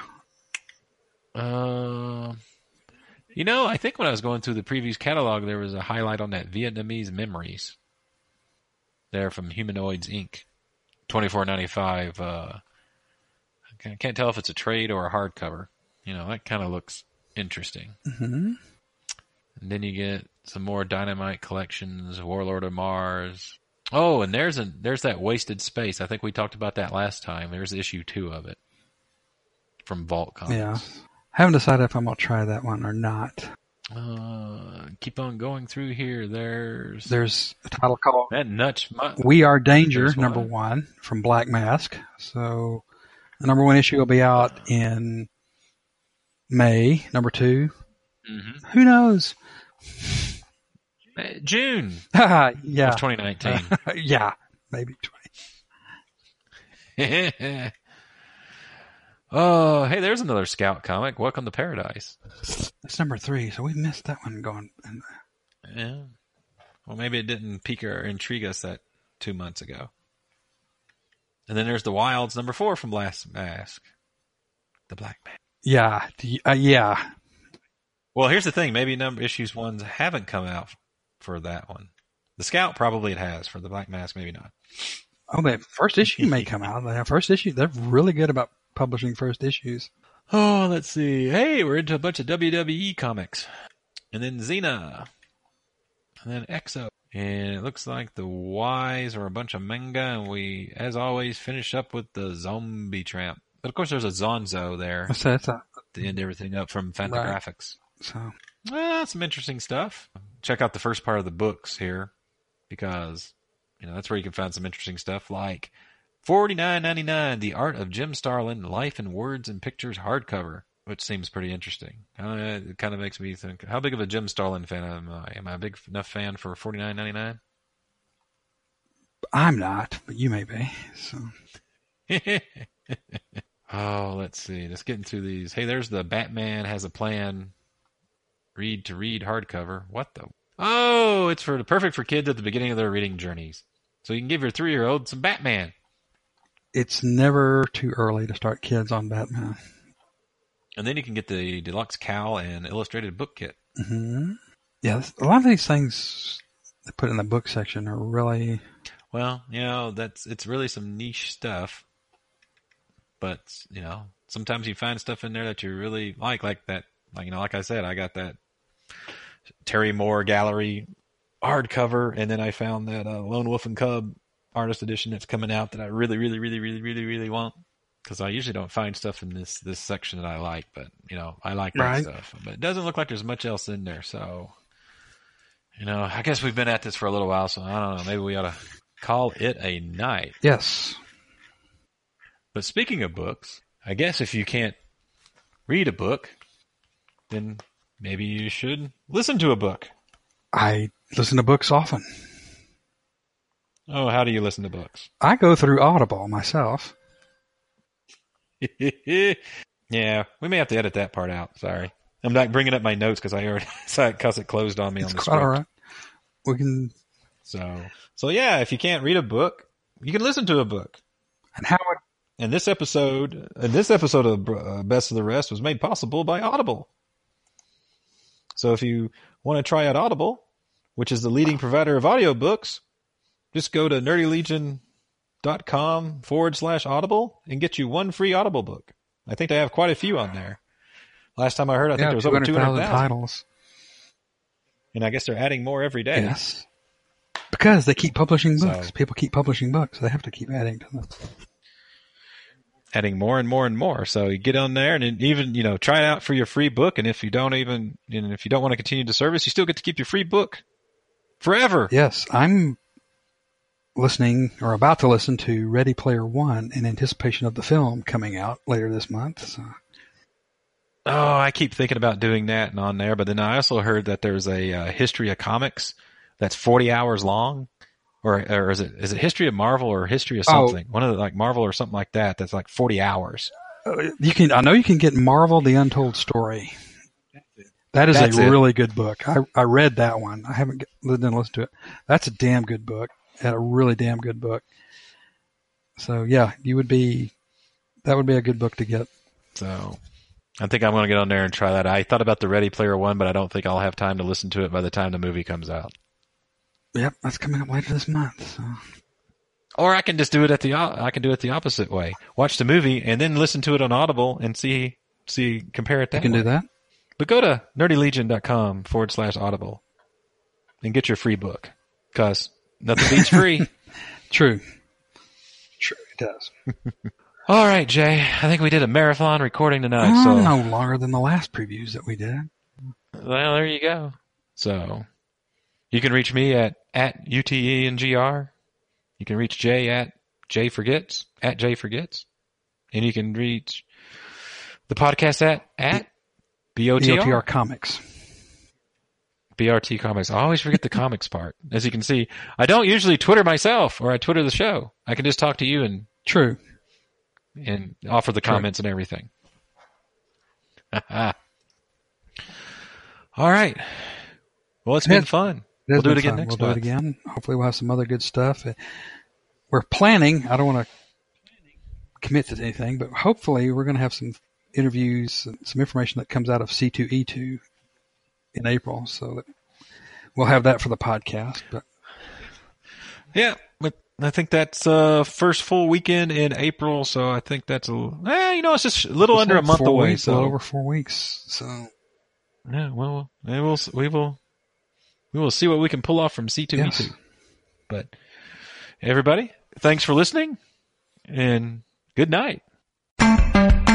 B: Uh, you know, I think when I was going through the previous catalog, there was a highlight on that Vietnamese Memories. There from Humanoids Incorporated. twenty-four ninety-five. Uh, I can't tell if it's a trade or a hardcover. You know, that kind of looks interesting.
C: Mm-hmm.
B: And then you get some more Dynamite collections, Warlord of Mars. Oh, and there's a there's that Wasted Space. I think we talked about that last time. There's issue two of it from Vault Comics.
C: Yeah, haven't decided if I'm gonna try that one or not.
B: Uh, keep on going through here. There's
C: there's a title called
B: that nuts.
C: We Are Danger,
B: there's
C: number
B: one.
C: one from Black Mask. So the number one issue will be out in May. Number two,
B: mm-hmm.
C: who knows?
B: June.
C: yeah.
B: Of twenty nineteen.
C: Uh, yeah, maybe
B: twenty. Oh, hey, there's another Scout comic. Welcome to Paradise.
C: That's number three, so we missed that one going.
B: Yeah. Well, maybe it didn't pique or intrigue us that two months ago. And then there's the Wilds, number four from Last Mask. The Black Man.
C: Yeah, uh, yeah.
B: Well, here's the thing. Maybe number issues ones haven't come out for that one. The Scout probably it has. For the Black Mask, maybe not.
C: Oh, the first issue may come out. The first issue, they're really good about publishing first issues.
B: Oh, let's see. Hey, we're into a bunch of W W E comics. And then Xena. And then Exo. And it looks like the Ys are a bunch of manga. And we, as always, finish up with the Zombie Tramp. But, of course, there's a Zonzo there.
C: So that's a,
B: to end everything up from Fantagraphics.
C: Right. So,
B: well, some interesting stuff. Check out the first part of the books here. Because, you know, that's where you can find some interesting stuff like forty-nine ninety-nine, The Art of Jim Starlin, Life in Words and Pictures hardcover, which seems pretty interesting. Uh, it kind of makes me think, how big of a Jim Starlin fan am I? Am I a big enough fan for forty-nine ninety-nine?
C: I'm not, but you may be. So.
B: Oh, let's see. Let's get into these. Hey, there's the Batman Has a Plan read to read hardcover. What the? Oh, it's for the perfect for kids at the beginning of their reading journeys. So you can give your three-year-old some Batman.
C: It's never too early to start kids on Batman.
B: And then you can get the deluxe Cal and illustrated book kit.
C: Mm-hmm. Yeah, a lot of these things they put in the book section are really...
B: Well, you know, that's it's really some niche stuff. But, you know, sometimes you find stuff in there that you really like, like that. Like, you know, like I said, I got that Terry Moore Gallery hardcover, and then I found that uh, Lone Wolf and Cub artist edition that's coming out that I really, really, really, really, really, really want. Because I usually don't find stuff in this this section that I like, but, you know, I like that
C: right.
B: stuff. But it doesn't look like there's much else in there, so, you know, I guess we've been at this for a little while, so I don't know. Maybe we ought to call it a night.
C: Yes.
B: But speaking of books, I guess if you can't read a book, then maybe you should listen to a book.
C: I listen to books often.
B: Oh, how do you listen to books?
C: I go through Audible myself.
B: Yeah, we may have to edit that part out. Sorry. I'm not bringing up my notes because I already saw it because it closed on me
C: It's
B: on the
C: quite
B: script.
C: all right. We can.
B: So, so yeah, if you can't read a book, you can listen to a book.
C: And how would...
B: And this episode, and this episode of uh, Best of the Rest was made possible by Audible. So if you want to try out Audible, which is the leading provider of audiobooks, just go to nerdylegion.com forward slash Audible and get you one free Audible book. I think they have quite a few on there. Last time I heard, I
C: yeah,
B: think there was over two hundred thousand
C: titles.
B: And I guess they're adding more every day.
C: Yes. Because they keep publishing books.
B: So,
C: People keep publishing books. They have to keep adding to them.
B: Adding more and more and more. So you get on there and even, you know, try it out for your free book. And if you don't even, you know, if you don't want to continue the service, you still get to keep your free book forever.
C: Yes. I'm listening or about to listen to Ready Player One in anticipation of the film coming out later this month. So.
B: Oh, I keep thinking about doing that and on there. But then I also heard that there's a uh, history of comics that's forty hours long. Or, or is it is it History of Marvel or History of something? Oh. One of the, like Marvel or something like that. That's like forty hours.
C: You can. I know you can get Marvel: The Untold Story. That is That's a it. really good book. I I read that one. I haven't didn't listen to it. That's a damn good book. Had a really damn good book. So yeah, you would be. That would be a good book to get.
B: So, I think I'm going to get on there and try that. I thought about the Ready Player One, but I don't think I'll have time to listen to it by the time the movie comes out.
C: Yep, that's coming up later this month. So.
B: Or I can just do it at the I can do it the opposite way. Watch the movie and then listen to it on Audible and see see compare it that
C: You can
B: way.
C: do that.
B: But go to nerdylegion.com forward slash Audible and get your free book because nothing beats free.
C: True. True, it does.
B: All right, Jay. I think we did a marathon recording tonight.
C: Oh,
B: so
C: no longer than the last previews that we did.
B: Well, there you go. So. You can reach me at, at U T E N G R. You can reach Jay at Jay Forgets, at Jay Forgets. And you can reach the podcast at, at B O T R.
C: B O T R Comics.
B: B R T Comics. I always forget the comics part. As you can see, I don't usually Twitter myself or I Twitter the show. I can just talk to you and
C: True.
B: And offer the
C: True.
B: comments and everything. All right. Well, it's been
C: It's,
B: fun. We'll do it again
C: fun.
B: next
C: We'll
B: month.
C: do it again. Hopefully we'll have some other good stuff. We're planning, I don't want to commit to anything, but hopefully we're going to have some interviews, some information that comes out of C two E two in April, so that we'll have that for the podcast. But
B: yeah, but I think that's uh first full weekend in April, so I think that's a eh, you know it's just a little under
C: like
B: a month
C: four
B: away,
C: weeks,
B: so
C: a little over four weeks. So
B: yeah, well, we will we will we will see what we can pull off from C two E two.
C: Yes.
B: But everybody, thanks for listening, and good night.